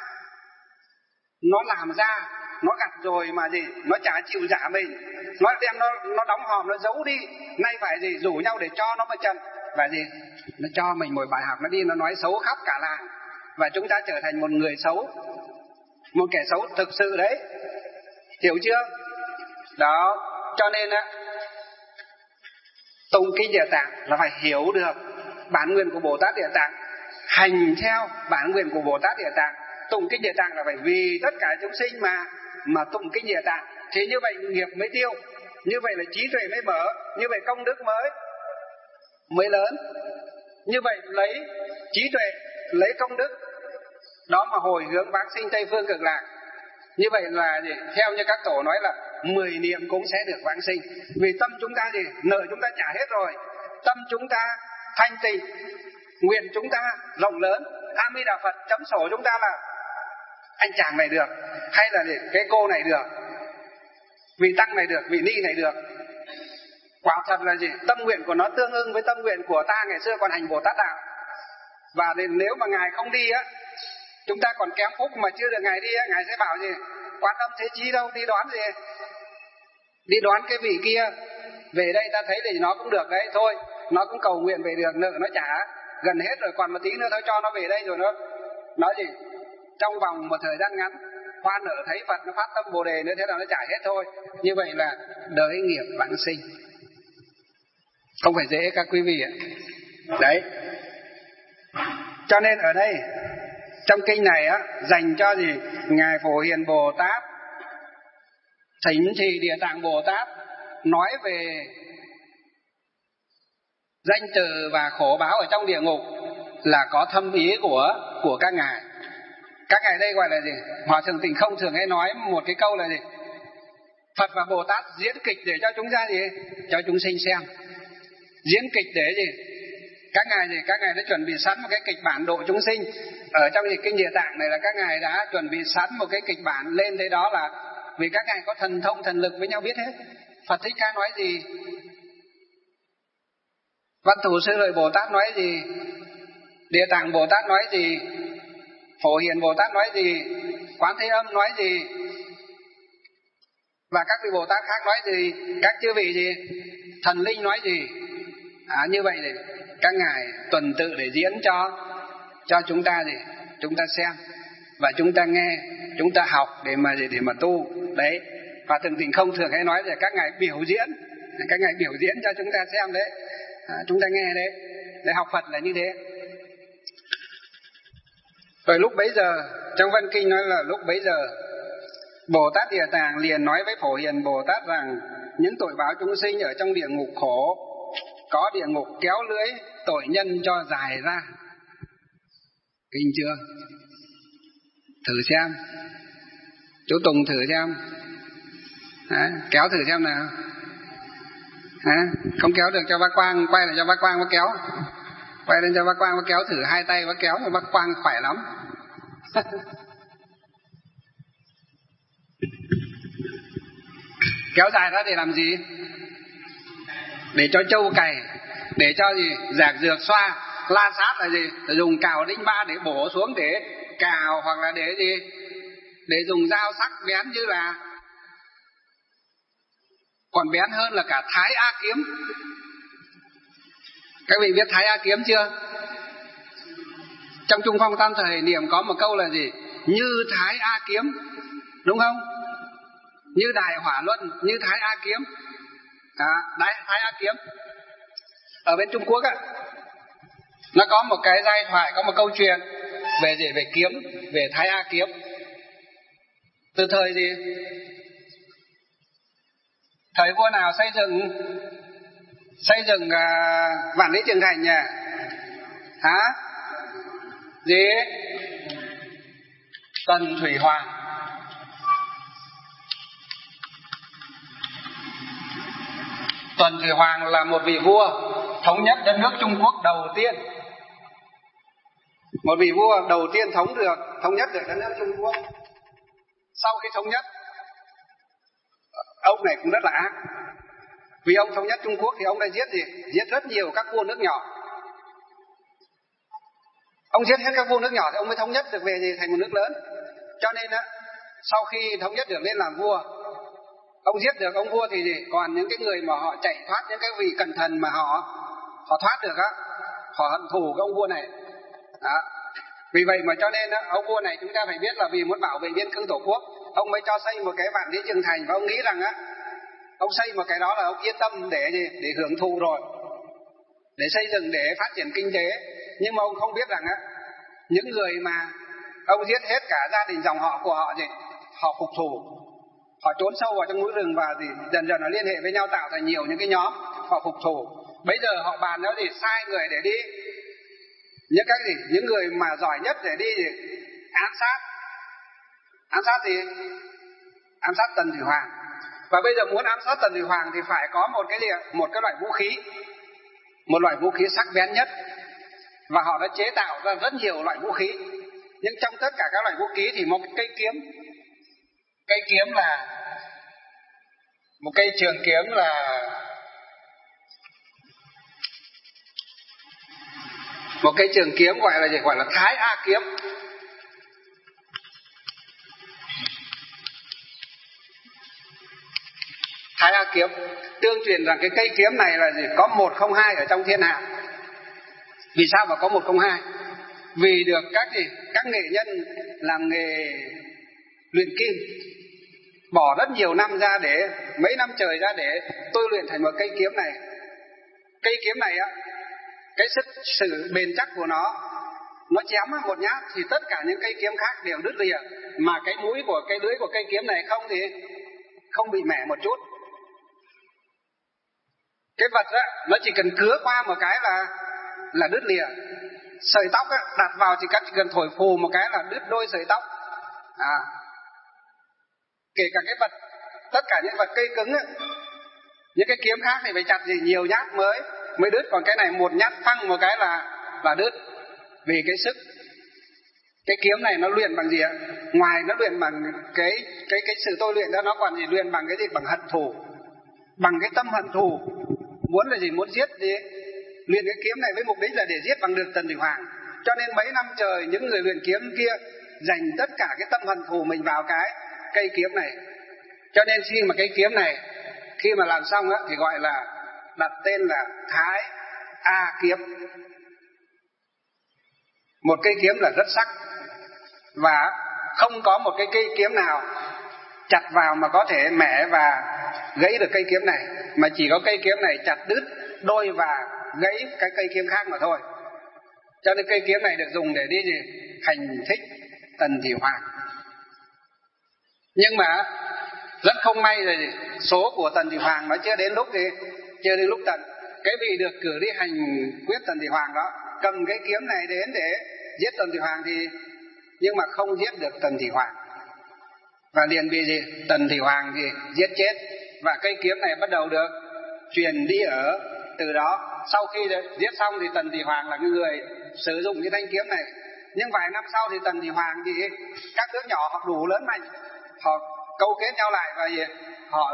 nó làm ra, nó gặt rồi mà gì? Nó chả chịu dạ mình, nó đem nó nó đóng hòm, nó giấu đi. Nay phải gì? Rủ nhau để cho nó một trận và gì? Nó cho mình một bài học, nó đi nó nói xấu khắp cả làng và chúng ta trở thành một người xấu, một kẻ xấu thực sự đấy, hiểu chưa? Đó, cho nên á, tụng kinh Địa Tạng là phải hiểu được bản nguyện của Bồ Tát Địa Tạng, hành theo bản nguyện của Bồ Tát Địa Tạng. Tụng kinh Địa Tạng là phải vì tất cả chúng sinh mà mà tụng kinh Địa Tạng, thì như vậy nghiệp mới tiêu, như vậy là trí tuệ mới mở, như vậy công đức mới mới lớn. Như vậy lấy trí tuệ, lấy công đức đó mà hồi hướng vãng sinh Tây Phương Cực Lạc. Như vậy là gì? Theo như các tổ nói là mười niệm cũng sẽ được vãng sinh. Vì tâm chúng ta gì? Nợ chúng ta trả hết rồi, tâm chúng ta thanh tịnh, nguyện chúng ta rộng lớn. A Di Đà Phật chấm sổ chúng ta là anh chàng này được, hay là gì? Cái cô này được, vị tăng này được, vị ni này được. Quả thật là gì? Tâm nguyện của nó tương ưng với tâm nguyện của ta ngày xưa còn hành Bồ Tát Đạo. Và nếu mà Ngài không đi á, chúng ta còn kém phúc mà chưa được Ngài đi á, Ngài sẽ bảo gì? Quán Âm Thế Chí đâu, đi đoán gì? Đi đoán cái vị kia về đây ta thấy thì nó cũng được đấy, thôi nó cũng cầu nguyện về được, nợ nó trả gần hết rồi, còn một tí nữa thôi cho nó về đây rồi nó nói gì? Trong vòng một thời gian ngắn khoan nợ thấy Phật, nó phát tâm Bồ Đề nữa, thế là nó trả hết thôi. Như vậy là đời nghiệp vãng sinh, không phải dễ các quý vị ạ. Đấy, cho nên ở đây trong kinh này á, dành cho gì? Ngài Phổ Hiền Bồ Tát thỉnh thì Địa Tạng Bồ Tát nói về danh từ và khổ báo ở trong địa ngục là có thâm ý của của các ngài. Các ngài đây gọi là gì? Hòa Thượng Tịnh Không thường hay nói một cái câu là gì? Phật và Bồ Tát diễn kịch để cho chúng ta gì? Cho chúng sinh xem. Diễn kịch để gì? Các ngài gì? Các ngài đã chuẩn bị sẵn một cái kịch bản độ chúng sinh. Ở trong cái kinh Địa Tạng này là các ngài đã chuẩn bị sẵn một cái kịch bản lên thế, đó là vì các ngài có thần thông thần lực với nhau biết hết. Phật Thích Ca nói gì? Văn Thủ Sư Lợi Bồ Tát nói gì? Địa Tạng Bồ Tát nói gì? Phổ Hiền Bồ Tát nói gì? Quán Thế Âm nói gì? Và các vị Bồ Tát khác nói gì? Các chư vị gì? Thần linh nói gì? À, như vậy thì các ngài tuần tự để diễn cho cho chúng ta gì? Chúng ta xem và chúng ta nghe, chúng ta học để mà để mà tu. Đấy, và Thượng Tịnh Không thường hay nói là các ngài biểu diễn, các ngài biểu diễn cho chúng ta xem đấy, à, chúng ta nghe đấy. Để học Phật là như thế. Rồi lúc bấy giờ trong văn kinh nói là lúc bấy giờ Bồ Tát Địa Tạng liền nói với Phổ Hiền Bồ Tát rằng những tội báo chúng sinh ở trong địa ngục khổ, có địa ngục kéo lưỡi tội nhân cho dài ra. Kinh chưa? Thử xem, chú Tùng thử xem. À, kéo thử xem nào. À, không kéo được cho bác Quang, quay lại cho bác Quang bác kéo. Quay lên cho bác Quang bác kéo thử hai tay bác kéo cho bác Quang khỏe lắm. Kéo dài ra để làm gì? Để cho trâu cày, để cho gì? Giạc dược xoa. La sát là gì? Là dùng cào đinh ba để bổ xuống để cào, hoặc là để gì? Để dùng dao sắc bén, như là còn bén hơn là cả Thái A kiếm. Các vị biết Thái A kiếm chưa? Trong Trung Phong Tam Thời Niệm có một câu là gì? Như Thái A kiếm, đúng không? Như Đại Hỏa Luân, như Thái A kiếm. À, Đại Thái A kiếm. Ở bên Trung Quốc á, nó có một cái giai thoại, có một câu chuyện về gì? Về kiếm, về Thái A kiếm. Từ thời gì? Thời vua nào xây dựng xây dựng à, Vạn Lý Trường Thành nhỉ? Hả? Gì? Tần Thủy Hoàng. Tần Thủy Hoàng là một vị vua thống nhất đất nước Trung Quốc đầu tiên. Một vị vua đầu tiên thống được thống nhất được đất nước Trung Quốc. Sau khi thống nhất, ông này cũng rất là ác. Vì ông thống nhất Trung Quốc thì ông đã giết gì? Giết rất nhiều các vua nước nhỏ. Ông giết hết các vua nước nhỏ thì ông mới thống nhất được về gì? Thành một nước lớn. Cho nên á, sau khi thống nhất được lên làm vua, ông giết được ông vua thì gì? Còn những cái người mà họ chạy thoát, những cái vị cẩn thận mà họ họ thoát được á, họ hận thù cái ông vua này. Đó. Vì vậy mà cho nên á, ông vua này chúng ta phải biết là vì muốn bảo vệ biên cương tổ quốc, ông mới cho xây một cái Vạn Lý Trường Thành, và ông nghĩ rằng á, ông xây một cái đó là ông yên tâm để gì? Để hưởng thụ rồi, để xây dựng, để phát triển kinh tế. Nhưng mà ông không biết rằng á, những người mà ông giết hết cả gia đình dòng họ của họ gì? Họ phục thù, họ trốn sâu vào trong núi rừng và gì? Dần dần nó liên hệ với nhau, tạo thành nhiều những cái nhóm họ phục thù. Bây giờ họ bàn nó gì? Sai người để đi những các gì? Những người mà giỏi nhất để đi gì? Ám sát. Ám sát gì? Ám sát Tần Thủy Hoàng. Và bây giờ muốn ám sát Tần Thủy Hoàng thì phải có một cái gì? Một cái loại vũ khí, một loại vũ khí sắc bén nhất. Và họ đã chế tạo ra rất nhiều loại vũ khí. Nhưng trong tất cả các loại vũ khí thì một cái cây kiếm, cây kiếm là một cây trường kiếm là một cây trường kiếm gọi là gì? Gọi là Thái A kiếm. Thái A kiếm tương truyền rằng cái cây kiếm này là gì? Có một không hai ở trong thiên hạ. Vì sao mà có một không hai? Vì được các gì? Các nghệ nhân làm nghề luyện kim bỏ rất nhiều năm ra, để mấy năm trời ra để tôi luyện thành một cây kiếm này. Cây kiếm này á, cái sức sự bền chắc của nó, nó chém một nhát thì tất cả những cây kiếm khác đều đứt lìa, mà cái mũi của cái lưỡi của cây kiếm này không thì không bị mẻ một chút. Cái vật á, nó chỉ cần cứa qua một cái là là đứt lìa. Sợi tóc á, đặt vào chỉ cần thổi phù một cái là đứt đôi sợi tóc. À, kể cả cái vật, tất cả những vật cây cứng á, những cái kiếm khác thì phải chặt gì nhiều nhát mới mới đứt, còn cái này một nhát phăng một cái là là đứt. Vì cái sức, cái kiếm này nó luyện bằng gì ạ? Ngoài nó luyện bằng cái cái cái sự tôi luyện đó, nó còn gì? Luyện bằng cái gì? Bằng hận thù, bằng cái tâm hận thù. Muốn là gì? Muốn giết gì? Luyện cái kiếm này với mục đích là để giết bằng được Tần Thủy Hoàng. Cho nên mấy năm trời những người luyện kiếm kia dành tất cả cái tâm hận thù mình vào cái cây kiếm này. Cho nên khi mà cái kiếm này khi mà làm xong á, thì gọi là đặt tên là Thái A kiếm. Một cây kiếm là rất sắc, và không có một cái cây kiếm nào chặt vào mà có thể mẻ và gãy được cây kiếm này, mà chỉ có cây kiếm này chặt đứt đôi và gãy cái cây kiếm khác mà thôi. Cho nên cây kiếm này được dùng để đi gì? Hành thích Tần Thủy Hoàng. Nhưng mà rất không may rồi gì? Số của Tần Thủy Hoàng nó chưa đến lúc gì? Chưa đến lúc tận. Cái vị được cử đi hành quyết Tần Thủy Hoàng đó cầm cái kiếm này đến để giết Tần Thủy Hoàng thì, nhưng mà không giết được Tần Thủy Hoàng, và liền bị gì? Tần Thủy Hoàng gì? Giết chết. Và cây kiếm này bắt đầu được truyền đi ở từ đó. Sau khi giết xong thì Tần Thủy Hoàng là người sử dụng cái thanh kiếm này. Nhưng vài năm sau thì Tần Thủy Hoàng thì các đứa nhỏ họ đủ lớn mạnh, họ câu kết nhau lại và gì? Họ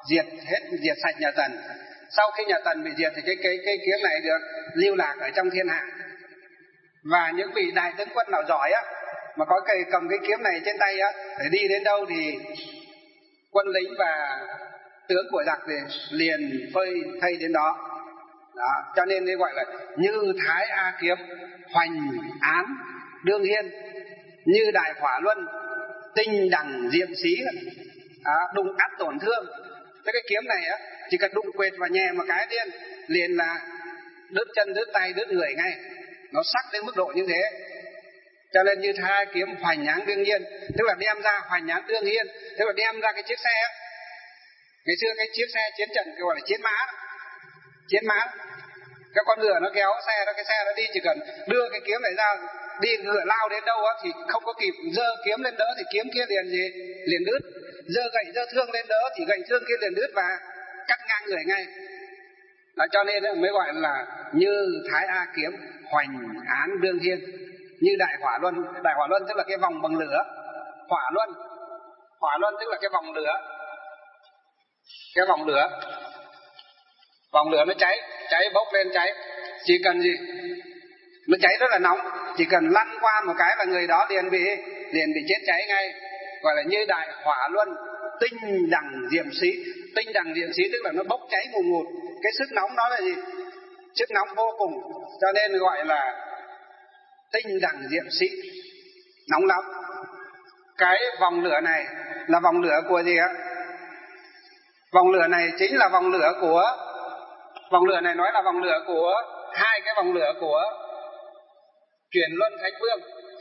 diệt hết, diệt sạch nhà Tần. Sau khi nhà Tần bị diệt thì cái cái cái kiếm này được lưu lạc ở trong thiên hạ. Và những vị đại tướng quân nào giỏi á, mà có cây cầm cái kiếm này trên tay á, để đi đến đâu thì quân lính và tướng của giặc thì liền phơi thay đến đó. Đó, cho nên mới gọi là như thái a kiếm, hoành án đương hiên, như đại hỏa luân, tinh đẳng diệm xí. Đó, đụng ắt tổn thương. Thế cái kiếm này á, chỉ cần đụng quệt và nhẹ một cái liền liền là đứt chân, đứt tay, đứt người ngay. Nó sắc đến mức độ như thế. Cho nên như thái kiếm hoành án đương hiên, tức là đem ra hoành án đương hiên, tức là đem ra cái chiếc xe á. Ngày xưa cái chiếc xe chiến trận gọi là chiến mã. Chiến mã, cái con ngựa nó kéo xe đó, cái xe nó đi chỉ cần đưa cái kiếm này ra, đi ngựa lao đến đâu á thì không có kịp giơ kiếm lên đỡ thì kiếm kia liền gì liền đứt, giơ gậy giơ thương lên đỡ thì gậy thương kia liền đứt và cắt ngang người ngay. Đó, cho nên mới gọi là như thái a kiếm, hoành án đương hiên, như đại hỏa luân. Đại hỏa luân tức là cái vòng bằng lửa. Hỏa luân, hỏa luân tức là cái vòng lửa, cái vòng lửa, vòng lửa nó cháy, cháy bốc lên cháy, chỉ cần gì, nó cháy rất là nóng, chỉ cần lăn qua một cái là người đó liền bị liền bị chết cháy ngay, gọi là như đại hỏa luân, tinh đẳng diệm xí. Tinh đẳng diệm xí tức là nó bốc cháy ngùn ngụt, cái sức nóng đó là gì, sức nóng vô cùng, cho nên gọi là tinh đẳng diệm xí, nóng lắm. Cái vòng lửa này là vòng lửa của gì ạ? Vòng lửa này chính là vòng lửa của, vòng lửa này nói là vòng lửa của hai cái vòng lửa của Chuyển Luân Thánh Vương.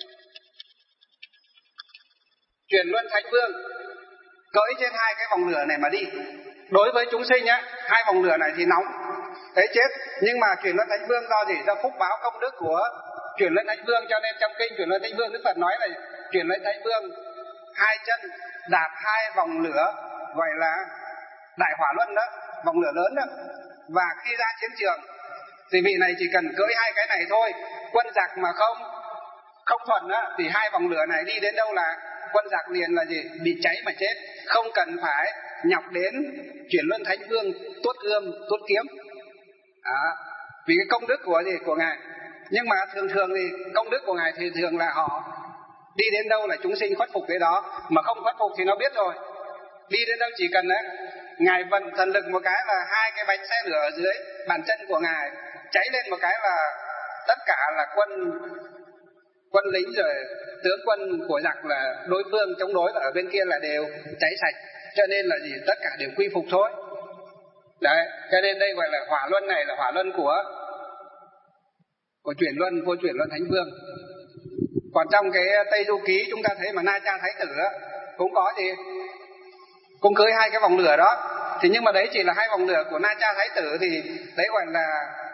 Chuyển Luân Thánh Vương cưỡi trên hai cái vòng lửa này mà đi. Đối với chúng sinh á, hai vòng lửa này thì nóng, thấy chết. Nhưng mà Chuyển Luân Thánh Vương do gì? Do phúc báo công đức của Chuyển Luân Thánh Vương, cho nên trong kinh Chuyển Luân Thánh Vương Đức Phật nói là Chuyển Luân Thánh Vương hai chân đạp hai vòng lửa, gọi là đại hỏa luân đó, vòng lửa lớn đó. Và khi ra chiến trường thì vị này chỉ cần cưỡi hai cái này thôi, quân giặc mà không không thuần á thì hai vòng lửa này đi đến đâu là quân giặc liền là gì, bị cháy mà chết, không cần phải nhọc đến Chuyển Luân Thánh Vương tuốt gươm tuốt kiếm. Đó, vì cái công đức của gì của ngài. Nhưng mà thường thường thì công đức của ngài thì thường là họ đi đến đâu là chúng sinh khuất phục cái đó, mà không khuất phục thì nó biết rồi, đi đến đâu chỉ cần đấy ngài vận thần lực một cái là hai cái bánh xe lửa ở dưới bàn chân của ngài cháy lên một cái là tất cả là quân quân lính rồi tướng quân của giặc là đối phương chống đối ở bên kia là đều cháy sạch. Cho nên là gì, tất cả đều quy phục thôi. Đấy, cho nên đây gọi là hỏa luân này là hỏa luân của của Chuyển Luân, của Chuyển Luân Thánh Vương. Còn trong cái Tây Du Ký chúng ta thấy mà Na Cha Thái Tử á, cũng có gì, cũng cưới hai cái vòng lửa đó. Thì nhưng mà đấy chỉ là hai vòng lửa của Na Cha Thái Tử, thì đấy gọi là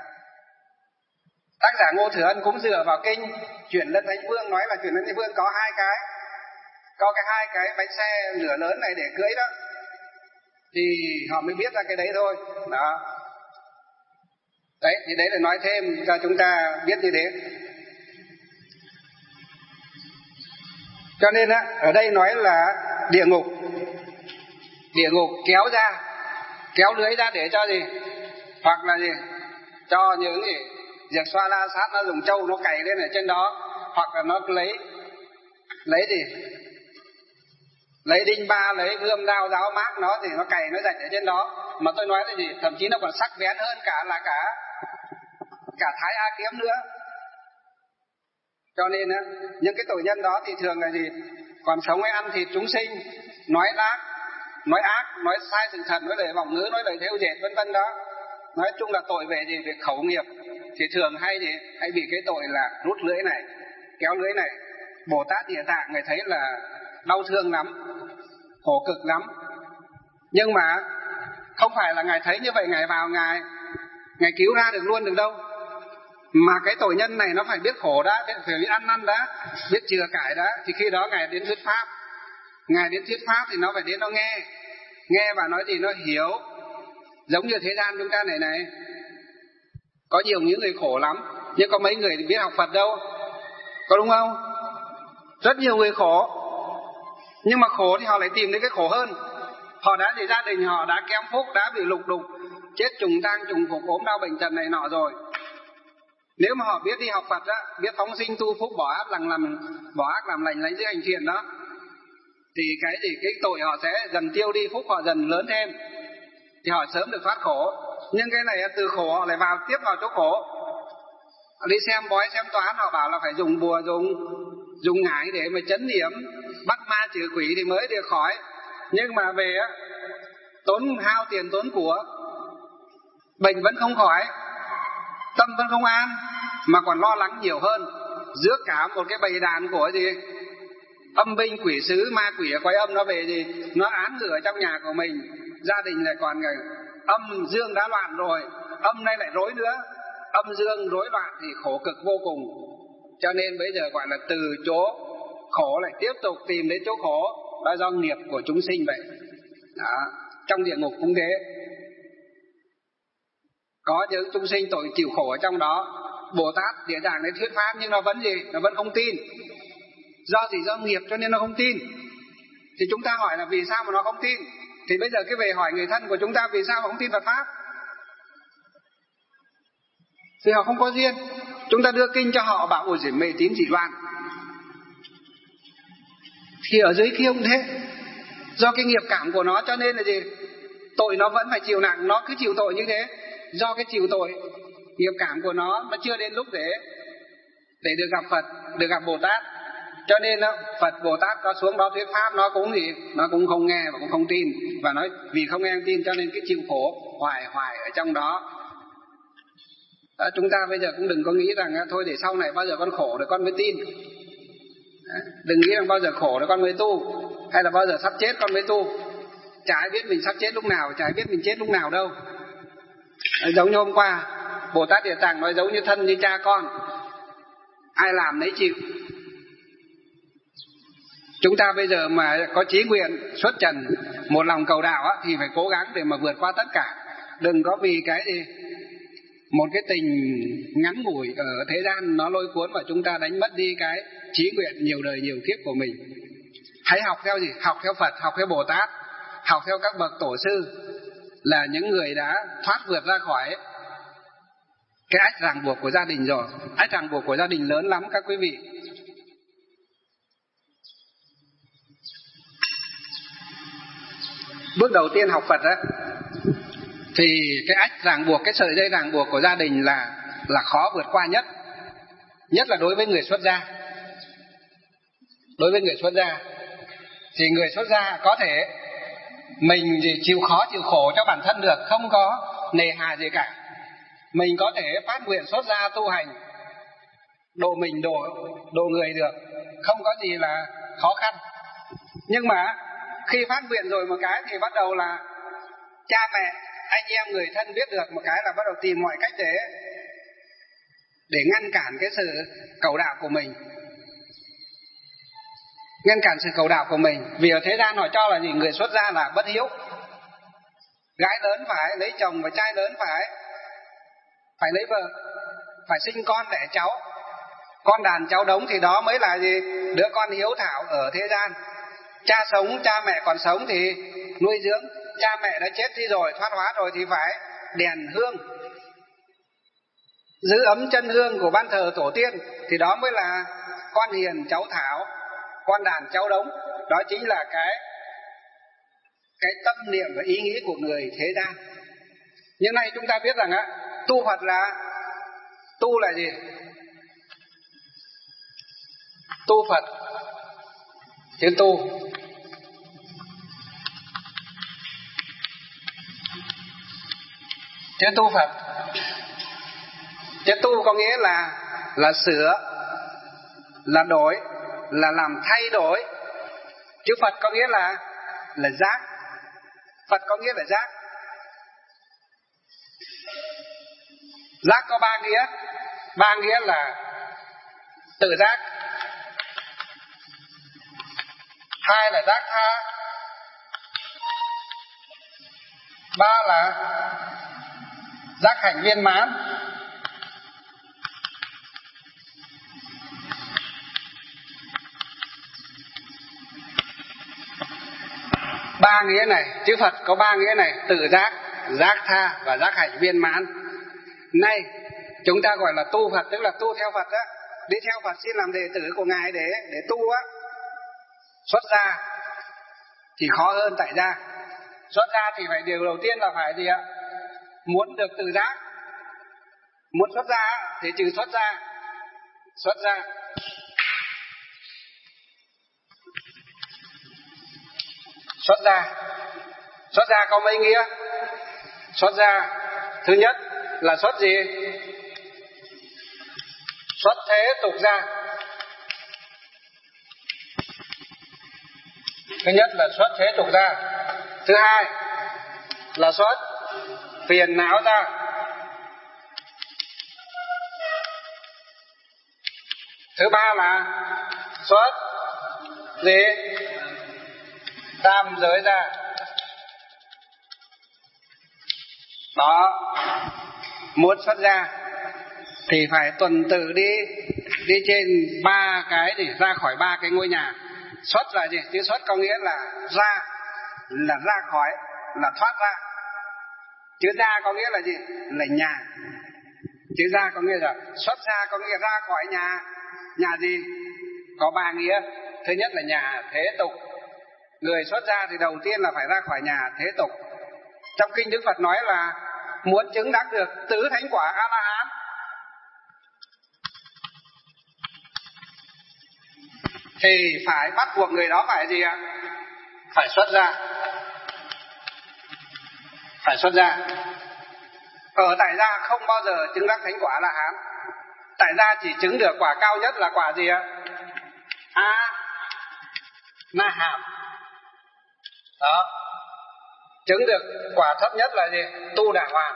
tác giả Ngô Thừa Ân cũng dựa vào kinh Chuyển Luân Thánh Vương, nói là Chuyển Luân Thánh Vương có hai cái, có cái hai cái bánh xe lửa lớn này để cưỡi đó, thì họ mới biết ra cái đấy thôi. Đó, đấy thì đấy là nói thêm cho chúng ta biết như thế. Cho nên á, ở đây nói là địa ngục, địa ngục kéo ra, kéo lưới ra để cho gì, hoặc là gì, cho những gì Diệt Xoa La Sát nó dùng trâu nó cày lên ở trên đó, hoặc là nó lấy lấy gì, lấy đinh ba, lấy gươm đao giáo mác nó thì nó cày nó rạch ở trên đó. Mà tôi nói là gì, thậm chí nó còn sắc bén hơn cả là cả cả Thái A Kiếm nữa. Cho nên á, những cái tội nhân đó thì thường là gì, còn sống hay ăn thịt chúng sinh, nói ác, nói ác, nói sai sự thật, nói lời vọng ngữ, nói lời thêu dệt vân vân đó. Nói chung là tội về gì, về khẩu nghiệp, thì thường hay gì, hay bị cái tội là rút lưỡi này, kéo lưỡi này. Bồ Tát Địa Tạng người thấy là đau thương lắm, khổ cực lắm. Nhưng mà không phải là ngài thấy như vậy ngài vào ngài ngài cứu ra được luôn được đâu. Mà cái tội nhân này nó phải biết khổ đã, phải biết ăn năn đã, biết chừa cải đã, thì khi đó ngài đến thuyết pháp. Ngài đến thuyết pháp thì nó phải đến nó nghe, nghe và nói thì nó hiểu. Giống như thế gian chúng ta này này, có nhiều những người khổ lắm, nhưng có mấy người biết học Phật đâu, có đúng không? Rất nhiều người khổ, nhưng mà khổ thì họ lại tìm đến cái khổ hơn. Họ đã thì gia đình họ đã kém phúc, đã bị lục đục, chết trùng tang trùng phục, ốm đau bệnh tật này nọ rồi. Nếu mà họ biết đi học Phật đó, biết phóng sinh tu phúc, bỏ ác làm làm bỏ ác làm lành, lấy giữ hành thiện đó, thì cái gì cái tội họ sẽ dần tiêu đi, phúc họ dần lớn thêm, thì họ sớm được thoát khổ. Nhưng cái này từ khổ họ lại vào tiếp vào chỗ khổ. Họ đi xem bói xem toán, họ bảo là phải dùng bùa, dùng dùng ngải để mà trấn yểm, bắt ma trừ quỷ thì mới được khỏi. Nhưng mà về á, tốn hao tiền tốn của, bệnh vẫn không khỏi, tâm vẫn không an, mà còn lo lắng nhiều hơn. Rước cả một cái bầy đàn của gì âm binh quỷ sứ, ma quỷ ở quái âm nó về gì, nó án ngự ở trong nhà của mình. Gia đình lại còn âm dương đã loạn rồi, âm nay lại rối nữa, âm dương rối loạn thì khổ cực vô cùng. Cho nên bây giờ gọi là từ chỗ khổ lại tiếp tục tìm đến chỗ khổ, đó do nghiệp của chúng sinh vậy đó. Trong địa ngục cũng thế, có những chúng sinh tội chịu khổ ở trong đó. Bồ Tát Địa Tạng đến thuyết pháp nhưng nó vẫn gì, nó vẫn không tin. Do gì? Do nghiệp cho nên nó không tin. Thì chúng ta hỏi là vì sao mà nó không tin, thì bây giờ cái về hỏi người thân của chúng ta vì sao mà không tin Phật pháp, thì họ không có duyên. Chúng ta đưa kinh cho họ bảo ôi giời mê tín dị đoan, thì ở dưới kia cũng thế. Do cái nghiệp cảm của nó cho nên là gì, tội nó vẫn phải chịu nặng, nó cứ chịu tội như thế. Do cái chịu tội, nghiệp cảm của nó nó chưa đến lúc để để được gặp Phật, được gặp Bồ Tát. Cho nên đó, Phật Bồ Tát có xuống đó thuyết pháp, nó cũng gì, nó cũng không nghe và cũng không tin. Và nói vì không nghe không tin cho nên cái chịu khổ hoài hoài ở trong đó. Đó, chúng ta bây giờ cũng đừng có nghĩ rằng thôi để sau này bao giờ con khổ rồi con mới tin. Đó, đừng nghĩ rằng bao giờ khổ rồi con mới tu, hay là bao giờ sắp chết con mới tu. Chả ai biết mình sắp chết lúc nào, chả ai biết mình chết lúc nào đâu. Đó, giống như hôm qua Bồ Tát Địa Tạng nói giống như thân như cha con, ai làm nấy chịu. Chúng ta bây giờ mà có chí nguyện xuất trần, một lòng cầu đạo á, thì phải cố gắng để mà vượt qua tất cả. Đừng có vì cái gì một cái tình ngắn ngủi ở thế gian nó lôi cuốn mà chúng ta đánh mất đi cái chí nguyện nhiều đời nhiều kiếp của mình. Hãy học theo gì? Học theo Phật, học theo Bồ Tát, học theo các bậc tổ sư, là những người đã thoát vượt ra khỏi cái ách ràng buộc của gia đình rồi. Ách ràng buộc của gia đình lớn lắm các quý vị. Bước đầu tiên học Phật á, thì cái ách ràng buộc, cái sợi dây ràng buộc của gia đình là là khó vượt qua nhất. Nhất là đối với người xuất gia. Đối với người xuất gia thì người xuất gia có thể mình thì chịu khó chịu khổ cho bản thân được, không có nề hà gì cả. Mình có thể phát nguyện xuất gia tu hành, độ mình độ độ người được, không có gì là khó khăn. Nhưng mà khi phát nguyện rồi một cái thì bắt đầu là cha mẹ, anh em, người thân biết được một cái là bắt đầu tìm mọi cách để để ngăn cản cái sự cầu đạo của mình, ngăn cản sự cầu đạo của mình. Vì ở thế gian họ cho là gì, người xuất gia là bất hiếu, gái lớn phải lấy chồng và trai lớn phải phải lấy vợ, phải sinh con đẻ cháu, con đàn cháu đống thì đó mới là gì, đứa con hiếu thảo ở thế gian. Cha sống, cha mẹ còn sống thì nuôi dưỡng, cha mẹ đã chết đi rồi, thoát hóa rồi thì phải đèn hương, giữ ấm chân hương của ban thờ tổ tiên, thì đó mới là con hiền cháu thảo, con đàn cháu đống. Đó chính là cái cái tâm niệm và ý nghĩ của người thế gian. Nhưng nay chúng ta biết rằng á, tu Phật là tu là gì? Tu Phật, tiếng tu. Tiếng tu Phật, tiếng tu có nghĩa là là sửa, là đổi, là làm thay đổi. Chữ Phật có nghĩa là là giác. Phật có nghĩa là giác. Giác có ba nghĩa. Ba nghĩa là tự giác, hai là giác tha, ba là giác hành viên mãn. Ba nghĩa này, chữ Phật có ba nghĩa này: tự giác, giác tha và giác hạnh viên mãn. Nay chúng ta gọi là tu Phật, tức là tu theo Phật á, đi theo Phật, xin làm đệ tử của Ngài để để tu á. Xuất gia thì khó hơn tại gia. Xuất gia thì phải điều đầu tiên là phải gì ạ? Muốn được tự giác. Muốn xuất gia thì trừ xuất gia. Xuất gia Xuất gia Xuất gia có mấy nghĩa? Xuất gia thứ nhất là xuất gì? Xuất thế tục gia. Thứ nhất là xuất thế tục gia. Thứ hai là xuất phiền não gia. Thứ ba là xuất gì? Tam giới gia. Đó, muốn xuất gia thì phải tuần tự đi đi trên ba cái để ra khỏi ba cái ngôi nhà. Xuất là gì? Chữ xuất có nghĩa là ra, là ra khỏi, là thoát ra. Chữ ra có nghĩa là gì? Là nhà. Chữ ra có nghĩa là xuất ra, có nghĩa ra khỏi nhà. Nhà gì? Có ba nghĩa. Thứ nhất là nhà thế tục. Người xuất gia thì đầu tiên là phải ra khỏi nhà thế tục. Trong kinh Đức Phật nói là muốn chứng đắc được tứ thánh quả A-la-hán thì phải bắt buộc người đó phải gì ạ? Phải xuất gia. Phải xuất gia. Ở tại gia không bao giờ chứng đắc thánh quả A-la-hán. Tại gia chỉ chứng được quả cao nhất là quả gì ạ? A-na-hàm. Đó. Chứng được quả thấp nhất là gì? Tu đà hoàng.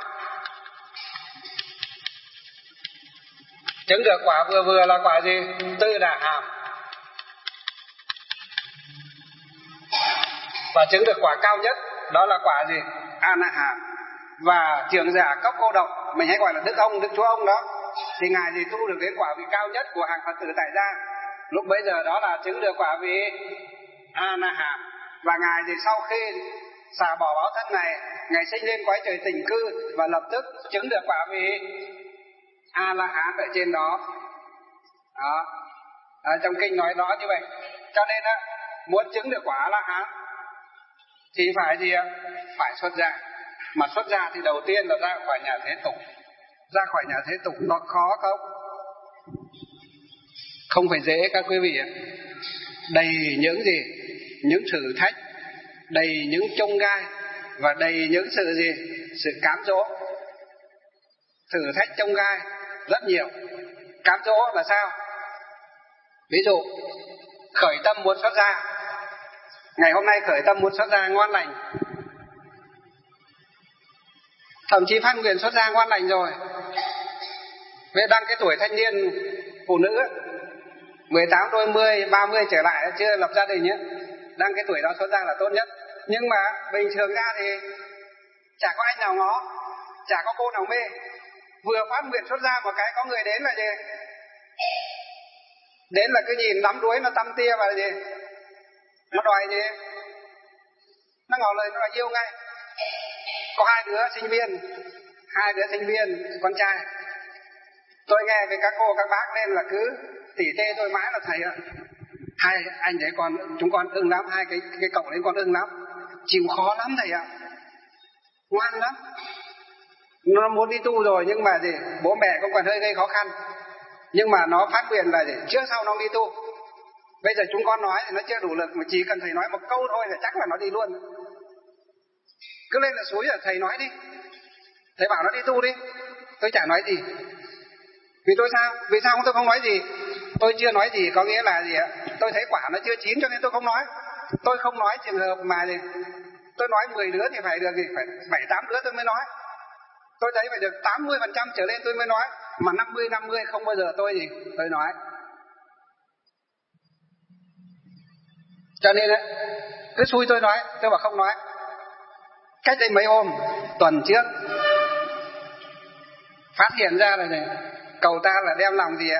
Chứng được quả vừa vừa là quả gì? Tư đà hàm. Và chứng được quả cao nhất đó là quả gì? A-na-hàm. Và trưởng giả cấp cô độc, mình hay gọi là Đức Ông, Đức Chúa Ông đó, thì Ngài gì tu được đến quả vị cao nhất của hàng Phật tử tại gia. Lúc bấy giờ đó là chứng được quả vị A-na-hàm. Và Ngài thì sau khi xả bỏ báo thân này, Ngài sinh lên cõi trời tịnh cư và lập tức chứng được quả vị A-la-hán ở trên đó. Đó. À, trong kinh nói rõ như vậy. Cho nên á, muốn chứng được quả A-la-hán thì phải gì ạ? Phải xuất gia. Mà xuất gia thì đầu tiên là ra khỏi nhà thế tục. Ra khỏi nhà thế tục nó khó không? Không phải dễ các quý vị ạ. Đầy những gì? Những thử thách, đầy những chông gai và đầy những sự gì? Sự cám dỗ. Thử thách chông gai rất nhiều. Cám dỗ là sao? Ví dụ khởi tâm muốn xuất gia. Ngày hôm nay khởi tâm muốn xuất gia ngon lành, thậm chí phát nguyện xuất gia ngon lành rồi. Vậy đang cái tuổi thanh niên phụ nữ mười tám, đôi mươi, ba mươi trở lại chưa lập gia đình ấy, đang cái tuổi đó xuất gia là tốt nhất. Nhưng mà bình thường ra thì chả có anh nào ngó, chả có cô nào mê. Vừa phát nguyện xuất gia một cái có người đến là gì? Đến là cứ nhìn nắm đuối nó tăm tia và gì? Nó đòi gì? Nó ngỏ lời nó đòi yêu ngay. Có hai đứa sinh viên, hai đứa sinh viên con trai. Tôi nghe với các cô các bác lên là cứ tỉ tê tôi mãi là thầy ạ. Hai anh đấy con, chúng con ưng lắm, hai cái cái cậu đấy con ưng lắm. Chịu khó lắm thầy ạ. Ngoan lắm. Nó muốn đi tu rồi nhưng mà gì? Bố mẹ cũng còn hơi gây khó khăn. Nhưng mà nó phát nguyện là gì? Trước sau nó đi tu. Bây giờ chúng con nói thì nó chưa đủ lực, mà chỉ cần thầy nói một câu thôi là chắc là nó đi luôn. Cứ lên là suối là thầy nói đi. Thầy bảo nó đi tu đi. Tôi chả nói gì. Vì tôi sao? Vì sao tôi không nói gì? Tôi chưa nói gì có nghĩa là gì ạ? Tôi thấy quả nó chưa chín cho nên tôi không nói. Tôi không nói trường hợp mà gì? Tôi nói mười đứa thì phải được gì? Phải bảy tám đứa tôi mới nói. Tôi thấy phải được tám mươi phần trăm trở lên tôi mới nói. Mà năm mươi năm mươi không bao giờ tôi gì? Tôi nói. Cho nên ấy, cứ xui tôi nói, tôi bảo không nói. Cách đây mấy hôm, tuần trước, phát hiện ra là gì? Cậu ta là đem lòng gì ạ?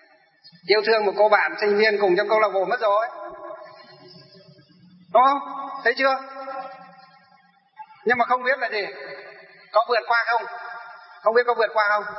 Yêu thương một cô bạn sinh viên cùng trong câu lạc bộ mất rồi. Đúng không? thấy chưa? Nhưng mà không biết là gì, có vượt qua không? Không biết có vượt qua không?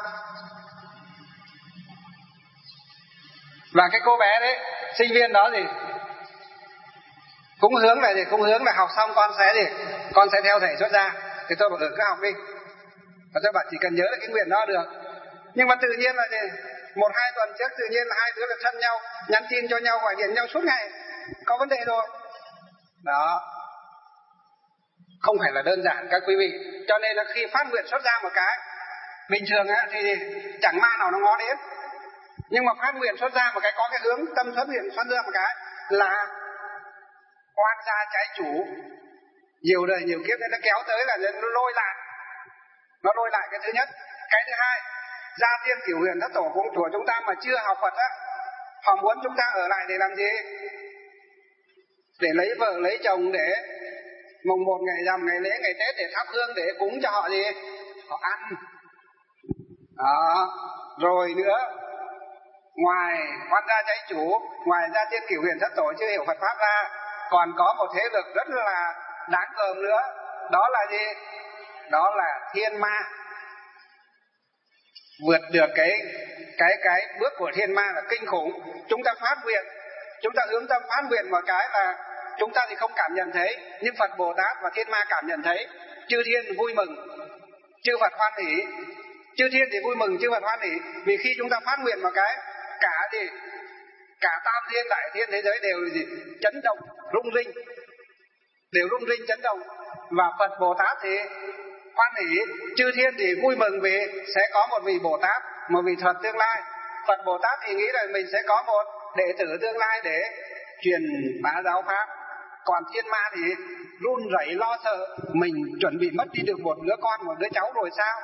Và cái cô bé đấy, sinh viên đó gì, cũng hướng là gì, cũng hướng là học xong con sẽ gì, con sẽ theo thầy xuất gia. Thì tôi bảo ừ, cứ học đi. Và tôi bảo chỉ cần nhớ là cái nguyện đó được. Nhưng mà tự nhiên là gì, một hai tuần trước tự nhiên là hai đứa là thân nhau, nhắn tin cho nhau, gọi điện nhau suốt ngày, có vấn đề rồi. Đó, không phải là đơn giản các quý vị. Cho nên là khi phát nguyện xuất gia một cái, bình thường á, thì chẳng ma nào nó ngó đến. Nhưng mà phát nguyện xuất gia một cái, có cái hướng tâm xuất nguyện xuất gia một cái là oan gia trái chủ, nhiều đời nhiều kiếp nên nó kéo tới là nó lôi lại, nó lôi lại cái thứ nhất. Cái thứ hai, gia tiên tiểu huyền thất tổ cũng của chúng ta mà chưa học Phật á, họ muốn chúng ta ở lại để làm gì? Để lấy vợ lấy chồng, để mùng một ngày rằm ngày lễ ngày Tết để thắp hương để cúng cho họ gì? Họ ăn. Đó. Rồi nữa, ngoài oan gia trái chủ, ngoài gia tiên tiểu huyền thất tổ chưa hiểu Phật pháp ra, còn có một thế lực rất là đáng gờm nữa. Đó là gì? Đó là thiên ma. Vượt được cái cái cái bước của thiên ma là kinh khủng. Chúng ta phát nguyện, chúng ta hướng tâm phát nguyện một cái là chúng ta thì không cảm nhận thấy, nhưng Phật Bồ Tát và thiên ma cảm nhận thấy. Chư thiên vui mừng, chư Phật hoan hỷ. Chư thiên thì vui mừng, chư Phật hoan hỷ. Vì khi chúng ta phát nguyện một cái, cả gì, cả tam thiên đại thiên thế giới đều gì chấn động, rung rinh, đều rung rinh chấn động. Và Phật Bồ Tát thì hoan hỷ, chư thiên thì vui mừng vì sẽ có một vị Bồ Tát, một vị Phật tương lai. Phật Bồ Tát thì nghĩ là mình sẽ có một đệ tử tương lai để truyền bá giáo pháp. Còn thiên ma thì run rẩy lo sợ, mình chuẩn bị mất đi được một đứa con, một đứa cháu rồi sao?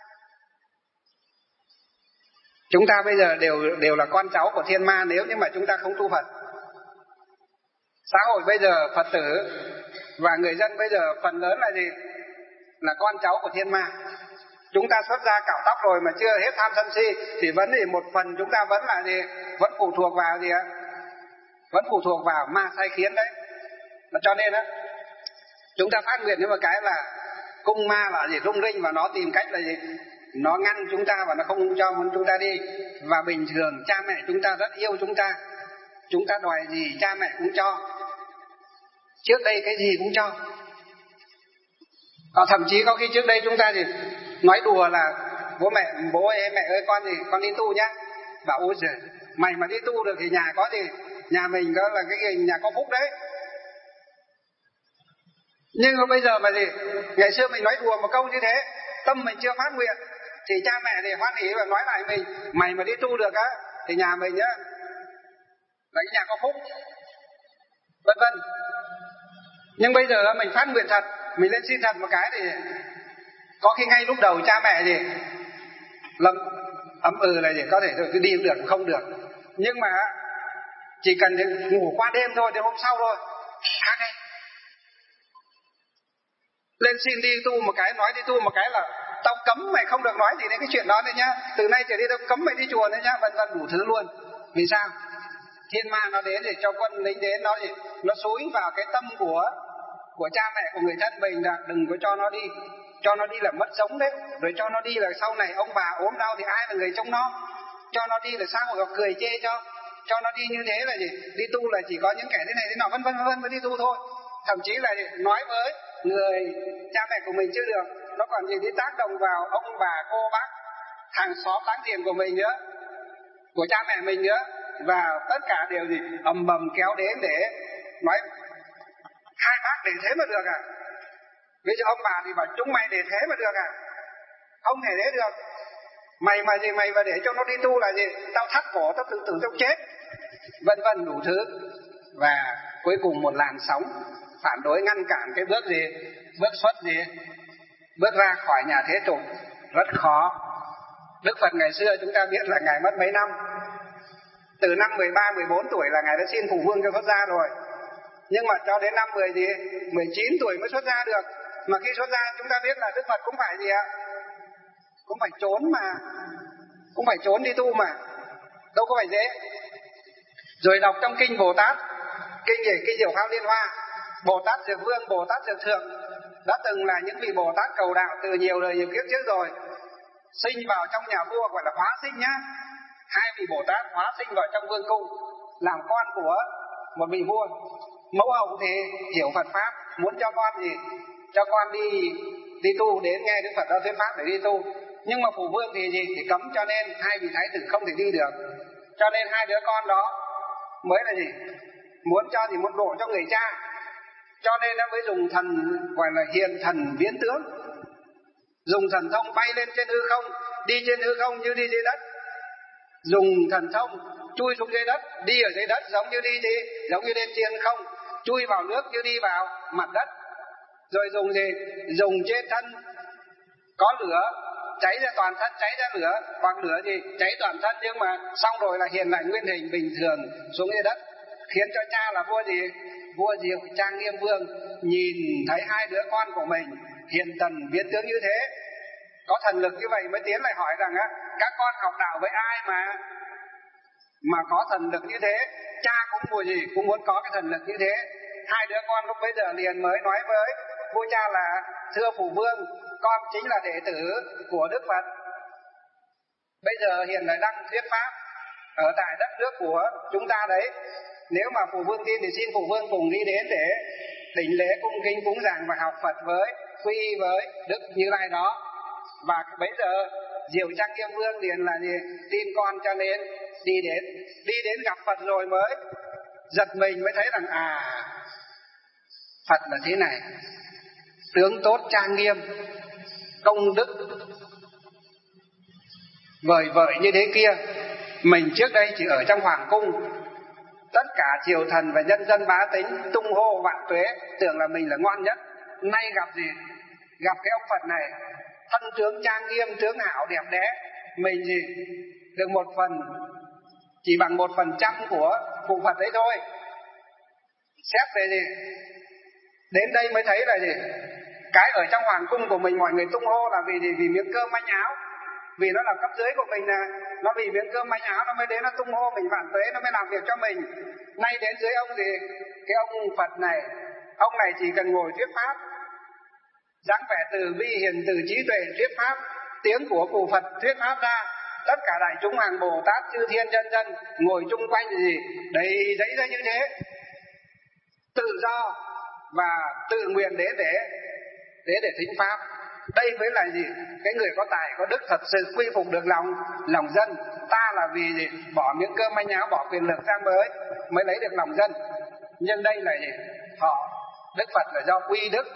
Chúng ta bây giờ đều đều là con cháu của thiên ma nếu như mà chúng ta không tu Phật. Xã hội bây giờ Phật tử và người dân bây giờ phần lớn là gì? Là con cháu của thiên ma. Chúng ta xuất gia cạo tóc rồi mà chưa hết tham sân si thì vẫn thì một phần chúng ta vẫn là gì? Vẫn phụ thuộc vào gì ạ? Vẫn phụ thuộc vào ma sai khiến đấy. Cho nên á, chúng ta phát nguyện nhưng mà cái là cung ma là gì? Rung rinh và nó tìm cách là gì? Nó ngăn chúng ta và nó không cho chúng ta đi. Và bình thường cha mẹ chúng ta rất yêu chúng ta, chúng ta đòi gì cha mẹ cũng cho. Trước đây cái gì cũng cho. Còn thậm chí có khi trước đây chúng ta thì nói đùa là bố mẹ, bố ơi mẹ ơi con gì con đi tu nhá. Bảo ôi giời, mày mà đi tu được thì nhà có gì, nhà mình có là cái nhà có phúc đấy. Nhưng mà bây giờ mà gì, ngày xưa mình nói đùa một câu như thế, tâm mình chưa phát nguyện thì cha mẹ thì hoan hỉ và nói lại mình, mày mà đi tu được á thì nhà mình nhá là cái nhà có phúc, vân vân. Nhưng bây giờ mình phát nguyện thật, mình lên xin thật một cái thì có khi ngay lúc đầu cha mẹ gì lâm ấm ừ là gì có thể cứ đi được không được, nhưng mà chỉ cần ngủ qua đêm thôi thì hôm sau thôi khác ngay. Lên xin đi tu một cái, nói đi tu một cái là tao cấm mày không được nói gì đến cái chuyện đó nữa nhá, từ nay trở đi tao cấm mày đi chùa nữa nhá, vân vân đủ thứ luôn. Vì sao? Thiên ma nó đến để cho quân lính đến, nó gì nó xúi vào cái tâm của của cha mẹ của người thân mình là đừng có cho nó đi, cho nó đi là mất giống đấy, rồi cho nó đi là sau này ông bà ốm đau thì ai là người trông nó, cho nó đi là sao mà cười chê cho cho nó đi như thế là gì, đi tu là chỉ có những kẻ thế này thế nào vân vân vân mới đi tu thôi. Thậm chí là gì? Nói với người cha mẹ của mình chưa được, nó còn gì đi tác động vào ông bà cô bác hàng xóm láng giềng của mình nữa, của cha mẹ mình nữa, và tất cả đều gì ầm ầm kéo đến để nói hai bác để thế mà được à? Bây giờ ông bà thì bảo chúng mày để thế mà được à? Không thể thế được. Mày mà gì mày mà để cho nó đi tu là gì? Tao thắt cổ, tao tự tử tao chết. Vân vân đủ thứ. Và cuối cùng một làn sóng phản đối ngăn cản cái bước gì? Bước xuất gì? Bước ra khỏi nhà thế tục rất khó. Đức Phật ngày xưa chúng ta biết là Ngài mất mấy năm? Từ năm mười ba, mười bốn tuổi là Ngài đã xin phụ vương cho xuất gia rồi. Nhưng mà cho đến năm mười gì? mười chín tuổi mới xuất gia được. Mà khi xuất gia chúng ta biết là Đức Phật cũng phải gì ạ? Cũng phải trốn mà. Cũng phải trốn đi tu mà. Đâu có phải dễ. Rồi đọc trong kinh Bồ Tát, kinh gì? Kinh Diệu Pháp Liên Hoa. Bồ Tát Dược Vương, Bồ Tát Dược Thượng đã từng là những vị Bồ Tát cầu đạo từ nhiều đời nhiều kiếp trước rồi, sinh vào trong nhà vua, gọi là hóa sinh nhá. Hai vị Bồ Tát hóa sinh vào trong vương cung làm con của một vị vua. Mẫu hậu thì hiểu Phật pháp, muốn cho con gì cho con đi đi tu, đến nghe Đức Phật đã thuyết pháp để đi tu. Nhưng mà phụ vương thì gì thì cấm, cho nên hai vị thái tử không thể đi được. Cho nên hai đứa con đó mới là gì muốn cho gì muốn độ cho người cha, cho nên nó mới dùng thần gọi là hiền thần biến tướng, dùng thần thông bay lên trên hư không, đi trên hư không như đi dưới đất, dùng thần thông chui xuống dưới đất, đi ở dưới đất giống như đi đi giống như lên trên không, chui vào nước như đi vào mặt đất. Rồi dùng gì dùng trên thân có lửa cháy ra toàn thân, cháy ra lửa hoặc lửa gì cháy toàn thân, nhưng mà xong rồi là hiện lại nguyên hình bình thường xuống dưới đất, khiến cho cha là vua gì vua Diệu Trang Nghiêm Vương nhìn thấy hai đứa con của mình hiền thần biến tướng như thế, có thần lực như vậy, mới tiến lại hỏi rằng á, các con học đạo với ai mà mà có thần lực như thế? Cha cũng mùa gì cũng muốn có cái thần lực như thế. Hai đứa con lúc bấy giờ liền mới nói với vua cha là: thưa phụ vương, con chính là đệ tử của Đức Phật, bây giờ hiện lại đang thuyết pháp ở tại đất nước của chúng ta đấy. Nếu mà phụ vương tin thì xin phụ vương cùng đi đến để đảnh lễ cung kính cúng dường và học Phật với quy y với Đức Như Lai đó. Và bấy giờ Diệu Trang Nghiêm Vương liền là gì tin con, cho nên đi đến đi đến gặp Phật rồi mới giật mình, mới thấy rằng à, Phật là thế này, tướng tốt trang nghiêm, công đức vời vợi như thế kia. Mình trước đây chỉ ở trong hoàng cung, tất cả triều thần và nhân dân bá tính tung hô vạn tuế, tưởng là mình là ngoan nhất. Nay gặp gì gặp cái ông Phật này, thân tướng trang nghiêm, tướng hảo đẹp đẽ, mình gì được một phần, chỉ bằng một phần trăm của cụ Phật đấy thôi. Xét về gì đến đây mới thấy là gì cái ở trong hoàng cung của mình mọi người tung hô là vì gì vì miếng cơm manh áo, vì nó là cấp dưới của mình, là nó vì miếng cơm manh áo nó mới đến nó tung hô mình vạn tuế, nó mới làm việc cho mình. Nay đến dưới ông gì cái ông Phật này, ông này chỉ cần ngồi thuyết pháp, dáng vẻ từ bi hiền từ trí tuệ thuyết pháp, tiếng của cụ Phật thuyết pháp ra, tất cả đại chúng hàng Bồ Tát chư thiên chân dân ngồi chung quanh gì đầy giấy ra như thế, tự do và tự nguyện đến để để để thính pháp. Đây mới là gì cái người có tài có đức thật sự quy phục được lòng lòng dân. Ta là vì gì bỏ miếng cơm manh áo, bỏ quyền lực ra mới mới lấy được lòng dân. Nhưng đây là gì họ Đức Phật là do quy đức,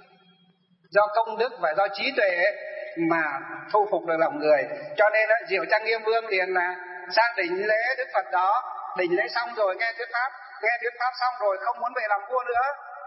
do công đức và do trí tuệ mà thu phục được lòng người. Cho nên đó, Diệu Trang Nghiêm Vương liền là sang đỉnh lễ Đức Phật đó, đỉnh lễ xong rồi nghe thuyết pháp, nghe thuyết pháp xong rồi không muốn về làm vua nữa,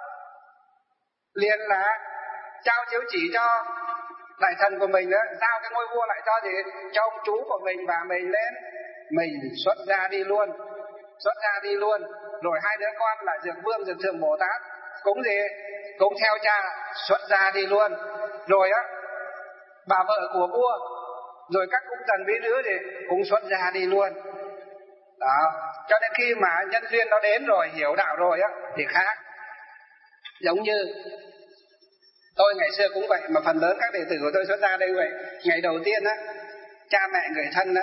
liền là trao chiếu chỉ cho đại thần của mình đó, giao cái ngôi vua lại cho gì cho ông chú của mình, và mình lên mình xuất gia đi luôn, xuất gia đi luôn. Rồi hai đứa con là Dược Vương, Dược Thượng Bồ Tát cũng gì cũng theo cha xuất gia đi luôn. Rồi á bà vợ của vua, rồi các cung tần bí nữ thì cũng xuất gia đi luôn đó. Cho nên khi mà nhân duyên nó đến rồi, hiểu đạo rồi á thì khác. Giống như tôi ngày xưa cũng vậy, mà phần lớn các đệ tử của tôi xuất gia đây vậy. Ngày đầu tiên á, cha mẹ người thân á,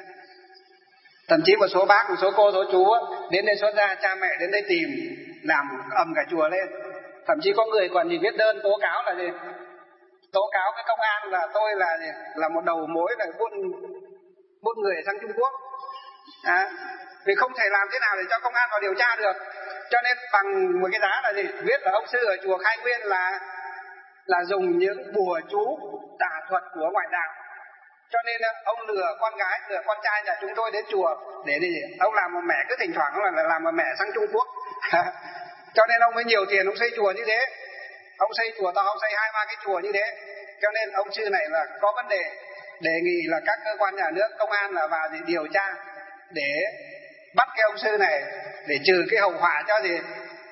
thậm chí một số bác, một số cô, số chú á, đến đây xuất gia, cha mẹ đến đây tìm làm ầm cả chùa lên. Thậm chí có người còn gì viết đơn tố cáo là gì tố cáo với công an là tôi là gì? Là một đầu mối là buôn buôn người sang Trung Quốc à, vì không thể làm thế nào để cho công an vào điều tra được. Cho nên bằng một cái giá là gì viết là ông sư ở chùa Khai Nguyên là là dùng những bùa chú tà thuật của ngoại đạo. Cho nên ông lừa con gái, lừa con trai nhà chúng tôi đến chùa để đi. Ông làm một mẹ, cứ thỉnh thoảng ông là làm một mẹ sang Trung Quốc. Cho nên ông mới nhiều tiền, ông xây chùa như thế. Ông xây chùa to, ông xây hai ba cái chùa như thế. Cho nên ông sư này là có vấn đề, đề nghị là các cơ quan nhà nước, công an là vào để điều tra, để bắt cái ông sư này, để trừ cái hậu họa cho gì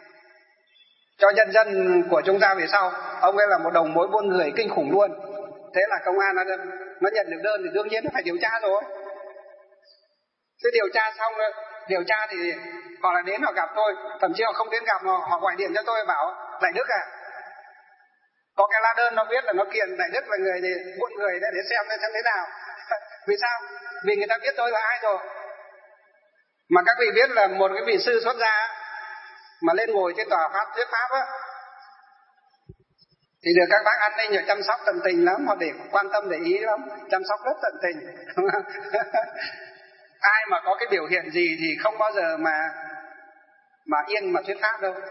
cho nhân dân của chúng ta về sau. Ông ấy là một đầu mối buôn người kinh khủng luôn. Thế là công an nó, nó nhận được đơn thì đương nhiên nó phải điều tra rồi. Thế điều tra xong điều tra thì họ là đến họ gặp tôi, thậm chí họ không đến gặp, họ, họ gọi điện cho tôi bảo Đại Đức à, có cái lá đơn nó viết là nó kiện Đại Đức là người thì buôn người để, để xem xem thế nào. Vì sao? Vì người ta biết tôi là ai rồi. Mà các vị biết là một cái vị sư xuất gia mà lên ngồi trên tòa pháp thuyết pháp á, thì được các bác an ninh ở chăm sóc tận tình lắm, họ để quan tâm để ý lắm, chăm sóc rất tận tình. Ai mà có cái biểu hiện gì thì không bao giờ mà mà yên mà thuyết pháp đâu.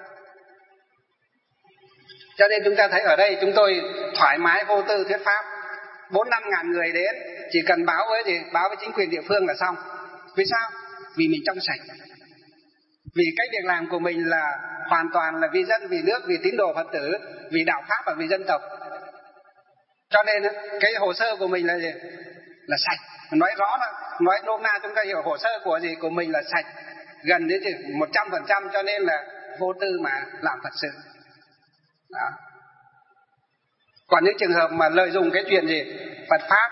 Cho nên chúng ta thấy ở đây chúng tôi thoải mái vô tư thuyết pháp, bốn năm ngàn người đến, chỉ cần báo với gì báo với chính quyền địa phương là xong. Vì sao? Vì mình trong sạch, vì cái việc làm của mình là hoàn toàn là vì dân, vì nước, vì tín đồ Phật tử, vì đạo pháp và vì dân tộc. Cho nên cái hồ sơ của mình là gì? Là sạch. Nói rõ là, nói nôm na chúng ta hiểu hồ sơ của gì của mình là sạch, gần đến một trăm phần trăm, cho nên là vô tư mà làm Phật sự. Đó. Còn những trường hợp mà lợi dụng cái chuyện gì Phật pháp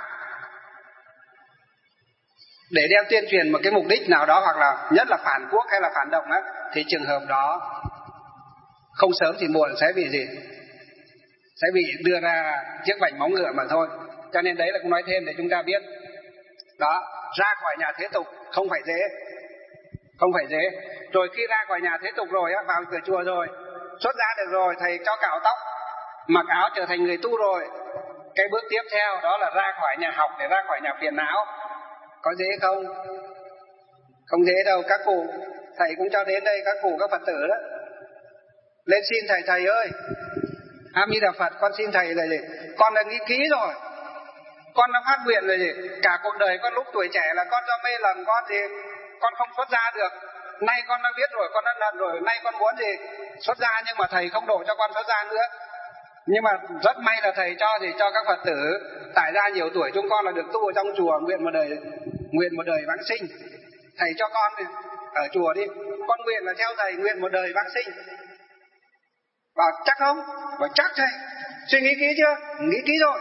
để đem tuyên truyền một cái mục đích nào đó, hoặc là nhất là phản quốc hay là phản động á, thì trường hợp đó không sớm thì muộn sẽ bị gì sẽ bị đưa ra chiếc vành móng ngựa mà thôi. Cho nên đấy là cũng nói thêm để chúng ta biết đó, ra khỏi nhà thế tục không phải dễ, không phải dễ. Rồi khi ra khỏi nhà thế tục rồi á, vào cửa chùa rồi, xuất ra được rồi, thầy cho cạo tóc, mặc áo trở thành người tu rồi, cái bước tiếp theo đó là ra khỏi nhà học để ra khỏi nhà phiền não. Có dễ không? Không dễ đâu. Các cụ thầy cũng cho đến đây, các cụ các Phật tử đó lên xin thầy, thầy ơi, A Di Đà Phật, con xin thầy là gì? Con đã nghĩ kỹ rồi, con đã phát nguyện rồi gì? Cả cuộc đời con lúc tuổi trẻ là con do mê lầm con thì con không xuất gia được. Nay con đã biết rồi, con đã lần rồi, nay con muốn gì xuất gia, nhưng mà thầy không đổ cho con xuất gia nữa. Nhưng mà rất may là thầy cho thì cho các Phật tử tải ra nhiều tuổi chúng con là được tu ở trong chùa, nguyện một đời nguyện một đời vãng sinh. Thầy cho con ở chùa đi, con nguyện là theo thầy nguyện một đời vãng sinh. Bảo chắc không? Bảo chắc thầy. Suy nghĩ kỹ chưa? Nghĩ kỹ rồi.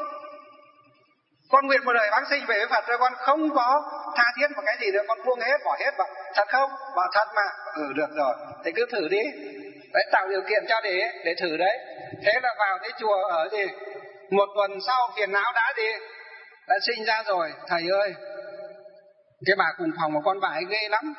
Con nguyện một đời vãng sinh về với Phật rồi, con không có tha thiết một cái gì nữa, con buông hết, bỏ hết. Bảo thật không? Bảo thật mà. Ừ được rồi, thì cứ thử đi. Đấy, tạo điều kiện cho để để thử đấy. Thế là vào cái chùa ở gì một tuần sau phiền não đã gì đã sinh ra rồi. Thầy ơi, cái bà cùng phòng của con bà ấy ghê lắm.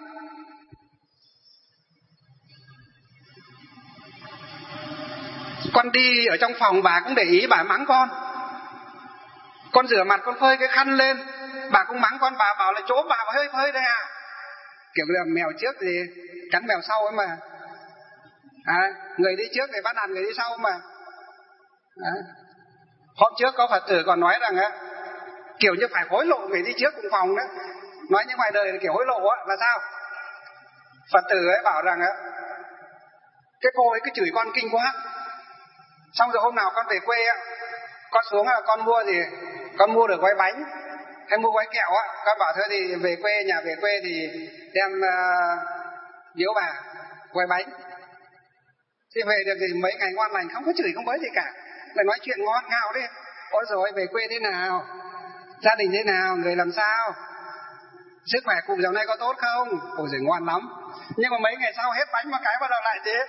Con đi ở trong phòng bà cũng để ý, bà mắng con. Con rửa mặt con phơi cái khăn lên, bà cũng mắng con, bà bảo là chỗ bà hơi phơi đây à. Kiểu là mèo trước thì cắn mèo sau ấy mà. À, người đi trước thì bắt nạt người đi sau mà. À, hôm trước có Phật tử còn nói rằng á, kiểu như phải hối lộ người đi trước cùng phòng đó. Nói như ngoài đời là kiểu hối lộ á, là sao? Phật tử ấy bảo rằng á, cái cô ấy cứ chửi con kinh quá. Xong rồi hôm nào con về quê á, con xuống là con mua gì, con mua được gói bánh hay mua gói kẹo á, con bảo thôi thì về quê, nhà về quê thì đem uh, biếu bà gói bánh. Thì về được thì mấy ngày ngon lành, không có chửi không có gì cả, lại nói chuyện ngon ngào đi. Ôi rồi về quê thế nào, gia đình thế nào, người làm sao, sức khỏe cụ dạo này có tốt không? Ôi giời ngon lắm. Nhưng mà mấy ngày sau hết bánh một cái bắt đầu lại thế.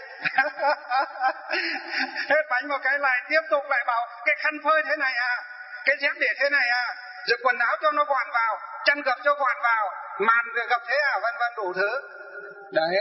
Hết bánh một cái lại tiếp tục lại bảo cái khăn phơi thế này à, cái dép để thế này à, rồi quần áo cho nó gọn vào, chăn gập cho gọn vào, màn gập thế à, vân vân đủ thứ. Đấy,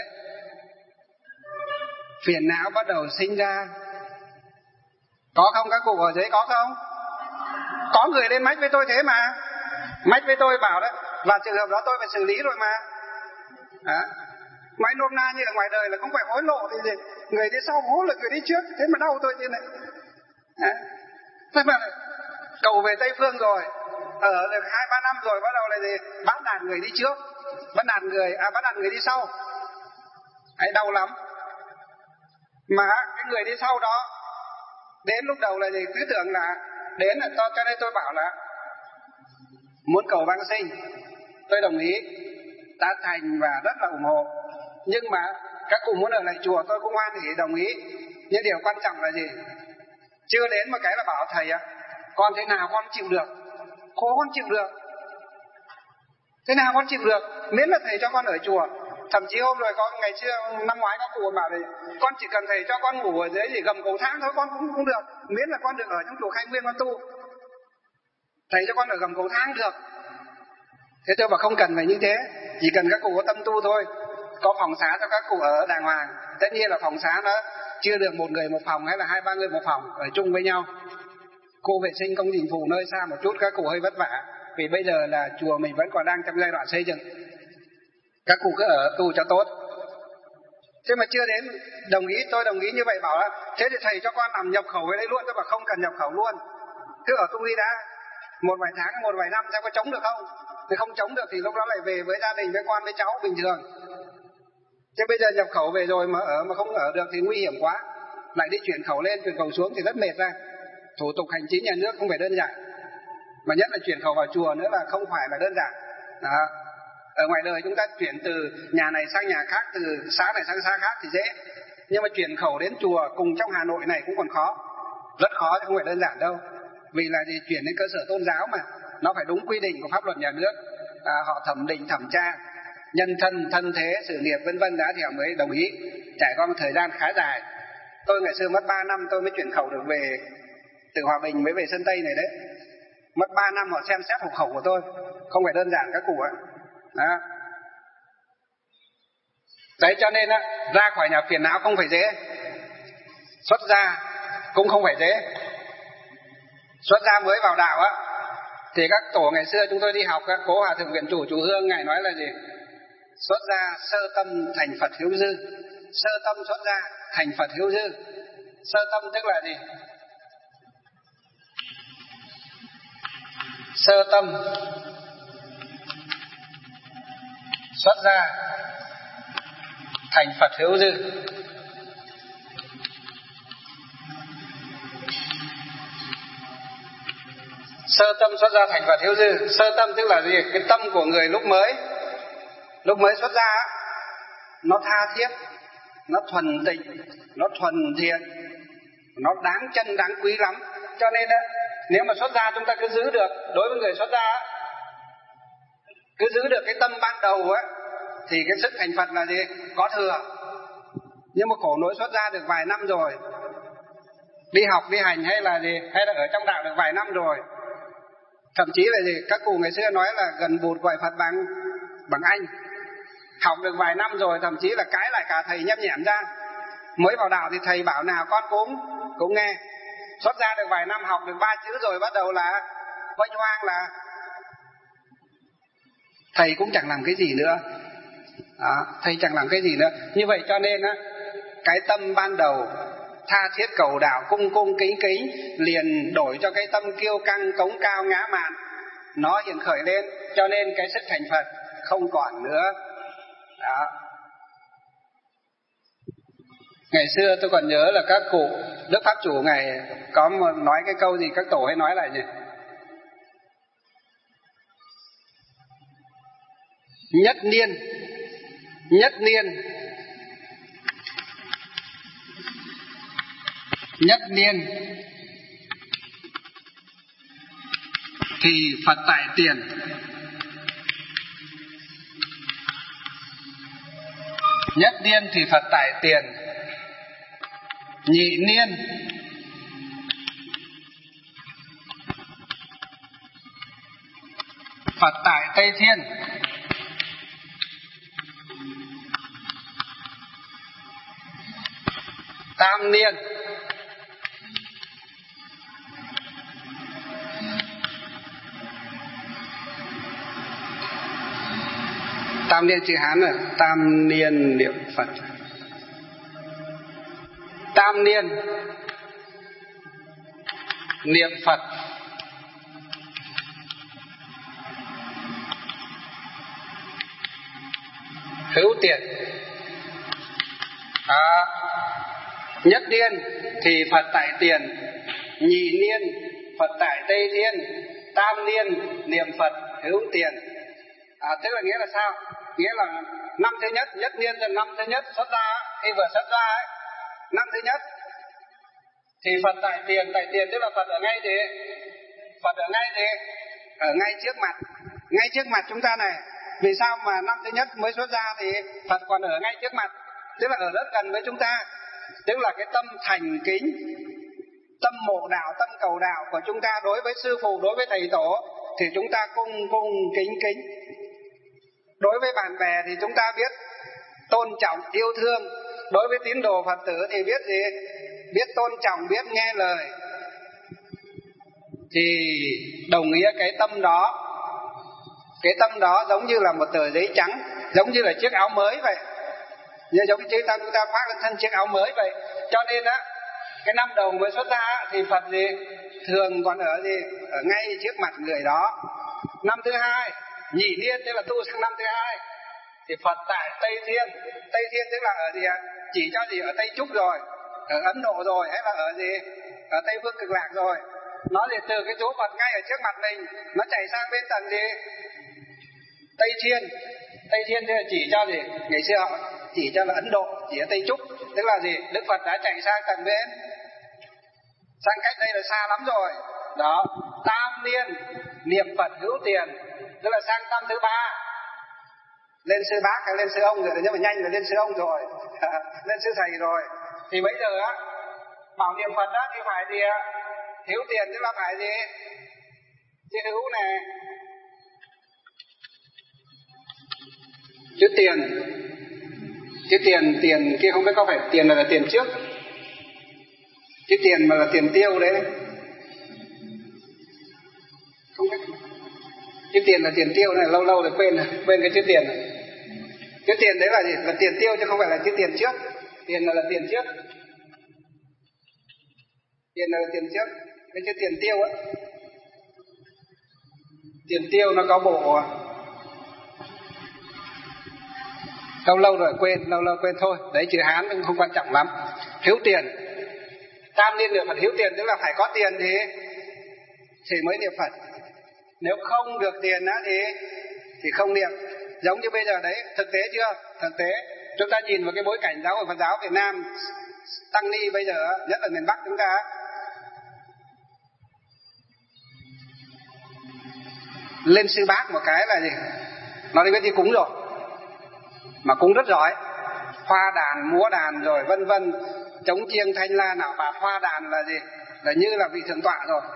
phiền não bắt đầu sinh ra. Có không các cụ ở dưới, có không? Có người lên mách với tôi thế mà, mách với tôi bảo đấy, và trường hợp đó tôi phải xử lý rồi mà. Đó. Nói nôm na như ở ngoài đời là không phải hối lộ thì gì, người đi sau hối là người đi trước, thế mà đau tôi thế này. Đó. Thế mà cầu về Tây Phương rồi, ở được hai ba năm rồi bắt đầu là gì, bắt nạt người đi trước, bắt nạt người à bắt nạt người đi sau, ấy đau lắm. Mà cái người đi sau đó đến lúc đầu là gì, cứ tưởng là đến là to, cho nên tôi bảo là muốn cầu vãng sinh tôi đồng ý, tán thành và rất là ủng hộ. Nhưng mà các cụ muốn ở lại chùa tôi cũng hoan hỉ đồng ý. Nhưng điều quan trọng là gì, chưa đến một cái là bảo thầy ạ, con thế nào con chịu được, khổ con chịu được, thế nào con chịu được, miễn là thầy cho con ở chùa. Thậm chí hôm rồi có ngày xưa năm ngoái có cụ bảo là con chỉ cần thầy cho con ngủ ở dưới gì gầm cầu thang thôi con cũng cũng được, miễn là con được ở trong chùa Khai Nguyên con tu, thầy cho con ở gầm cầu thang được. Thế tôi bảo không cần phải như thế, chỉ cần các cụ có tâm tu thôi, có phòng xá cho các cụ ở đàng hoàng. Tất nhiên là phòng xá nó chưa được một người một phòng hay là hai ba người một phòng ở chung với nhau. Cô vệ sinh công trình phụ nơi xa một chút các cụ hơi vất vả, vì bây giờ là chùa mình vẫn còn đang trong giai đoạn xây dựng. Các cụ cứ ở tu cho tốt. Thế mà chưa đến đồng ý, tôi đồng ý như vậy bảo là thế thì thầy cho con nằm nhập khẩu về đây luôn. Tôi bảo không cần nhập khẩu luôn, cứ ở tu đi đã, một vài tháng một vài năm xem có chống được không. Thì không chống được thì lúc đó lại về với gia đình với con với cháu bình thường. Chứ bây giờ nhập khẩu về rồi mà ở mà không ở được thì nguy hiểm quá, lại đi chuyển khẩu lên chuyển khẩu xuống thì rất mệt ra. Thủ tục hành chính nhà nước không phải đơn giản, mà nhất là chuyển khẩu vào chùa nữa là không phải là đơn giản đó. Ở ngoài đời chúng ta chuyển từ nhà này sang nhà khác, từ xã này sang xã khác thì dễ, nhưng mà chuyển khẩu đến chùa cùng trong Hà Nội này cũng còn khó, rất khó chứ không phải đơn giản đâu. Vì là gì? Chuyển đến cơ sở tôn giáo mà nó phải đúng quy định của pháp luật nhà nước, à, họ thẩm định thẩm tra nhân thân thân thế sự nghiệp vân vân đã thì họ mới đồng ý, trải qua một thời gian khá dài. Tôi ngày xưa mất ba năm tôi mới chuyển khẩu được về, từ Hòa Bình mới về Sơn Tây này đấy, mất ba năm họ xem xét hộ khẩu của tôi, không phải đơn giản các cụ ạ. Đó. Đấy cho nên á, ra khỏi nhà phiền não không phải dễ, xuất gia cũng không phải dễ. Xuất gia mới vào đạo á, thì các tổ ngày xưa chúng tôi đi học, các cố Hòa Thượng Viện Chủ Chùa Hương ngài nói là gì? Xuất gia sơ tâm thành Phật hiếu dư. Sơ tâm xuất gia thành Phật hiếu dư. Sơ tâm tức là gì? Sơ tâm xuất gia thành Phật hiếu dư. Sơ tâm xuất gia thành Phật hiếu dư. Sơ tâm tức là gì? Cái tâm của người lúc mới lúc mới xuất gia nó tha thiết, nó thuần tịnh, nó thuần thiện, nó đáng trân đáng quý lắm. Cho nên á, nếu mà xuất gia chúng ta cứ giữ được, đối với người xuất gia cứ giữ được cái tâm ban đầu á, thì cái sức thành Phật là gì? Có thừa. Nhưng mà khổ nỗi xuất gia được vài năm rồi, đi học đi hành hay là gì, hay là ở trong đạo được vài năm rồi, thậm chí là gì, các cụ ngày xưa nói là gần bụt gọi Phật bằng bằng anh. Học được vài năm rồi thậm chí là cãi lại cả thầy nhấp nhẽm ra. Mới vào đạo thì thầy bảo nào con cũng cũng nghe. Xuất ra được vài năm học được ba chữ rồi bắt đầu là hoanh hoang, là thầy cũng chẳng làm cái gì nữa. Đó, thầy chẳng làm cái gì nữa. Như vậy cho nên á, cái tâm ban đầu tha thiết cầu đạo, cung cung kính kính, liền đổi cho cái tâm kiêu căng cống cao ngã mạn, nó hiện khởi lên, cho nên cái sức thành Phật không còn nữa. Đó. Ngày xưa tôi còn nhớ là các cụ Đức Pháp Chủ ngày có nói cái câu gì, các tổ hay nói lại nhỉ? Nhất niên, nhất niên, nhất niên thì Phật tại tiền, nhất niên thì Phật tại tiền, nhị niên Phật tại Tây Thiên, tam niên tam niên chữ Hán là tam niên niệm Phật. Tam niên niệm Phật hữu tiền. À, nhất niên thì Phật tại tiền, nhị niên Phật tại Tây Thiên, tam niên niệm Phật hữu tiền. À, tức là nghĩa là sao? Nghĩa là năm thứ nhất, nhất niên là năm thứ nhất xuất gia, khi vừa xuất gia ấy, năm thứ nhất thì Phật tại tiền. Tại tiền tức là Phật ở ngay gì? Phật ở ngay gì? Ở ngay trước mặt, ngay trước mặt chúng ta này. Vì sao mà năm thứ nhất mới xuất gia thì Phật còn ở ngay trước mặt, tức là ở rất gần với chúng ta, tức là cái tâm thành kính, tâm mộ đạo, tâm cầu đạo của chúng ta đối với sư phụ, đối với thầy tổ thì chúng ta cung cung kính kính. Đối với bạn bè thì chúng ta biết tôn trọng, yêu thương. Đối với tín đồ Phật tử thì biết gì? Biết tôn trọng, biết nghe lời. Thì đồng nghĩa cái tâm đó, cái tâm đó giống như là một tờ giấy trắng, giống như là chiếc áo mới vậy, như giống như chúng ta, chúng ta khoác lên thân chiếc áo mới vậy. Cho nên á, cái năm đầu mới xuất ra thì Phật gì thường còn ở gì ở ngay trước mặt người đó. Năm thứ hai nhị niên, tức là tu sang năm thứ hai thì Phật tại Tây Thiên. Tây Thiên tức là ở gì ạ? Chỉ cho gì ở Tây Trúc rồi, ở Ấn Độ rồi, hay là ở gì ở Tây Phương Cực Lạc rồi. Nó thì từ cái chỗ Phật ngay ở trước mặt mình, nó chạy sang bên tầng gì Tây Thiên. Tây Thiên thì chỉ cho gì ngày xưa họ chỉ cho là Ấn Độ, chỉ ở Tây Trúc, tức là gì Đức Phật đã chạy sang tầng bên, sang cách đây là xa lắm rồi đó. Tam niên niệm Phật hữu tiền, tức là sang năm thứ ba, lên sư bác hay lên sư ông rồi, nhưng mà nhanh là lên sư ông rồi lên sư thầy rồi. Thì bây giờ á, bảo niệm Phật á thì phải gì hữu tiền, tức là phải gì chữ hữu này, chữ tiền, chữ tiền, tiền kia không biết có phải tiền là, là tiền trước, chữ tiền mà là tiền tiêu đấy, không biết. Chữ tiền là tiền tiêu này, lâu lâu rồi quên quên cái chữ tiền này. Chữ tiền đấy là gì? Là tiền tiêu chứ không phải là chữ tiền trước. Tiền là, là tiền trước. Tiền là tiền trước. Cái chữ tiền tiêu á, tiền tiêu nó có bộ lâu lâu rồi quên, lâu lâu quên thôi. Đấy chữ Hán cũng không quan trọng lắm. Hiếu tiền. Tam niên niệm Phật hiếu tiền, tức là phải có tiền thì thì mới niệm Phật. Nếu không được tiền á thì thì không niệm. Giống như bây giờ đấy, thực tế chưa? Thực tế chúng ta nhìn vào cái bối cảnh giáo hội Phật giáo Việt Nam tăng ni bây giờ, nhất là miền Bắc chúng ta, lên sư bác một cái là gì? Nó đi biết đi cúng rồi, mà cúng rất giỏi, hoa đàn, múa đàn rồi vân vân, chống chiêng thanh la nào bạt hoa đàn là gì? Là như là vị thượng tọa rồi.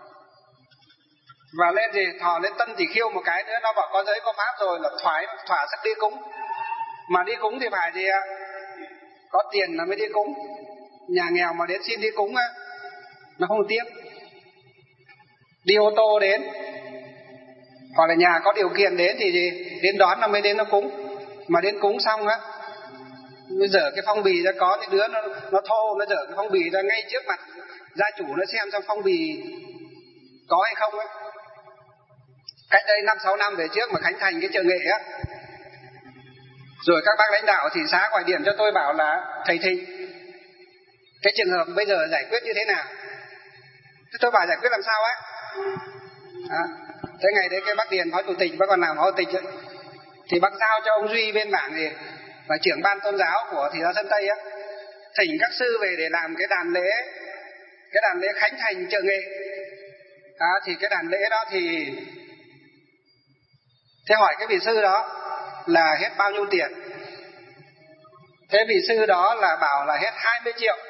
Và lên gì thọ lên Tân Tỷ Khiêu một cái nữa, nó bảo có giới có pháp rồi là thoái thỏa sức đi cúng. Mà đi cúng thì phải gì ạ? Có tiền là mới đi cúng. Nhà nghèo mà đến xin đi cúng á, nó không tiếp. Đi ô tô đến, hoặc là nhà có điều kiện đến thì gì đến đón nó mới đến nó cúng. Mà đến cúng xong á, nó dở cái phong bì ra, có những đứa nó, nó thô, nó dở cái phong bì ra ngay trước mặt gia chủ, nó xem trong phong bì có hay không ấy. Cách đây năm sáu năm về trước mà khánh thành cái chợ Nghệ á, rồi các bác lãnh đạo thị xã gọi điện cho tôi bảo là thầy Thịnh, cái trường hợp bây giờ giải quyết như thế nào? Thế tôi bảo giải quyết làm sao ấy. À, thế ngày đấy cái bác Điền phó chủ tịch, bác còn làm phó chủ tịch ấy, thì bác giao cho ông Duy bên bảng gì là trưởng ban tôn giáo của thị xã Sơn Tây á, thỉnh các sư về để làm cái đàn lễ, cái đàn lễ khánh thành chợ Nghệ. À, thì cái đàn lễ đó thì thế hỏi cái vị sư đó là hết bao nhiêu tiền? Thế vị sư đó là bảo là hết hai mươi triệu.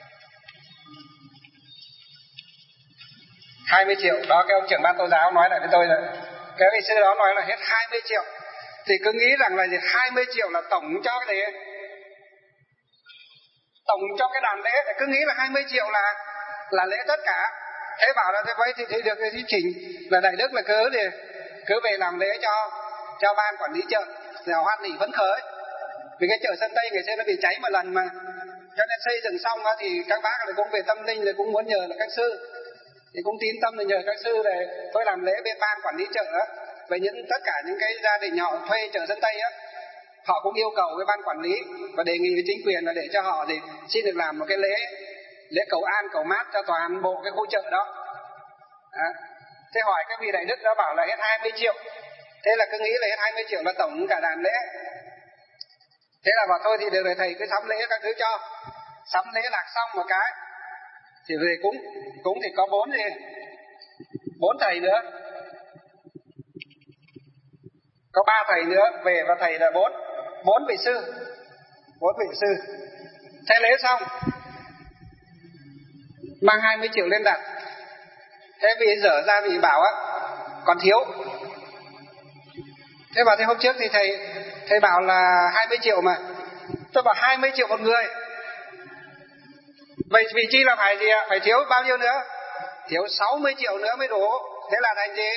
hai mươi triệu, đó cái ông trưởng ban tôn giáo nói lại với tôi rồi. Cái vị sư đó nói là hết hai mươi triệu. Thì cứ nghĩ rằng là hai mươi triệu là tổng cho cái gì? Tổng cho cái đàn lễ, thì cứ nghĩ là hai mươi triệu là là lễ tất cả. Thế bảo là thế vậy thì, thì được cái thí trình là đại đức là cứ thì cứ về làm lễ cho cho ban quản lý chợ, rồi hoan hỉ phấn khởi. Vì cái chợ Sơn Tây ngày xưa nó bị cháy một lần mà, cho nên xây dựng xong đó, thì các bác lại cũng về tâm linh rồi cũng muốn nhờ là các sư, thì cũng tín tâm là nhờ các sư để tôi làm lễ bên ban quản lý chợ á. Về những tất cả những cái gia đình nhỏ thuê chợ Sơn Tây á, họ cũng yêu cầu cái ban quản lý và đề nghị với chính quyền là để cho họ thì xin được làm một cái lễ lễ cầu an cầu mát cho toàn bộ cái khu chợ đó. À, thế hỏi cái vị đại đức đó bảo là hết hai mươi triệu. Thế là cứ nghĩ là hết hai mươi triệu là tổng cả đàn lễ. Thế là bảo thôi thì được rồi thầy cứ sắm lễ các thứ cho. Sắm lễ lạc xong một cái thì về cúng. Cúng thì có bốn gì? Bốn thầy nữa. Có ba thầy nữa, về và thầy là bốn, bốn vị sư, bốn vị sư. Thế lễ xong, mang hai mươi triệu lên đặt. Thế vị dở ra vị bảo á, còn thiếu. Thế bảo thế hôm trước thì thầy thầy bảo là hai mươi triệu mà. Tôi bảo hai mươi triệu một người. Vậy vị chi là phải gì ạ? Phải thiếu bao nhiêu nữa? Thiếu sáu mươi triệu nữa mới đủ. Thế là thành gì?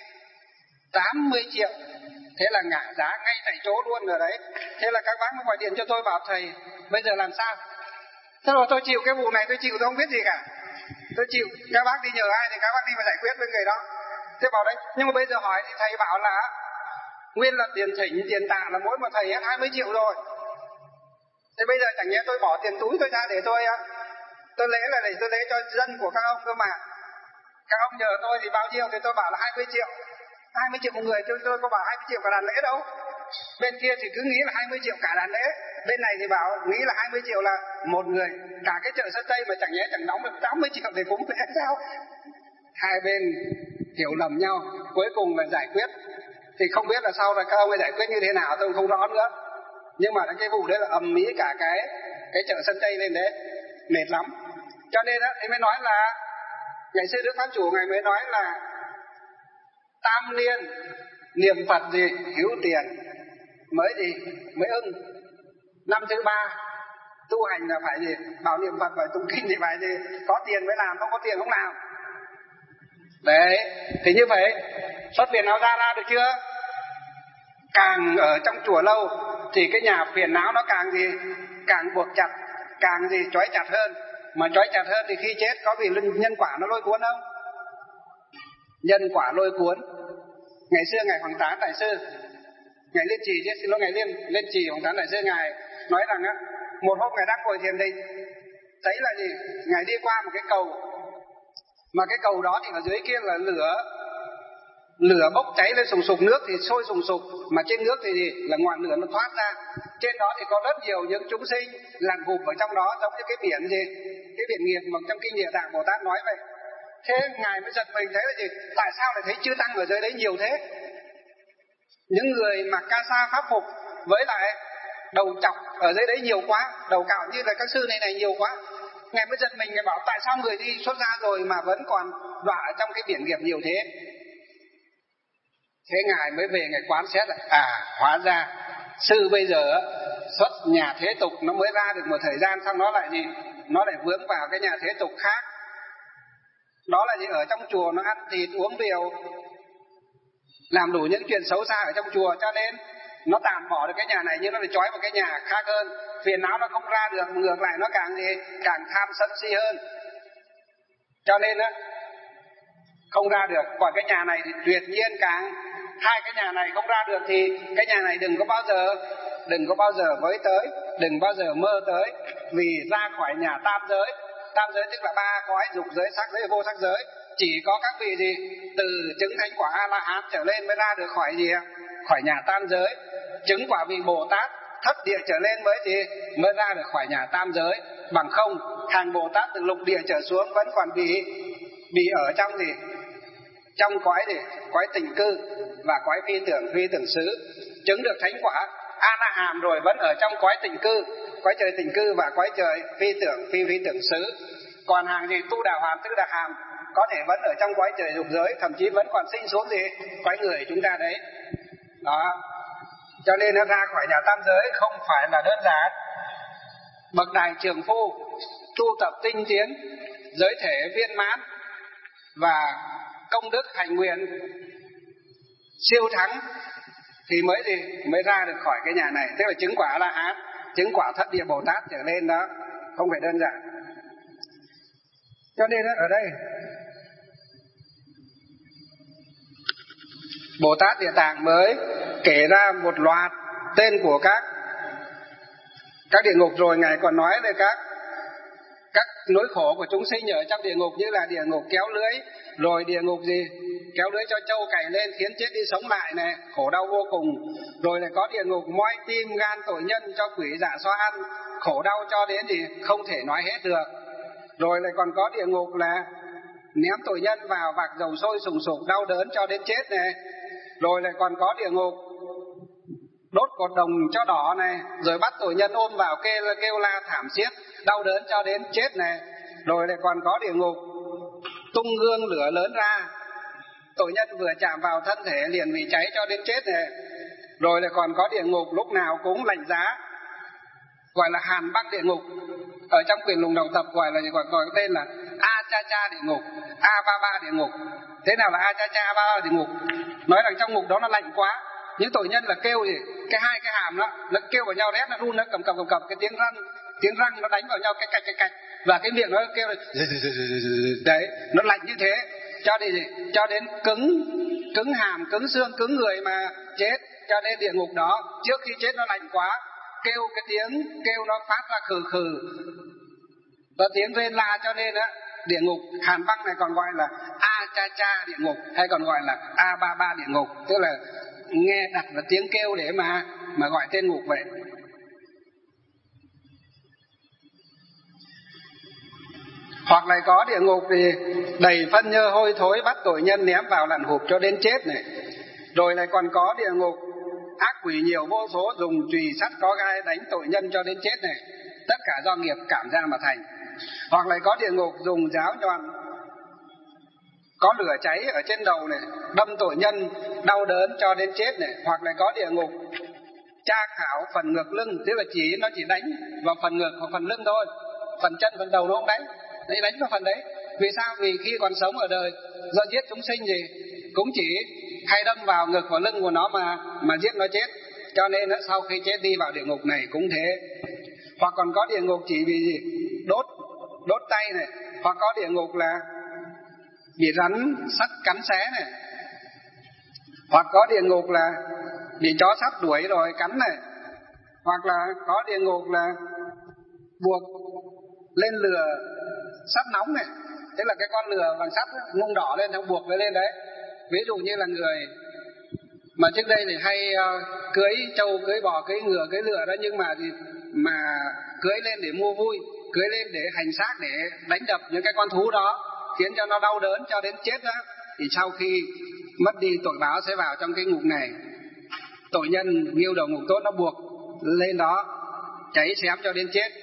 tám mươi triệu. Thế là ngã giá ngay tại chỗ luôn rồi đấy. Thế là các bác mới gọi điện cho tôi bảo thầy bây giờ làm sao? Thế rồi tôi chịu cái vụ này, tôi chịu, tôi không biết gì cả. Tôi chịu, các bác đi nhờ ai thì các bác đi mà giải quyết với người đó. Thế bảo đấy, nhưng mà bây giờ hỏi thì thầy bảo là nguyên là tiền thỉnh, tiền tạ là mỗi một thầy hết hai mươi triệu rồi. Thế bây giờ chẳng nhẽ tôi bỏ tiền túi tôi ra để tôi tôi lễ là để tôi lễ cho dân của các ông cơ mà. Các ông nhờ tôi thì bao nhiêu thì tôi bảo là hai mươi triệu. hai mươi triệu một người, tôi, tôi có bảo hai mươi triệu cả đàn lễ đâu. Bên kia thì cứ nghĩ là hai mươi triệu cả đàn lễ. Bên này thì bảo nghĩ là hai mươi triệu là một người. Cả cái chợ Sơn Tây mà chẳng nhẽ chẳng đóng được tám mươi triệu thì cũng lẽ sao. Hai bên hiểu lầm nhau, cuối cùng là giải quyết. Thì không biết là sau là các ông ấy giải quyết như thế nào tôi không rõ nữa. Nhưng mà cái vụ đấy là ầm ĩ cả cái cái chợ Sơn Tây lên đấy, mệt lắm. Cho nên á thì mới nói là ngày xưa Đức Pháp Chủ ngài mới nói là tam niên niệm Phật gì hữu tiền mới gì mới ưng. Năm thứ ba tu hành là phải gì bảo niệm Phật phải tụng kinh thì phải gì có tiền mới làm, không có tiền không làm. Đấy thì như vậy xuất phiền não ra ra được chưa? Càng ở trong chùa lâu thì cái nhà phiền não nó càng gì càng buộc chặt, càng gì trói chặt hơn. Mà trói chặt hơn thì khi chết có vì nhân quả nó lôi cuốn không? Nhân quả lôi cuốn. Ngày xưa ngài Hoàng Tán Đại Sư, ngài Liên Trì chứ, xin lỗi ngài Liên Liên Trì Hoàng Tán Đại Sư, ngài nói rằng á, một hôm ngài đang ngồi thiền định, thấy là gì, ngài đi qua một cái cầu, mà cái cầu đó thì ở dưới kia là lửa, lửa bốc cháy lên sùng sục, nước thì sôi sùng sục, mà trên nước thì gì là ngọn lửa nó thoát ra, trên đó thì có rất nhiều những chúng sinh lặn vụp ở trong đó, giống như cái biển gì, cái biển nghiệp mà trong kinh Địa Tạng Bồ Tát nói vậy. Thế ngài mới giật mình thấy là gì, tại sao lại thấy chư tăng ở dưới đấy nhiều thế? Những người mà ca sa pháp phục với lại đầu chọc ở dưới đấy nhiều quá, đầu cạo như là các sư này này nhiều quá. Ngài mới giật mình, ngài bảo tại sao người đi xuất gia rồi mà vẫn còn đọa ở trong cái biển nghiệp nhiều thế? Thế ngài mới về ngài quán xét là à hóa ra sư bây giờ xuất nhà thế tục nó mới ra được một thời gian, xong nó lại gì, nó lại vướng vào cái nhà thế tục khác. Đó là gì, ở trong chùa nó ăn thịt uống rượu, làm đủ những chuyện xấu xa ở trong chùa, cho nên nó tạm bỏ được cái nhà này nhưng nó lại trói vào cái nhà khác hơn. Phiền não nó không ra được, ngược lại nó càng gì càng tham sân si hơn, cho nên á không ra được. Còn cái nhà này thì tuyệt nhiên càng, hai cái nhà này không ra được thì cái nhà này đừng có bao giờ đừng có bao giờ với tới, đừng bao giờ mơ tới, vì ra khỏi nhà tam giới. Tam giới tức là ba cõi, dục giới, sắc giới, vô sắc giới. Chỉ có các vị gì từ chứng thánh quả A La Hán trở lên mới ra được khỏi gì, khỏi nhà tam giới. Chứng quả vị Bồ Tát thất địa trở lên mới gì mới ra được khỏi nhà tam giới. Bằng không hàng Bồ Tát từ lục địa trở xuống vẫn còn bị bị ở trong gì, trong cõi gì, cõi tình cư và cõi phi tưởng, phi tưởng xứ. Chứng được thánh quả A La Hán rồi vẫn ở trong cõi tình cư, cõi trời tình cư và cõi trời phi tưởng, phi phi tưởng xứ. Còn hàng gì tu đà hoàn, tứ đà hàm có thể vẫn ở trong cõi trời dục giới, thậm chí vẫn còn sinh xuống gì cõi người chúng ta đấy. Đó, cho nên nó ra khỏi nhà tam giới không phải là đơn giản. Bậc đại trưởng phu tu tập tinh tiến, giới thể viên mãn và công đức hành nguyện siêu thắng thì mới gì mới ra được khỏi cái nhà này, tức là chứng quả A La Hán, chứng quả thất địa Bồ Tát trở lên, đó không phải đơn giản. Cho nên ở đây Bồ Tát Địa Tạng mới kể ra một loạt tên của các các địa ngục, rồi ngài còn nói về các các nỗi khổ của chúng sinh ở trong địa ngục, như là địa ngục kéo lưới, rồi địa ngục gì kéo lưới cho trâu cày lên khiến chết đi sống lại này, khổ đau vô cùng. Rồi lại có địa ngục moi tim gan tội nhân cho quỷ dạ xoa ăn, khổ đau cho đến gì không thể nói hết được. Rồi lại còn có địa ngục là ném tội nhân vào vạc dầu sôi sùng sục, đau đớn cho đến chết này. Rồi lại còn có địa ngục đốt cột đồng cho đỏ này, rồi bắt tội nhân ôm vào kêu, kêu la thảm thiết, đau đớn cho đến chết này. Rồi lại còn có địa ngục tung gương lửa lớn ra, tội nhân vừa chạm vào thân thể liền bị cháy cho đến chết này. Rồi lại còn có địa ngục lúc nào cũng lạnh giá, gọi là hàn băng địa ngục. Ở trong quyển Lùng Đồng Tập gọi là gọi, gọi tên là A Cha Cha địa ngục, A Ba Ba địa ngục. Thế nào là A Cha Cha A Ba Ba địa ngục? Nói rằng trong ngục đó nó lạnh quá, những tội nhân là kêu gì, cái hai cái hàm đó nó kêu vào nhau, rét nó run, nó cầm cầm cầm cầm, cái tiếng răng tiếng răng nó đánh vào nhau, cái cạch cái cạch, và cái miệng nó kêu đấy, nó lạnh như thế cho đến gì, cho đến cứng cứng hàm, cứng xương, cứng người mà chết. Cho nên địa ngục đó trước khi chết nó lạnh quá, kêu cái tiếng kêu nó phát ra khừ khừ và tiếng rên la, cho nên á địa ngục hàn băng này còn gọi là A Cha Cha địa ngục, hay còn gọi là A Ba Ba địa ngục, tức là nghe đặt vào tiếng kêu để mà mà gọi tên ngục vậy. Hoặc lại có địa ngục thì đầy phân nhơ hôi thối, bắt tội nhân ném vào lặn hụp cho đến chết này. Rồi lại còn có địa ngục ác quỷ nhiều vô số, dùng chùy sắt có gai đánh tội nhân cho đến chết này, tất cả do nghiệp cảm ra mà thành. Hoặc lại có địa ngục dùng giáo nhọn có lửa cháy ở trên đầu này, đâm tội nhân đau đớn cho đến chết này. Hoặc lại có địa ngục tra khảo phần ngực lưng, tức là chỉ nó chỉ đánh vào phần ngực hoặc phần lưng thôi, phần chân phần đầu nó không đánh, nó đánh vào phần đấy. Vì sao? Vì khi còn sống ở đời do giết chúng sinh gì cũng chỉ hay đâm vào ngực và lưng của nó mà mà giết nó chết, cho nên đó, sau khi chết đi vào địa ngục này cũng thế. Hoặc còn có địa ngục chỉ vì gì đốt đốt tay này, hoặc có địa ngục là bị rắn sắt cắn xé này, hoặc có địa ngục là bị chó sắp đuổi rồi cắn này, hoặc là có địa ngục là buộc lên lửa sắt nóng này, tức là cái con lửa bằng sắt nung đỏ lên xong buộc lên đấy. Ví dụ như là người mà trước đây thì hay uh, cưới trâu, cưới bò, cưới ngựa, cưới lừa đó, nhưng mà thì mà cưới lên để mua vui, cưới lên để hành xác, để đánh đập những cái con thú đó, khiến cho nó đau đớn cho đến chết đó, thì sau khi mất đi tội báo sẽ vào trong cái ngục này. Tội nhân nghiêu đầu ngục tốt nó buộc lên đó cháy xém cho đến chết.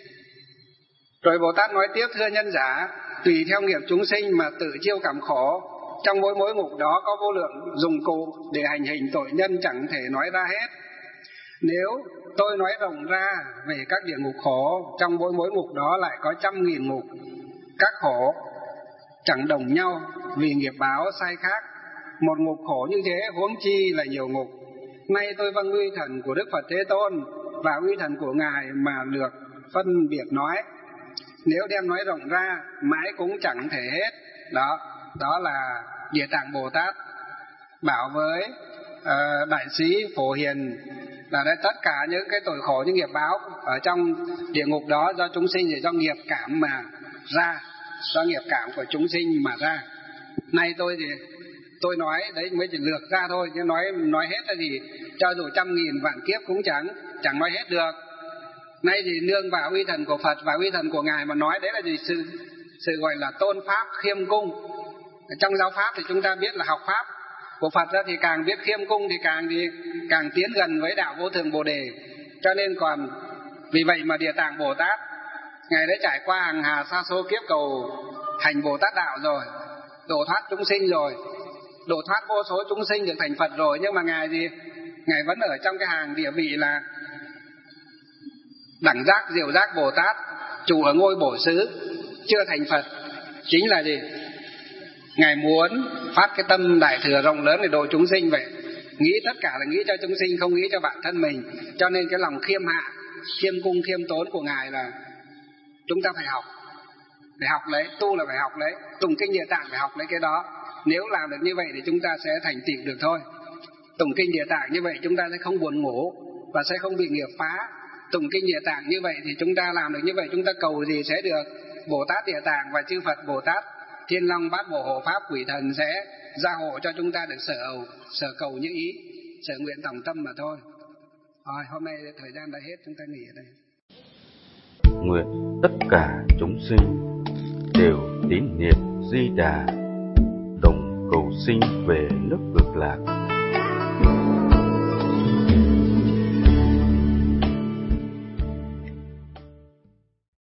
Rồi Bồ Tát nói tiếp: thưa nhân giả, tùy theo nghiệp chúng sinh mà tự chiêu cảm khổ, trong mỗi mỗi ngục đó có vô lượng dụng cụ để hành hình tội nhân chẳng thể nói ra hết. Nếu tôi nói rộng ra về các địa ngục khổ, trong mỗi mỗi ngục đó lại có trăm nghìn ngục. Các khổ chẳng đồng nhau vì nghiệp báo sai khác. Một ngục khổ như thế huống chi là nhiều ngục. Nay tôi vâng uy thần của Đức Phật Thế Tôn và uy thần của Ngài mà lược phân biệt nói. Nếu đem nói rộng ra mãi cũng chẳng thể hết. Đó, đó là Địa Tạng Bồ Tát bảo với uh, đại sĩ Phổ Hiền là đấy, tất cả những cái tội khổ, những nghiệp báo ở trong địa ngục đó do chúng sinh thì do nghiệp cảm mà ra, do nghiệp cảm của chúng sinh mà ra. Nay tôi thì tôi nói đấy mới chỉ lược ra thôi, chứ nói nói hết thì cho dù trăm nghìn vạn kiếp cũng chẳng chẳng nói hết được. Nay thì nương vào uy thần của Phật và uy thần của Ngài mà nói, đấy là gì? Sự sự gọi là tôn pháp khiêm cung. Trong giáo pháp thì chúng ta biết là học pháp của Phật ra thì càng biết khiêm cung thì càng thì càng tiến gần với đạo vô thường Bồ đề. Cho nên còn vì vậy mà Địa Tạng Bồ Tát Ngài đã trải qua hàng hà sa số kiếp cầu hành Bồ Tát đạo rồi, độ thoát chúng sinh rồi, độ thoát vô số chúng sinh được thành Phật rồi, nhưng mà Ngài thì Ngài vẫn ở trong cái hàng địa vị là đẳng giác diệu giác Bồ Tát, chủ ở ngôi bổ xứ, chưa thành Phật. Chính là gì? Ngài muốn phát cái tâm đại thừa rộng lớn để độ chúng sinh vậy. Nghĩ tất cả là nghĩ cho chúng sinh, không nghĩ cho bản thân mình. Cho nên cái lòng khiêm hạ, khiêm cung, khiêm tốn của Ngài là chúng ta phải học. Phải học lấy, tu là phải học lấy, tụng kinh Địa Tạng phải học lấy cái đó. Nếu làm được như vậy thì chúng ta sẽ thành tựu được thôi. Tụng kinh Địa Tạng như vậy chúng ta sẽ không buồn ngủ và sẽ không bị nghiệp phá. Tụng kinh Địa Tạng như vậy thì chúng ta làm được như vậy, chúng ta cầu gì sẽ được. Bồ Tát Địa Tạng và chư Phật Bồ Tát Thiên Long Bát Bộ Hộ Pháp Quỷ Thần sẽ gia hộ cho chúng ta được sở sở cầu như ý, sở nguyện tổng tâm mà thôi. Rồi, hôm nay thời gian đã hết, chúng ta nghỉ ở đây. Nguyện tất cả chúng sinh đều tín niệm Di Đà, đồng cầu sinh về nước Cực Lạc.